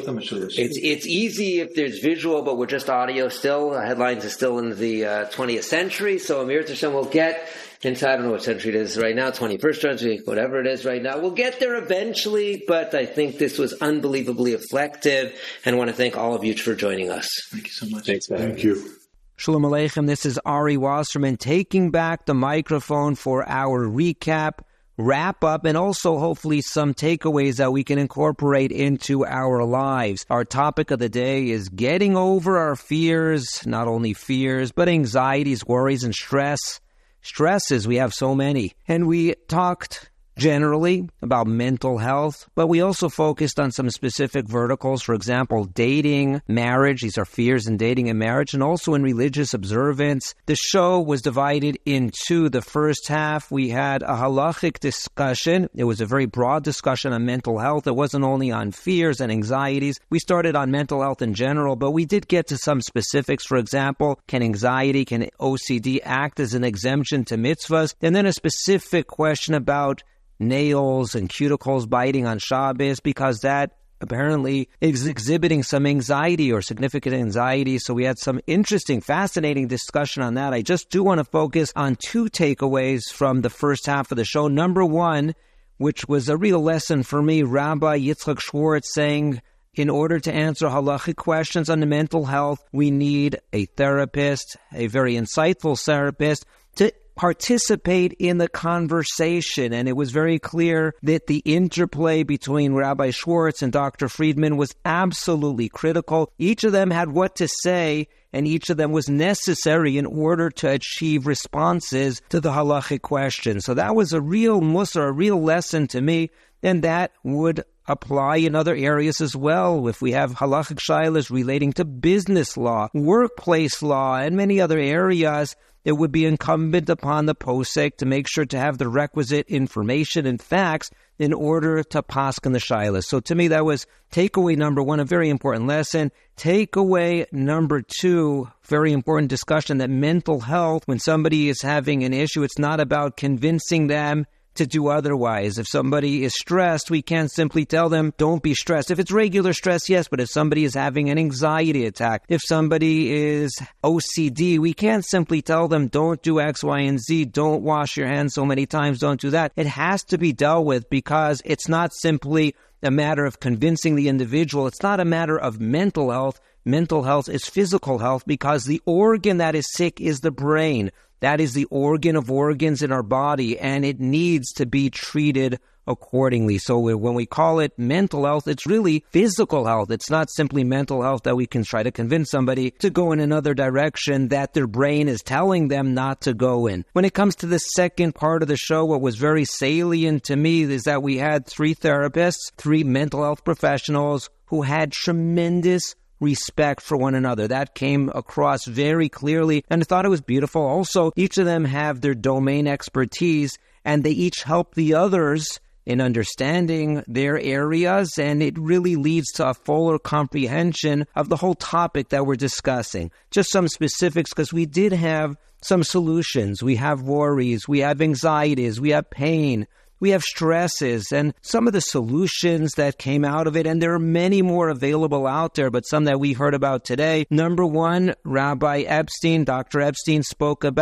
It's it's easy if there's visual, but we're just audio still. Headlines are still in the uh, twentieth century, so Amir Tashem will get into, I don't know what century it is right now, twenty-first century, whatever it is right now. We'll get there eventually, but I think this was unbelievably effective, and I want to thank all of you for joining us. Thank you so much. Thanks, man. Thank you. Shalom Aleichem, this is Ari Wasserman taking back the microphone for our recap, wrap up, and also hopefully some takeaways that we can incorporate into our lives. Our topic of the day is getting over our fears, not only fears, but anxieties, worries, and stress. Stresses, we have so many. And we talked generally about mental health, but we also focused on some specific verticals. For example, dating, marriage. These are fears in dating and marriage, and also in religious observance. The show was divided into the first half. We had a halachic discussion. It was a very broad discussion on mental health. It wasn't only on fears and anxieties. We started on mental health in general, but we did get to some specifics. For example, can anxiety, can O C D act as an exemption to mitzvahs? And then a specific question about nails and cuticles biting on Shabbos, because that apparently is exhibiting some anxiety or significant anxiety. So we had some interesting, fascinating discussion on that. I just do want to focus on two takeaways from the first half of the show. Number one, which was a real lesson for me, Rabbi Yitzchak Schwartz saying, in order to answer halachic questions on the mental health, we need a therapist, a very insightful therapist, to participate in the conversation. And it was very clear that the interplay between Rabbi Schwartz and Doctor Friedman was absolutely critical. Each of them had what to say, and each of them was necessary in order to achieve responses to the halachic question. So that was a real mussar, a real lesson to me, and that would apply in other areas as well. If we have halachic shaylas relating to business law, workplace law, and many other areas, it would be incumbent upon the posek to make sure to have the requisite information and facts in order to paskin the shaylas. So to me, that was takeaway number one, a very important lesson. Takeaway number two, very important discussion that mental health, when somebody is having an issue, it's not about convincing them to do otherwise. If somebody is stressed, we can't simply tell them, don't be stressed. If it's regular stress, yes, but if somebody is having an anxiety attack, if somebody is O C D, we can't simply tell them, don't do X, Y, and Z, don't wash your hands so many times, don't do that. It has to be dealt with, because it's not simply a matter of convincing the individual. It's not a matter of mental health. Mental health is physical health, because the organ that is sick is the brain. That is the organ of organs in our body, and it needs to be treated accordingly. So when we call it mental health, it's really physical health. It's not simply mental health that we can try to convince somebody to go in another direction that their brain is telling them not to go in. When it comes to the second part of the show, what was very salient to me is that we had three therapists, three mental health professionals who had tremendous respect for one another. That came across very clearly, and I thought it was beautiful. Also, each of them have their domain expertise, and they each help the others in understanding their areas, and it really leads to a fuller comprehension of the whole topic that we're discussing. Just some specifics, because we did have some solutions. We have worries, we have anxieties, we have pain, we have stresses, and some of the solutions that came out of it, and there are many more available out there, but some that we heard about today. Number one, Rabbi Epstein, Doctor Epstein spoke about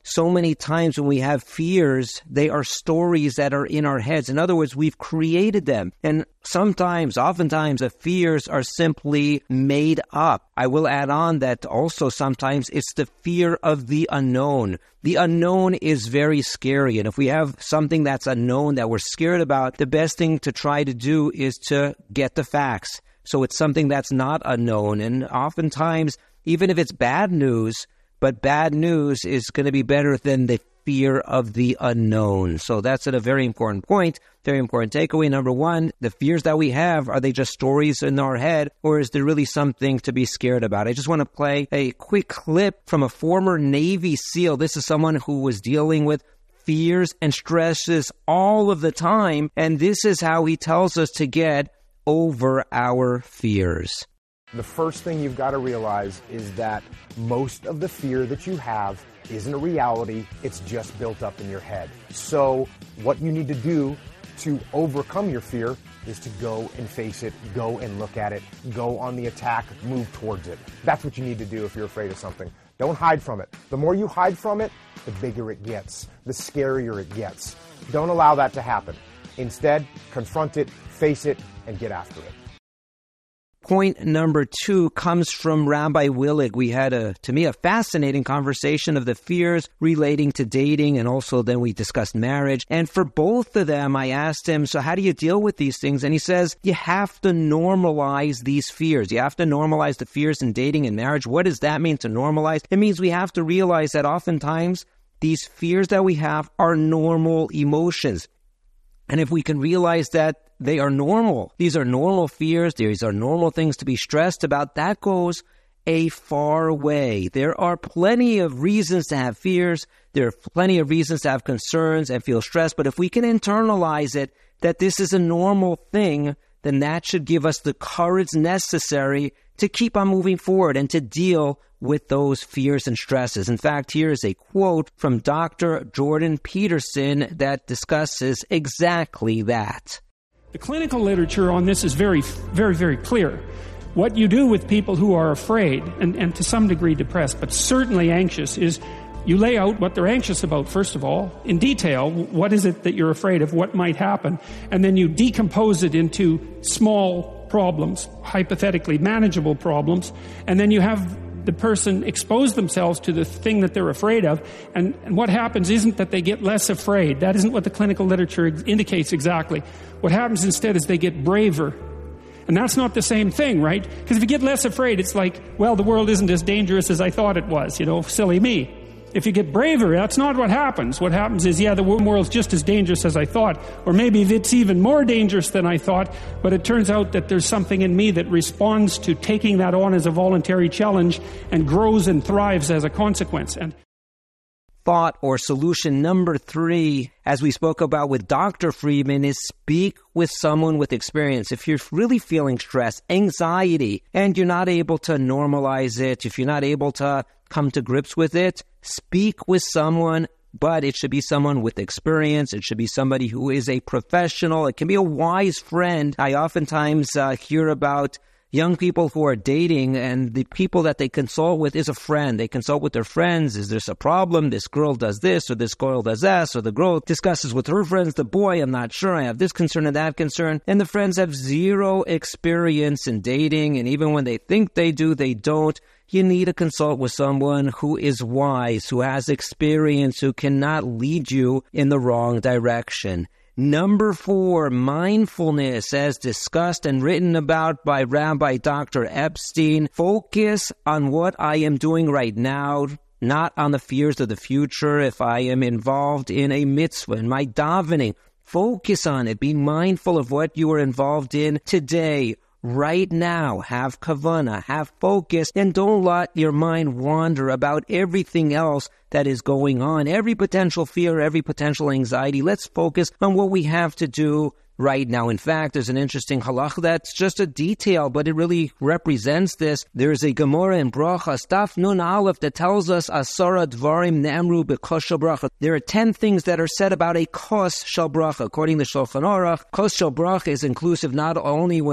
so many times when we have fears, they are stories that are in our heads. In other words, we've created them. And sometimes, oftentimes, the fears are simply made up. I will add on that also sometimes it's the fear of the unknown. The unknown is very scary. And if we have something that's unknown that we're scared about, the best thing to try to do is to get the facts. So it's something that's not unknown. And oftentimes, even if it's bad news, but bad news is going to be better than the fear of the unknown. So that's a very important point, very important takeaway. Number one, the fears that we have, are they just stories in our head, or is there really something to be scared about? I just want to play a quick clip from a former Navy SEAL. This is someone who was dealing with fears and stresses all of the time, and this is how he tells us to get over our fears. The first thing you've got to realize is that most of the fear that you have isn't a reality, it's just built up in your head. So what you need to do to overcome your fear is to go and face it, go and look at it, go on the attack, move towards it. That's what you need to do if you're afraid of something. Don't hide from it. The more you hide from it, the bigger it gets, the scarier it gets. Don't allow that to happen. Instead, confront it, face it, and get after it. Point number two comes from Rabbi Willig. We had, a, to me, a fascinating conversation of the fears relating to dating, and also then we discussed marriage. And for both of them, I asked him, so how do you deal with these things? And he says, you have to normalize these fears. You have to normalize the fears in dating and marriage. What does that mean, to normalize? It means we have to realize that oftentimes these fears that we have are normal emotions. And if we can realize that they are normal, these are normal fears, these are normal things to be stressed about, that goes a far way. There are plenty of reasons to have fears, there are plenty of reasons to have concerns and feel stressed, but if we can internalize it, that this is a normal thing, then that should give us the courage necessary to keep on moving forward and to deal with those fears and stresses. In fact, here is a quote from Doctor Jordan Peterson that discusses exactly that. The clinical literature on this is very, very, very clear. What you do with people who are afraid and, and to some degree depressed, but certainly anxious, is you lay out what they're anxious about, first of all, in detail. What is it that you're afraid of? What might happen? And then you decompose it into small problems, hypothetically manageable problems, and then you have the person expose themselves to the thing that they're afraid of, and, and what happens isn't that they get less afraid. That isn't what the clinical literature indicates exactly. What happens instead is they get braver. And that's not the same thing, right? Because if you get less afraid, it's like, well, the world isn't as dangerous as I thought it was, you know, silly me. If you get braver, that's not what happens. What happens is, yeah, the world's just as dangerous as I thought, or maybe it's even more dangerous than I thought, but it turns out that there's something in me that responds to taking that on as a voluntary challenge and grows and thrives as a consequence. And thought or solution number three, as we spoke about with Doctor Friedman, is speak with someone with experience. If you're really feeling stress, anxiety, and you're not able to normalize it, if you're not able to come to grips with it, speak with someone, but it should be someone with experience. It should be somebody who is a professional. It can be a wise friend. I oftentimes uh, hear about young people who are dating, and the people that they consult with is a friend. They consult with their friends. Is this a problem? This girl does this, or this girl does that, or the girl discusses with her friends, the boy, I'm not sure, I have this concern and that concern. And the friends have zero experience in dating, and even when they think they do, they don't. You need to consult with someone who is wise, who has experience, who cannot lead you in the wrong direction. Number four, mindfulness, as discussed and written about by Rabbi Doctor Epstein. Focus on what I am doing right now, not on the fears of the future. If I am involved in a mitzvah, in my davening, focus on it. Be mindful of what you are involved in today. Right now, have kavanah, have focus, and don't let your mind wander about everything else that is going on. Every potential fear, every potential anxiety. Let's focus on what we have to do right now. In fact, there's an interesting halach that's just a detail, but it really represents this. There's a Gemara in Brachas, Daf Nun Aleph, that tells us Asara Dvarim Ne'amru B'Kos Shel Bracha. There are ten things that are said about a Kos Shel Bracha. According to Shulchan Aruch, Kos Shel Bracha is inclusive not only when we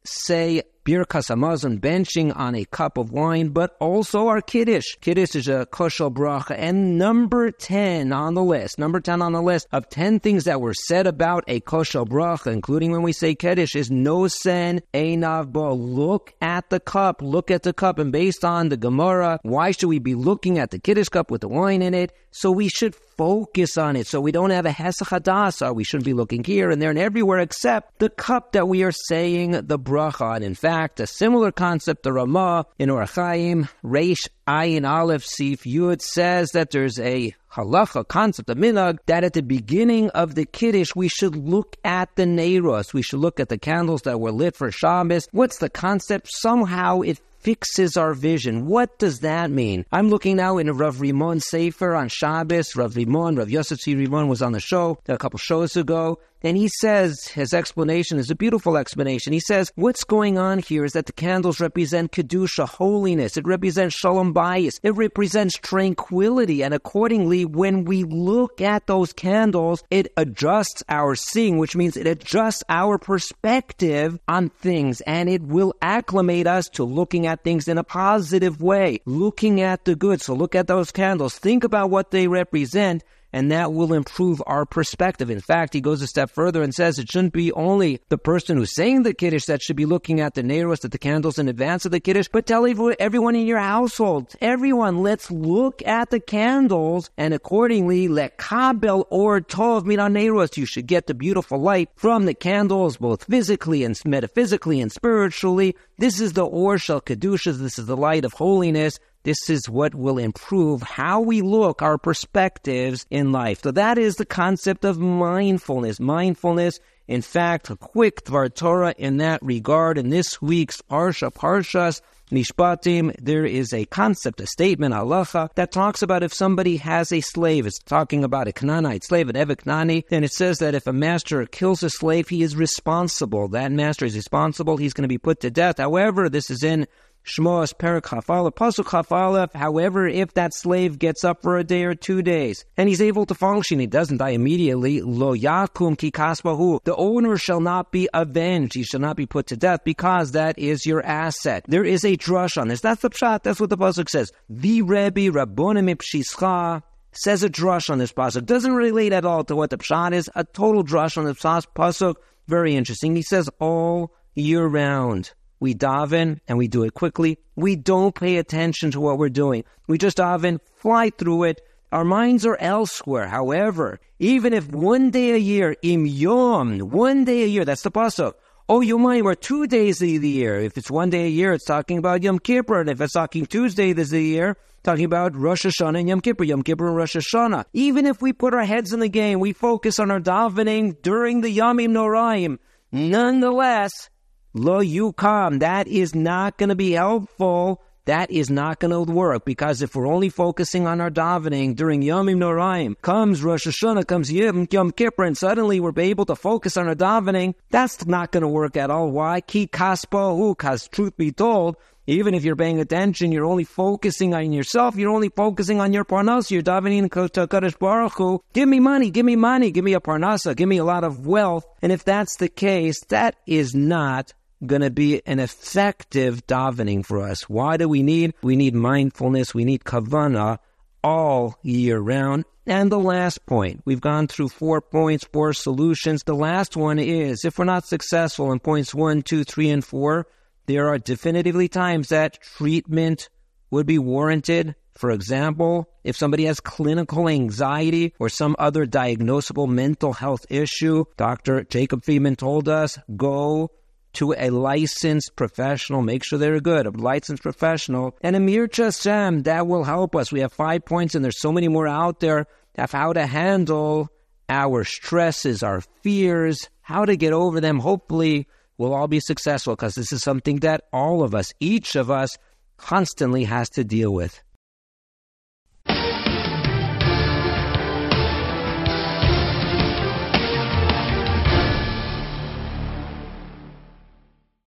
say Birkas Hamazon, benching on a cup of wine, but also our Kiddush. Kiddush is a kosher bracha. And number ten on the list, number ten on the list of ten things that were said about a kosher bracha, including when we say Kiddush, is Nosen Einav Bo. Look at the cup, look at the cup. And based on the Gemara, why should we be looking at the Kiddush cup with the wine in it? So we should focus on it, so we don't have a Hesach Hadasa. We shouldn't be looking here and there and everywhere except the cup that we are saying the bracha on. In fact, a similar concept, the Ramah in Orach Chaim, Reish Ayin Aleph Sif Yud, says that there's a halacha concept, a minhag, that at the beginning of the Kiddush, we should look at the neiros. We should look at the candles that were lit for Shabbos. What's the concept? Somehow it fixes our vision. What does that mean? I'm looking now in a Rav Rimon Sefer on Shabbos. Rav Rimon, Rav Yosef Tzvi Rimon was on the show a couple shows ago. And he says, his explanation is a beautiful explanation. He says, what's going on here is that the candles represent Kedusha, holiness. It represents Shalom Bayis. It represents tranquility. And accordingly, when we look at those candles, it adjusts our seeing, which means it adjusts our perspective on things. And it will acclimate us to looking at things in a positive way, looking at the good. So look at those candles. Think about what they represent, and that will improve our perspective. In fact, he goes a step further and says it shouldn't be only the person who's saying the Kiddush that should be looking at the neiros, at the candles in advance of the Kiddush, but tell everyone in your household, everyone, let's look at the candles, and accordingly, let kabel or tov min neiros. You should get the beautiful light from the candles, both physically and metaphysically and spiritually. This is the or shel kedushas. This is the light of holiness. This is what will improve how we look, our perspectives in life. So that is the concept of mindfulness. Mindfulness, in fact, a quick Dvar Torah in that regard. In this week's Parsha, Parshas Mishpatim, there is a concept, a statement, halacha, that talks about if somebody has a slave. It's talking about a Canaanite slave, an Eved Knani. And it says that if a master kills a slave, he is responsible. That master is responsible. He's going to be put to death. However, this is in Shmos, Perak Chafalef, Pasuk Chafalef. However, if that slave gets up for a day or two days, and he's able to function, he doesn't die immediately, Lo Yakum Ki Kasbahu, the owner shall not be avenged, he shall not be put to death, because that is your asset. There is a drush on this. That's the pshat, that's what the Pasuk says. Vi Rebbe Rabbonim Ipshischa says a drush on this Pasuk. Doesn't relate at all to what the pshat is. A total drush on the Pasuk. Very interesting. He says all year round we daven, and we do it quickly. We don't pay attention to what we're doing. We just daven, fly through it. Our minds are elsewhere. However, even if one day a year, im yom, one day a year, that's the pasuk. Oh, yomayim are two days of the year. If it's one day a year, it's talking about Yom Kippur. And if it's talking Tuesday this is the year, talking about Rosh Hashanah and Yom Kippur, Yom Kippur and Rosh Hashanah. Even if we put our heads in the game, we focus on our davening during the Yamim Noraim, nonetheless, Lo yukam, that is not going to be helpful. That is not going to work, because if we're only focusing on our davening during Yomim Noraim, comes Rosh Hashanah, comes Yom, Yom Kippur, and suddenly we're able to focus on our davening, that's not going to work at all. Why? Ki kaspahu, because truth be told, even if you're paying attention, you're only focusing on yourself, you're only focusing on your parnasa, you're davening to Kadosh Baruch Hu, give me money, give me money, give me a parnasa, give me a lot of wealth. And if that's the case, that is not going to be an effective davening for us. Why do we need? We need mindfulness. We need kavanah all year round. And the last point, we've gone through four points, four solutions. The last one is, if we're not successful in points one, two, three, and four, there are definitively times that treatment would be warranted. For example, if somebody has clinical anxiety or some other diagnosable mental health issue, Doctor Jacob Friedman told us, go to a licensed professional. Make sure they're good, a licensed professional. And Amir Chasem, that will help us. We have five points, and there's so many more out there of how to handle our stresses, our fears, how to get over them. Hopefully, we'll all be successful, because this is something that all of us, each of us, constantly has to deal with.